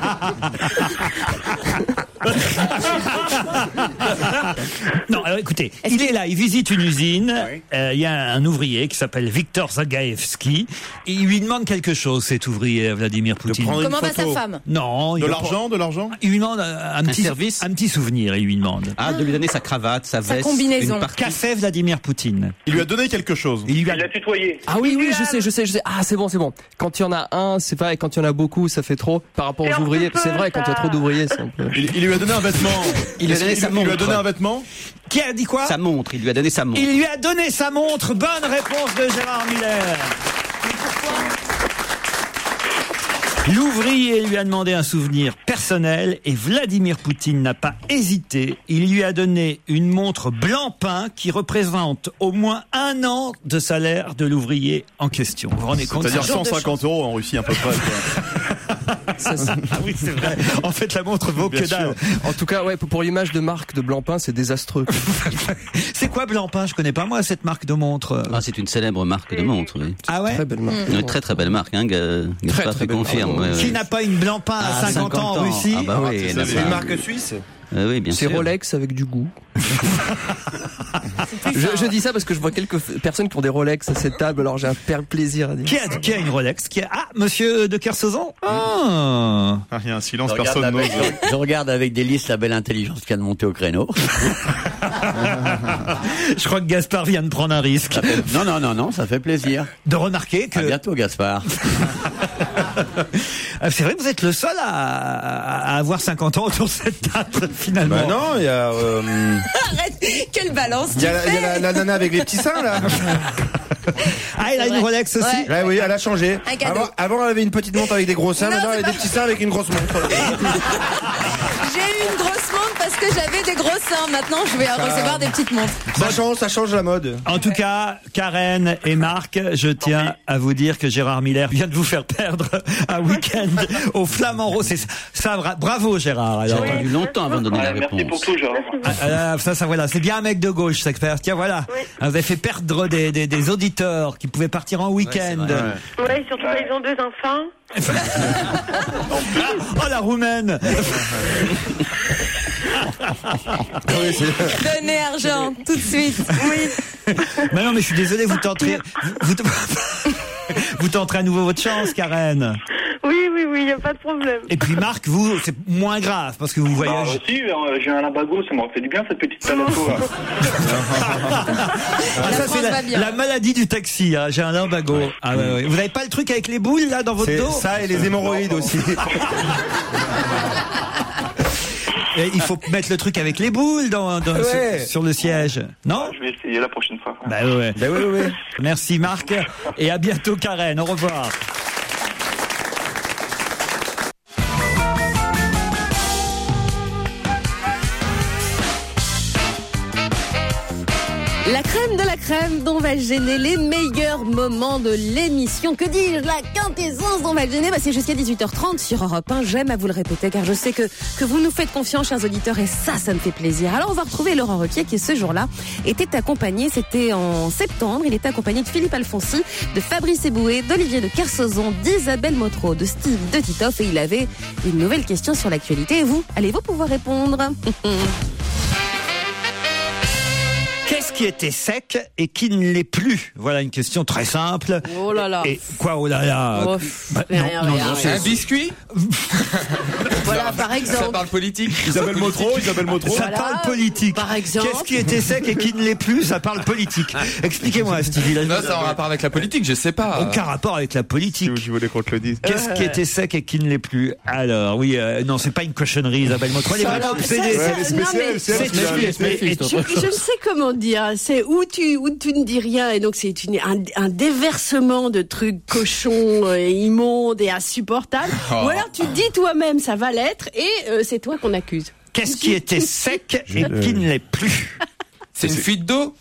Non, alors écoutez, il est là, il visite une usine. Il oui. euh, y a un ouvrier qui s'appelle Viktor Zagaevski. Et il lui demande quelque chose, cet ouvrier, Vladimir Poutine. Comment va sa femme? Non. De l'argent, de l'argent. Il lui demande un, un, un petit service, un petit souvenir. Il lui demande. Ah, de lui donner sa cravate, sa, sa veste, combinaison. Qu'a fait Vladimir Poutine? Il lui a donné quelque chose. Il lui a, il l'a tutoyé. Ah oui, oui, je sais, je sais, je sais. Ah, c'est bon, c'est bon. Quand il y en a un, c'est vrai. Quand il y en a beaucoup, ça fait trop. Par rapport aux ouvriers, c'est vrai. Quand il y a trop d'ouvriers, c'est un peu. Il, il lui a donné un vêtement. Il lui a donné sa montre. Il lui a donné un vêtement. Qui a dit quoi? Sa montre. Il lui a donné sa montre. Il lui a donné sa montre. Bonne réponse de Gérard Miller. L'ouvrier lui a demandé un souvenir personnel et Vladimir Poutine n'a pas hésité. Il lui a donné une montre Blancpain qui représente au moins un an de salaire de l'ouvrier en question. Vous vous rendez compte? C'est-à-dire cent cinquante euros en Russie à peu près. Quoi. Ça, c'est- Ah oui, c'est vrai. En fait, la montre vaut Bien que dalle. En tout cas, ouais, pour, pour l'image de marque de Blancpain, c'est désastreux. C'est quoi Blancpain? Je connais pas moi cette marque de montre. Ah, c'est une célèbre marque de montre, oui. Ah ouais? Très belle marque. Une très très belle marque, hein, Ga- Gaspard, très tu belle confirmes. marque. ouais, ouais. Qui n'a pas une Blancpain à Ah, cinquante ans en Russie? Ah bah oui, c'est il y en a ça, pas. Une marque suisse. Euh, oui, bien C'est sûr. Rolex avec du goût. je, je dis ça parce que je vois quelques f- personnes qui ont des Rolex à cette table, alors j'ai un per- plaisir à dire. Qui a, qui a une Rolex? Qui a... Ah, monsieur de Kersauzon? Ah. Ah, il y a un silence, Je regarde, personne n'ose. avec, je regarde avec délice la belle intelligence qui vient de monter au créneau. Je crois que Gaspard vient de prendre un risque. Ça fait- Non, non, non, non, ça fait plaisir. De remarquer que... À bientôt, Gaspard. Ah, c'est vrai que vous êtes le seul à, à avoir cinquante ans autour de cette table, finalement. Bah non, il y a, euh, Arrête, quelle balance il tu y a, la- il y a fais la, la nana avec les petits seins là. Ah, elle a une vrai. Rolex aussi? Ouais. Ouais, oui, elle a changé. Un cadeau. Avant, avant, elle avait une petite montre avec des gros seins, Non, maintenant c'est elle a des pas- petits seins avec une grosse montre. J'ai eu une grosse montre parce que j'avais des gros seins. Maintenant, je vais recevoir des petites montres. Ça change, ça change la mode. En tout cas, Karen et Marc, je tiens à vous dire que Gérard Miller vient de vous faire perdre un week-end au Flamand Rose. C'est ça, bra- bravo Gérard. J'ai Alors, attendu longtemps avant de donner la réponse. Merci pour tout, Georges. Ah, ah, ça, ça, voilà, c'est bien un mec de gauche, ça expert. Tiens, voilà, vous avez fait perdre des, des, des auditeurs qui pouvaient partir en week-end. Ouais, surtout quand ils ont deux enfants. Oh la roumaine. Donnez argent, tout de suite. Oui. Mais non, mais je suis désolé, vous tenterez, vous, vous, vous tenterez à nouveau votre chance, Karen. Oui, oui, oui, y a pas de problème. Et puis Marc, vous, c'est moins grave parce que vous Bah, voyagez. aussi, euh, j'ai un limbago, ça m'aurait fait du bien cette petite palato. Ah, ça, c'est la, la maladie du taxi, hein. J'ai un lumbago. Ah, ouais, ouais. Vous n'avez pas le truc avec les boules là dans votre C'est dos? ça et les hémorroïdes aussi. Et il faut mettre le truc avec les boules dans, dans- Ouais. sur, sur le siège. Non? Je vais essayer la prochaine fois. Bah ouais, ouais. Bah oui, oui, oui. Merci Marc et à bientôt Karen. Au revoir. La crème de la crème dont va gêner les meilleurs moments de l'émission. Que dis-je? La quintessence dont va gêner, bah c'est jusqu'à dix-huit heures trente sur Europe un. J'aime à vous le répéter car je sais que, que vous nous faites confiance, chers auditeurs, et ça, ça me fait plaisir. Alors on va retrouver Laurent Ruquier qui, ce jour-là, était accompagné, c'était en septembre, il était accompagné de Philippe Alfonsi, de Fabrice Eboué, d'Olivier de Kersauzon, d'Isabelle Motro, de Steve de Titoff, et il avait une nouvelle question sur l'actualité. Et vous, allez-vous pouvoir répondre? Qu'est-ce qui était sec et qui ne l'est plus? Voilà une question très simple. Oh là là. Et quoi, oh là là? Oh, Bah, rien, non, rien, non, rien, non, rien. c'est- Un biscuit? Voilà, par Ça exemple. parle politique. Isabelle Motro, Isabelle Motro. Ça Voilà. parle politique. Par exemple. Qu'est-ce qui était sec et qui ne l'est plus? Ça parle politique. Expliquez-moi, Stevie. Non, ça a un rapport avec la politique, je sais pas. Aucun rapport avec la politique. Je voulais qu'on te le dise. Qu'est-ce qui était sec et qui ne l'est plus? Alors, oui, euh, non, c'est pas une cochonnerie, Isabelle Motro. Elle est Ça, vraiment ça, obsédée. ça, Ouais, les non, spéciales, mais- c'est elle C'est qui a- tu es spécialiste. Je, je ne sais comment dire. C'est où tu où tu ne dis rien et donc c'est une, un, un déversement de trucs cochons, et immondes et insupportables. Oh. Ou alors tu dis toi-même ça va l'être et euh, c'est toi qu'on accuse. Qu'est-ce qui était sec et qui ne l'est plus? C'est une fuite d'eau?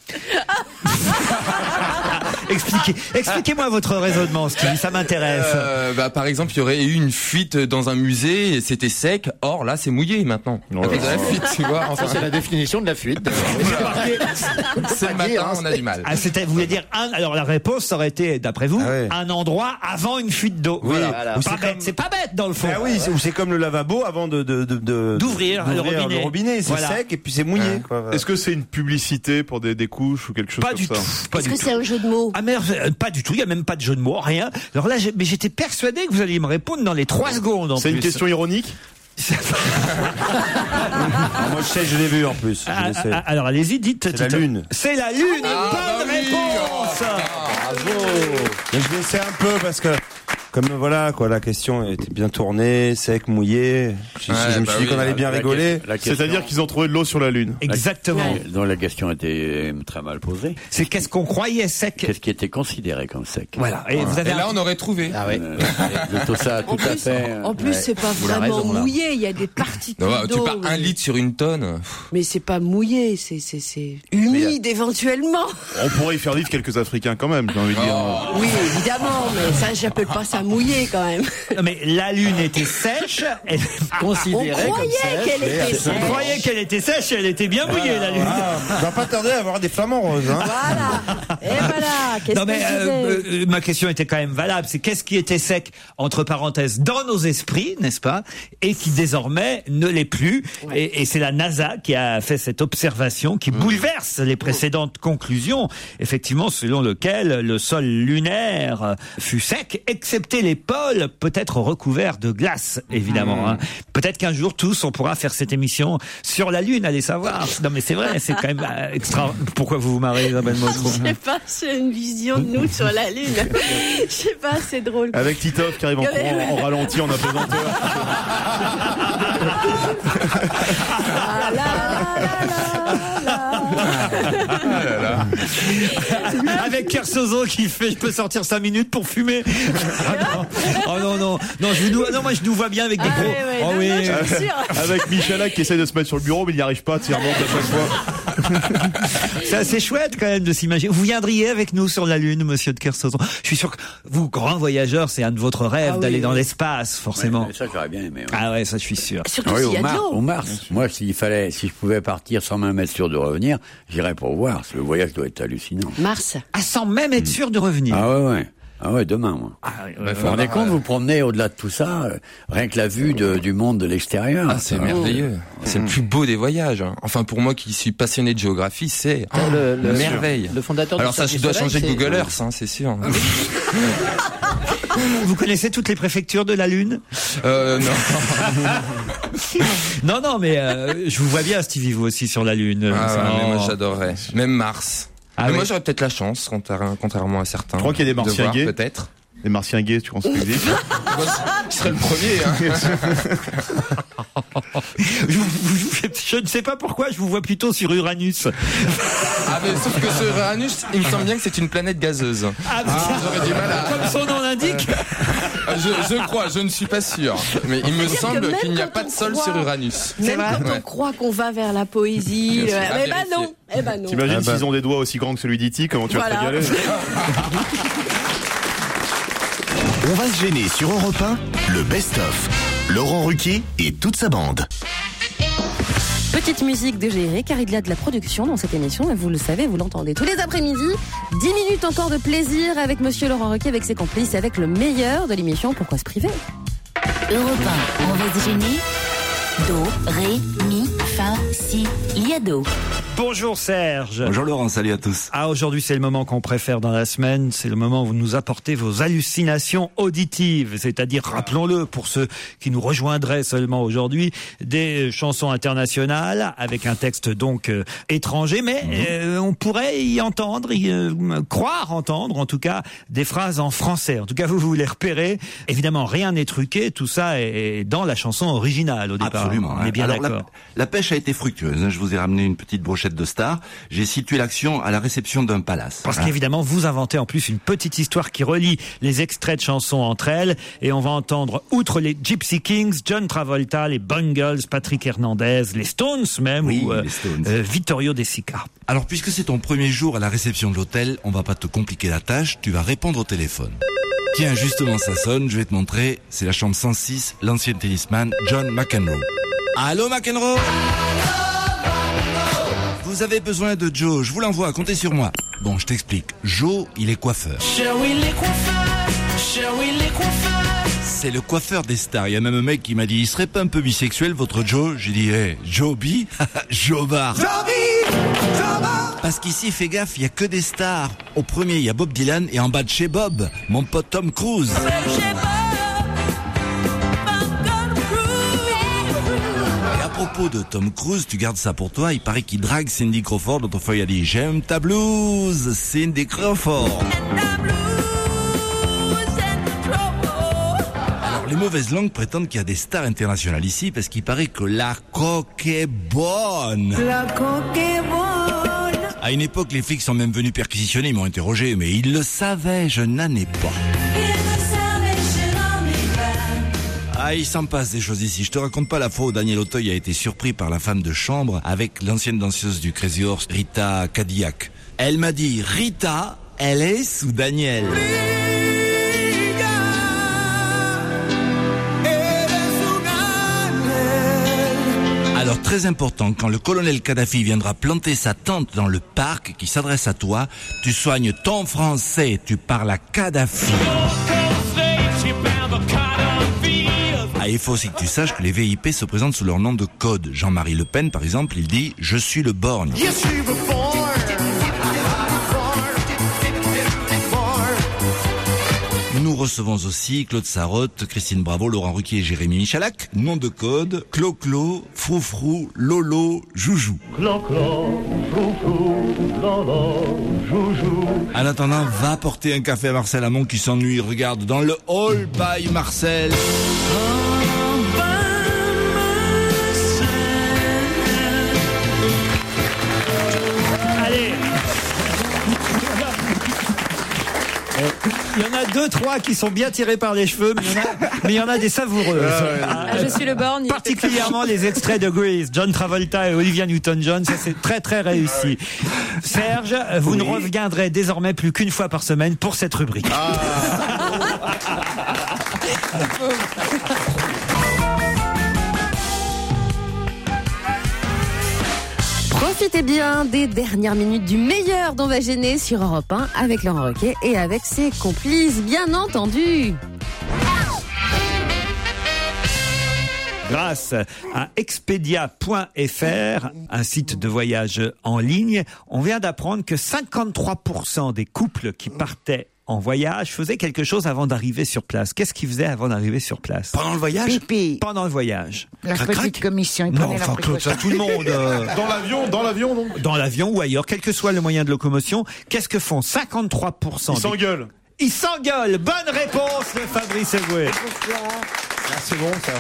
Expliquez, expliquez-moi votre raisonnement, Stevie, ça m'intéresse. Euh, bah, par exemple, il y aurait eu une fuite dans un musée, et c'était sec. Or, là, c'est mouillé maintenant. À cause de la fuite, tu vois. Enfin, Ça, c'est la définition de la fuite. c'est le matin, on a du mal. Ah, c'était, vous voulez dire un, alors la réponse aurait été, d'après vous, Ah ouais. un endroit avant une fuite d'eau. Voilà. Voilà. Pas C'est bête, comme- c'est pas bête dans le fond. Ah oui, c'est- ou c'est comme le lavabo avant de, de, de, de- D'ouvrir le d'ouvrir robinet. Le robinet, c'est Voilà. sec et puis c'est mouillé. Quoi. Est-ce que c'est une publicité pour des, des couches ou quelque chose Pas comme du ça tout. Pas Est-ce du que tout. c'est un jeu de mots? Ah merde, euh, pas du tout, il n'y a même pas de jeu de mots, rien. Alors là, j'ai- mais j'étais persuadé que vous alliez me répondre dans les trois secondes en C'est plus. une question ironique? Ah, moi je sais, je l'ai vu en plus. Je Ah, le sais. ah, alors allez-y, dites. C'est la dites- lune. C'est la lune, Ah, bonne bah oui. réponse. Mais je le sais un peu parce que Comme voilà quoi, la question était bien tournée, sec, mouillé. Je, Ouais, je me bah suis dit oui, qu'on allait la- bien la rigoler. question- la question- C'est-à-dire qu'ils ont trouvé de l'eau sur la Lune. Exactement. Donc la question était très mal posée. C'est qu'est-ce qu'on croyait sec? Qu'est-ce qui était considéré comme sec? Voilà. Et, vous avez Et un- là, on aurait trouvé. Ah oui. Tout ça, tout En à plus, fait. en plus Ouais. c'est pas Il a vraiment raison, là. mouillé. Il y a des particules Non, tu d'eau. pars un mais- litre sur une tonne. Mais c'est pas mouillé, c'est c'est c'est humide éventuellement. On pourrait y faire vivre quelques Africains quand même, j'ai envie de dire. Oui, évidemment, mais ça, j'appelle pas ça mouillé quand même. Non, mais la Lune était sèche. Elle... Considérée On croyait comme qu'elle sèche, était mais- On croyait qu'elle était sèche, elle était bien mouillée, la Lune. Ah, on va pas tarder à avoir des flamants roses. Hein. Voilà. Et voilà. Qu'est-ce Non que mais je euh, disais euh, ma question était quand même valable. C'est qu'est-ce qui était sec entre parenthèses dans nos esprits, n'est-ce pas, et qui désormais ne l'est plus. Et, et c'est la NASA qui a fait cette observation qui bouleverse les précédentes conclusions. Effectivement, selon lequel le sol lunaire fut sec, excepté les pôles, peut-être recouverts de glace, évidemment. Hein. Peut-être qu'un jour tous on pourra faire cette émission sur la Lune. Allez savoir. Non mais c'est vrai, c'est quand même euh, extra. Pourquoi vous vous marrez, Isabelle Motro? Je sais pas, c'est une vision de nous sur la Lune. Je sais pas, c'est drôle. Avec Titoff qui arrive en, en, en ralenti, en apesanteur. Ah là là là là là. Avec Kersozon qui fait je peux sortir cinq minutes pour fumer. Ah non. Oh non non non je nous non moi je nous vois bien avec des Ah gros. ouais, ouais, Oh non, oui. non, je suis sûre. Avec Michalak qui essaie de se mettre sur le bureau, mais il n'y arrive pas, il remonte à chaque fois. C'est assez chouette quand même de s'imaginer. Vous viendriez avec nous sur la Lune, monsieur de Kersozon. Je suis sûr que vous, grand voyageur, c'est un de votre rêves Ah oui, d'aller oui. dans l'espace, forcément. Ouais, ça, j'aurais bien aimé. Ouais. Ah ouais, ça je suis sûr. Surtout Ah oui, s'il y au, a de Mar- l'eau. au Mars. Moi, s'il fallait, si je pouvais partir sans même être sûr de revenir, j'irais pour voir. Le voyage doit être hallucinant. Mars. Ah, sans même être sûr de revenir. Ah ouais, ouais. Ah ouais, demain, moi. Ah, ouais, Vous ouais, vous rendez compte, vous promenez au-delà de tout ça, euh, rien que la vue de- du monde de l'extérieur. Ah, c'est merveilleux. C'est le plus beau des voyages. hein. Enfin, pour moi qui suis passionné de géographie, c'est Ah, oh, le- le- merveille. le fondateur du Alors ça, Cirque je du dois Soleil, changer c'est- Google Earth, hein, c'est sûr. Vous connaissez toutes les préfectures de la Lune? Euh, non. Non, non, mais euh, je vous vois bien, Stevie, vous aussi sur la Lune. Ah, Ça, ouais, mais moi oh. j'adorerais. Même Mars. Ah mais oui. moi j'aurais peut-être la chance, contrairement contrairement à certains. Je crois qu'il y a des de martiens voir, gays. Peut-être. Des martiens gays, tu penses que c'est Je serais le premier. Hein. je, vous- vous- je ne sais pas pourquoi, je vous vois plutôt sur Uranus. Ah mais sauf que sur Uranus, il me semble bien que c'est une planète gazeuse. Ah, j'aurais du mal à... Comme son nom l'indique. Euh, je, je crois, je ne suis pas sûr. Mais il me C'est-à-dire semble que même qu'il n'y a quand pas on de sol croit- sur Uranus. Même quand Ouais. on croit qu'on va vers la poésie, Bien sûr, le- à eh ben vérifier. non, eh ben non. T'imagines Ah bah. s'ils ont des doigts aussi grands que celui d'E T, comment tu vas Voilà. te régaler? On va se gêner sur Europe un, le best-of. Laurent Ruquier et toute sa bande. Petite musique de générique, car il y a de la production dans cette émission, et vous le savez, vous l'entendez tous les après-midi. dix minutes encore de plaisir avec monsieur Laurent Ruquier, avec ses complices, et avec le meilleur de l'émission Pourquoi se priver? Europe un, on va se gêner. Do, ré, mi, fa, si, liado. Bonjour Serge. Bonjour Laurent, salut à tous. Ah, aujourd'hui, c'est le moment qu'on préfère dans la semaine. C'est le moment où vous nous apportez vos hallucinations auditives. C'est-à-dire, rappelons-le, pour ceux qui nous rejoindraient seulement aujourd'hui, des chansons internationales avec un texte donc euh, étranger, mais euh, on pourrait y entendre, y, euh, croire entendre, en tout cas, des phrases en français. En tout cas, vous, vous les repérez. Évidemment, rien n'est truqué. Tout ça est dans la chanson originale au départ. Absolument. On est bien Alors, la, d'accord. la pêche a été fructueuse. Je vous ai ramené une petite brochette de stars. J'ai situé l'action à la réception d'un palace. Parce Hein. qu'évidemment, vous inventez en plus une petite histoire qui relie les extraits de chansons entre elles. Et on va entendre, outre les Gypsy Kings, John Travolta, les Bungles, Patrick Hernandez, les Stones même, Oui, ou euh, les Stones. euh, Vittorio De Sica. Alors, puisque c'est ton premier jour à la réception de l'hôtel, on va pas te compliquer la tâche, tu vas répondre au téléphone. Tiens, justement, ça sonne, je vais te montrer. C'est la chambre cent six, l'ancien tennisman John McEnroe. Allô, McEnroe? Vous avez besoin de Joe, je vous l'envoie, comptez sur moi. Bon, je t'explique. Joe, il est coiffeur. C'est le coiffeur des stars. Il y a même un mec qui m'a dit, il serait pas un peu bisexuel, votre Joe? J'ai dit, hey, Joe B? Joe Bar. Parce qu'ici, fais gaffe, il y a que des stars. Au premier, il y a Bob Dylan, et en bas de chez Bob, mon pote Tom Cruise. Et à propos de Tom Cruise, tu gardes ça pour toi, il paraît qu'il drague Cindy Crawford. Autrefois, il a dit, j'aime ta blouse, Cindy Crawford. les mauvaises langues prétendent qu'il y a des stars internationales ici parce qu'il paraît que la coque est bonne. La coque est bonne. À une époque, les flics sont même venus perquisitionner, ils m'ont interrogé, mais ils le savaient, je n'en ai pas. Ah, il s'en passe des choses ici. Je te raconte pas la fois où Daniel Auteuil a été surpris par la femme de chambre avec l'ancienne danseuse du Crazy Horse, Rita Cadillac. Elle m'a dit, Rita, elle est sous Daniel. Alors très important, quand le colonel Kadhafi viendra planter sa tente dans le parc qui s'adresse à toi, tu soignes ton français, tu parles à Kadhafi. Ah, il faut aussi que tu saches que les V I P se présentent sous leur nom de code. Jean-Marie Le Pen, par exemple, il dit « Je suis le borgne ». Nous recevons aussi Claude Sarraute, Christine Bravo, Laurent Ruquier et Jérémy Michalak. Nom de code, Clo-Clo, Froufrou, Lolo, Joujou. Clo-Clo, Froufrou, Lolo, Joujou. En attendant, va porter un café à Marcel Amont qui s'ennuie. Regarde dans le hall by Marcel. Allez. Il y en a deux, trois qui sont bien tirés par les cheveux, mais il y en a, mais il y en a des savoureux. Ah, je suis le borgne. Particulièrement les extraits de Grease, John Travolta et Olivia Newton-John, ça c'est très très réussi. Serge, vous Oui. ne reviendrez désormais plus qu'une fois par semaine pour cette rubrique. Profitez bien des dernières minutes du meilleur d'On va gêner sur Europe un avec Laurent Ruquier et avec ses complices, bien entendu. Grâce à Expedia point F R, un site de voyage en ligne, on vient d'apprendre que cinquante-trois pour cent des couples qui partaient en voyage faisaient quelque chose avant d'arriver sur place. Qu'est-ce qu'ils faisaient avant d'arriver sur place? Pendant le voyage? Pipi. Pendant le voyage. La Crac, petite crac. commission, ils Non, prenaient enfin, leur Claude, ça, précaution. tout le monde. euh, Dans l'avion, dans l'avion, donc. Dans l'avion ou ailleurs, quel que soit le moyen de locomotion, qu'est-ce que font cinquante-trois pour cent Ils des- s'engueulent. Ils s'engueulent. Bonne réponse de Fabrice Eboué. C'est bon, ça.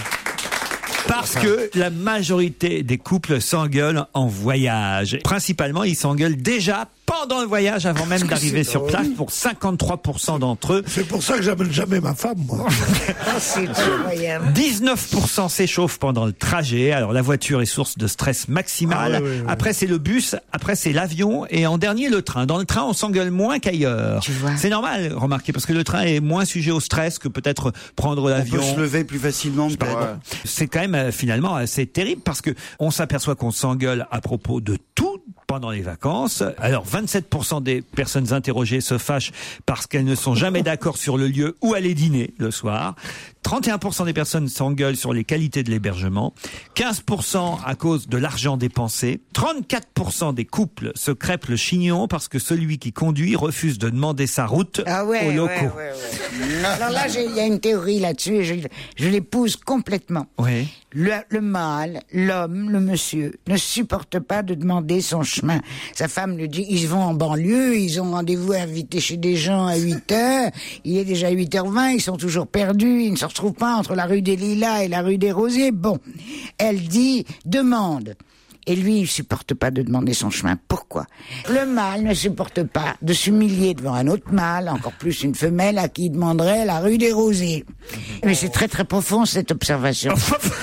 Parce que la majorité des couples s'engueulent en voyage. Principalement, ils s'engueulent déjà pendant le voyage, avant même Parce que d'arriver c'est sur drôle. place, pour cinquante-trois pour cent d'entre eux. C'est pour ça que j'appelle jamais ma femme, moi. Ah, c'est incroyable. dix-neuf pour cent s'échauffent pendant le trajet. Alors la voiture est source de stress maximal. Ah, oui, oui, oui. Après c'est le bus, après c'est l'avion et en dernier le train. Dans le train, on s'engueule moins qu'ailleurs. Tu vois. C'est normal, remarquez, parce que le train est moins sujet au stress que peut-être prendre On l'avion. peut se lever plus facilement, peut-être. C'est quand même euh, finalement assez terrible parce que on s'aperçoit qu'on s'engueule à propos de tout pendant les vacances. Alors vingt-sept pour cent des personnes interrogées se fâchent parce qu'elles ne sont jamais d'accord sur le lieu où aller dîner le soir. trente et un pour cent des personnes s'engueulent sur les qualités de l'hébergement. quinze pour cent à cause de l'argent dépensé. trente-quatre pour cent des couples se crêpent le chignon parce que celui qui conduit refuse de demander sa route Ah ouais, aux ouais, locaux. ouais, ouais. Alors là, j'ai- il y a une théorie là-dessus et je, je l'épouse complètement. Oui. Le, le mâle, l'homme, le monsieur, ne supporte pas de demander son chemin. Sa femme lui dit, ils vont en banlieue, ils ont rendez-vous invité chez des gens à huit heures, il est déjà huit heures vingt, ils sont toujours perdus, ils ne se retrouvent pas entre la rue des Lilas et la rue des Rosiers. Bon, elle dit, demande. Et lui, il supporte pas de demander son chemin. Pourquoi? Le mâle ne supporte pas de s'humilier devant un autre mâle, encore plus une femelle à qui il demanderait la rue des Rosiers. Mais c'est très très profond cette observation.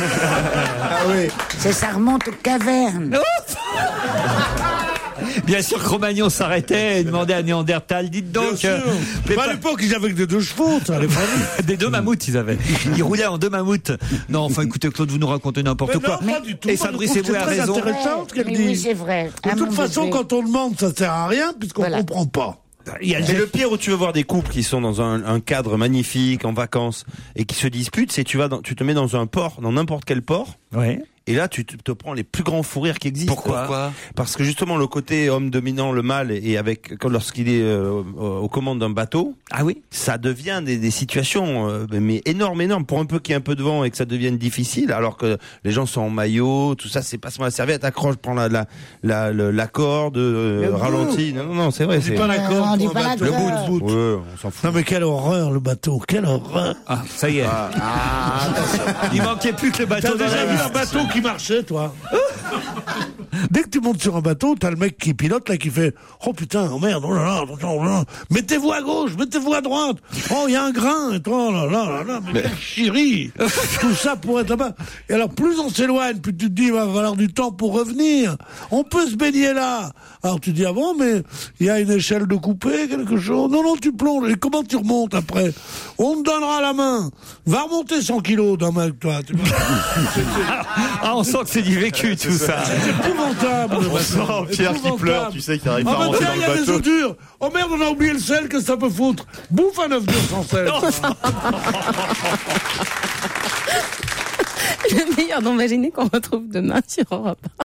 Ah oui. C'est ça remonte aux cavernes. Bien sûr, Cro-Magnon s'arrêtait et demandait à Néandertal, dites donc. Bien sûr. mais Bah, à pas- l'époque, ils avaient que des deux chevaux, ça, les familles. Des deux mammouths, ils avaient. Ils roulaient en deux mammouths. Non, enfin, écoutez, Claude, vous nous racontez n'importe Mais quoi. non, pas du tout. Et Moi, Fabrice je trouve Eboué que a c'est très raison. intéressant ce qu'elle Mais dit. oui, c'est vrai. De À toute mon façon, degré. quand on demande, ça sert à rien, puisqu'on Voilà. comprend pas. Il y a le C'est le pire où tu veux voir des couples qui sont dans un, un cadre magnifique, en vacances, et qui se disputent, c'est tu vas dans, tu te mets dans un port, dans n'importe quel port, Ouais. Et là, tu te, te prends les plus grands fous rires qui existent. Pourquoi, Pourquoi Parce que justement, le côté homme dominant, le mâle, et avec quand lorsqu'il est euh, aux commandes d'un bateau, ah oui, ça devient des, des situations euh, mais énormes, énormes. Pour un peu qu'il y ait un peu de vent et que ça devienne difficile, alors que les gens sont en maillot, tout ça, c'est passe-moi la serviette, accroche, prends la la la, la, la corde, euh, ralentis. Non, non, non, c'est vrai. On c'est dit pas la corde, on dit pour pas un la bateau. corde. Le bout, bout. Ouais, on s'en fout. Non mais quelle horreur le bateau, quelle horreur. Ah, ça y est. Ah, ah, Il manquait plus que le bateau. T'as déjà vu un bateau qui marchait, toi? Dès que tu montes sur un bateau, t'as le mec qui pilote là qui fait oh putain, oh merde, oh là là, attention, oh là là. Mettez-vous à gauche, mettez-vous à droite. Oh, il y a un grain, et oh là là là là, mais, mais... quelle chérie. Tout ça pour être là-bas. Et alors plus on s'éloigne, plus tu te dis il va falloir du temps pour revenir. On peut se baigner là. Alors tu dis ah bon, mais il y a une échelle de coupée, quelque chose. Non non, tu plonges. Et comment tu remontes après? On te donnera la main. Va remonter cent kilos d'un mec, toi. Ah, on sent que c'est du vécu tout ça. C'est épouvantable. On sent Pierre qui pleure, tu sais, qui arrive pas à Ah bah rentrer tiens, dans il y le a des bateau. œufs durs. Oh merde, on a oublié le sel, qu'est-ce que ça peut foutre? Bouffe un œuf dur sans sel. Le meilleur d'imaginer qu'on retrouve demain sur Europe un.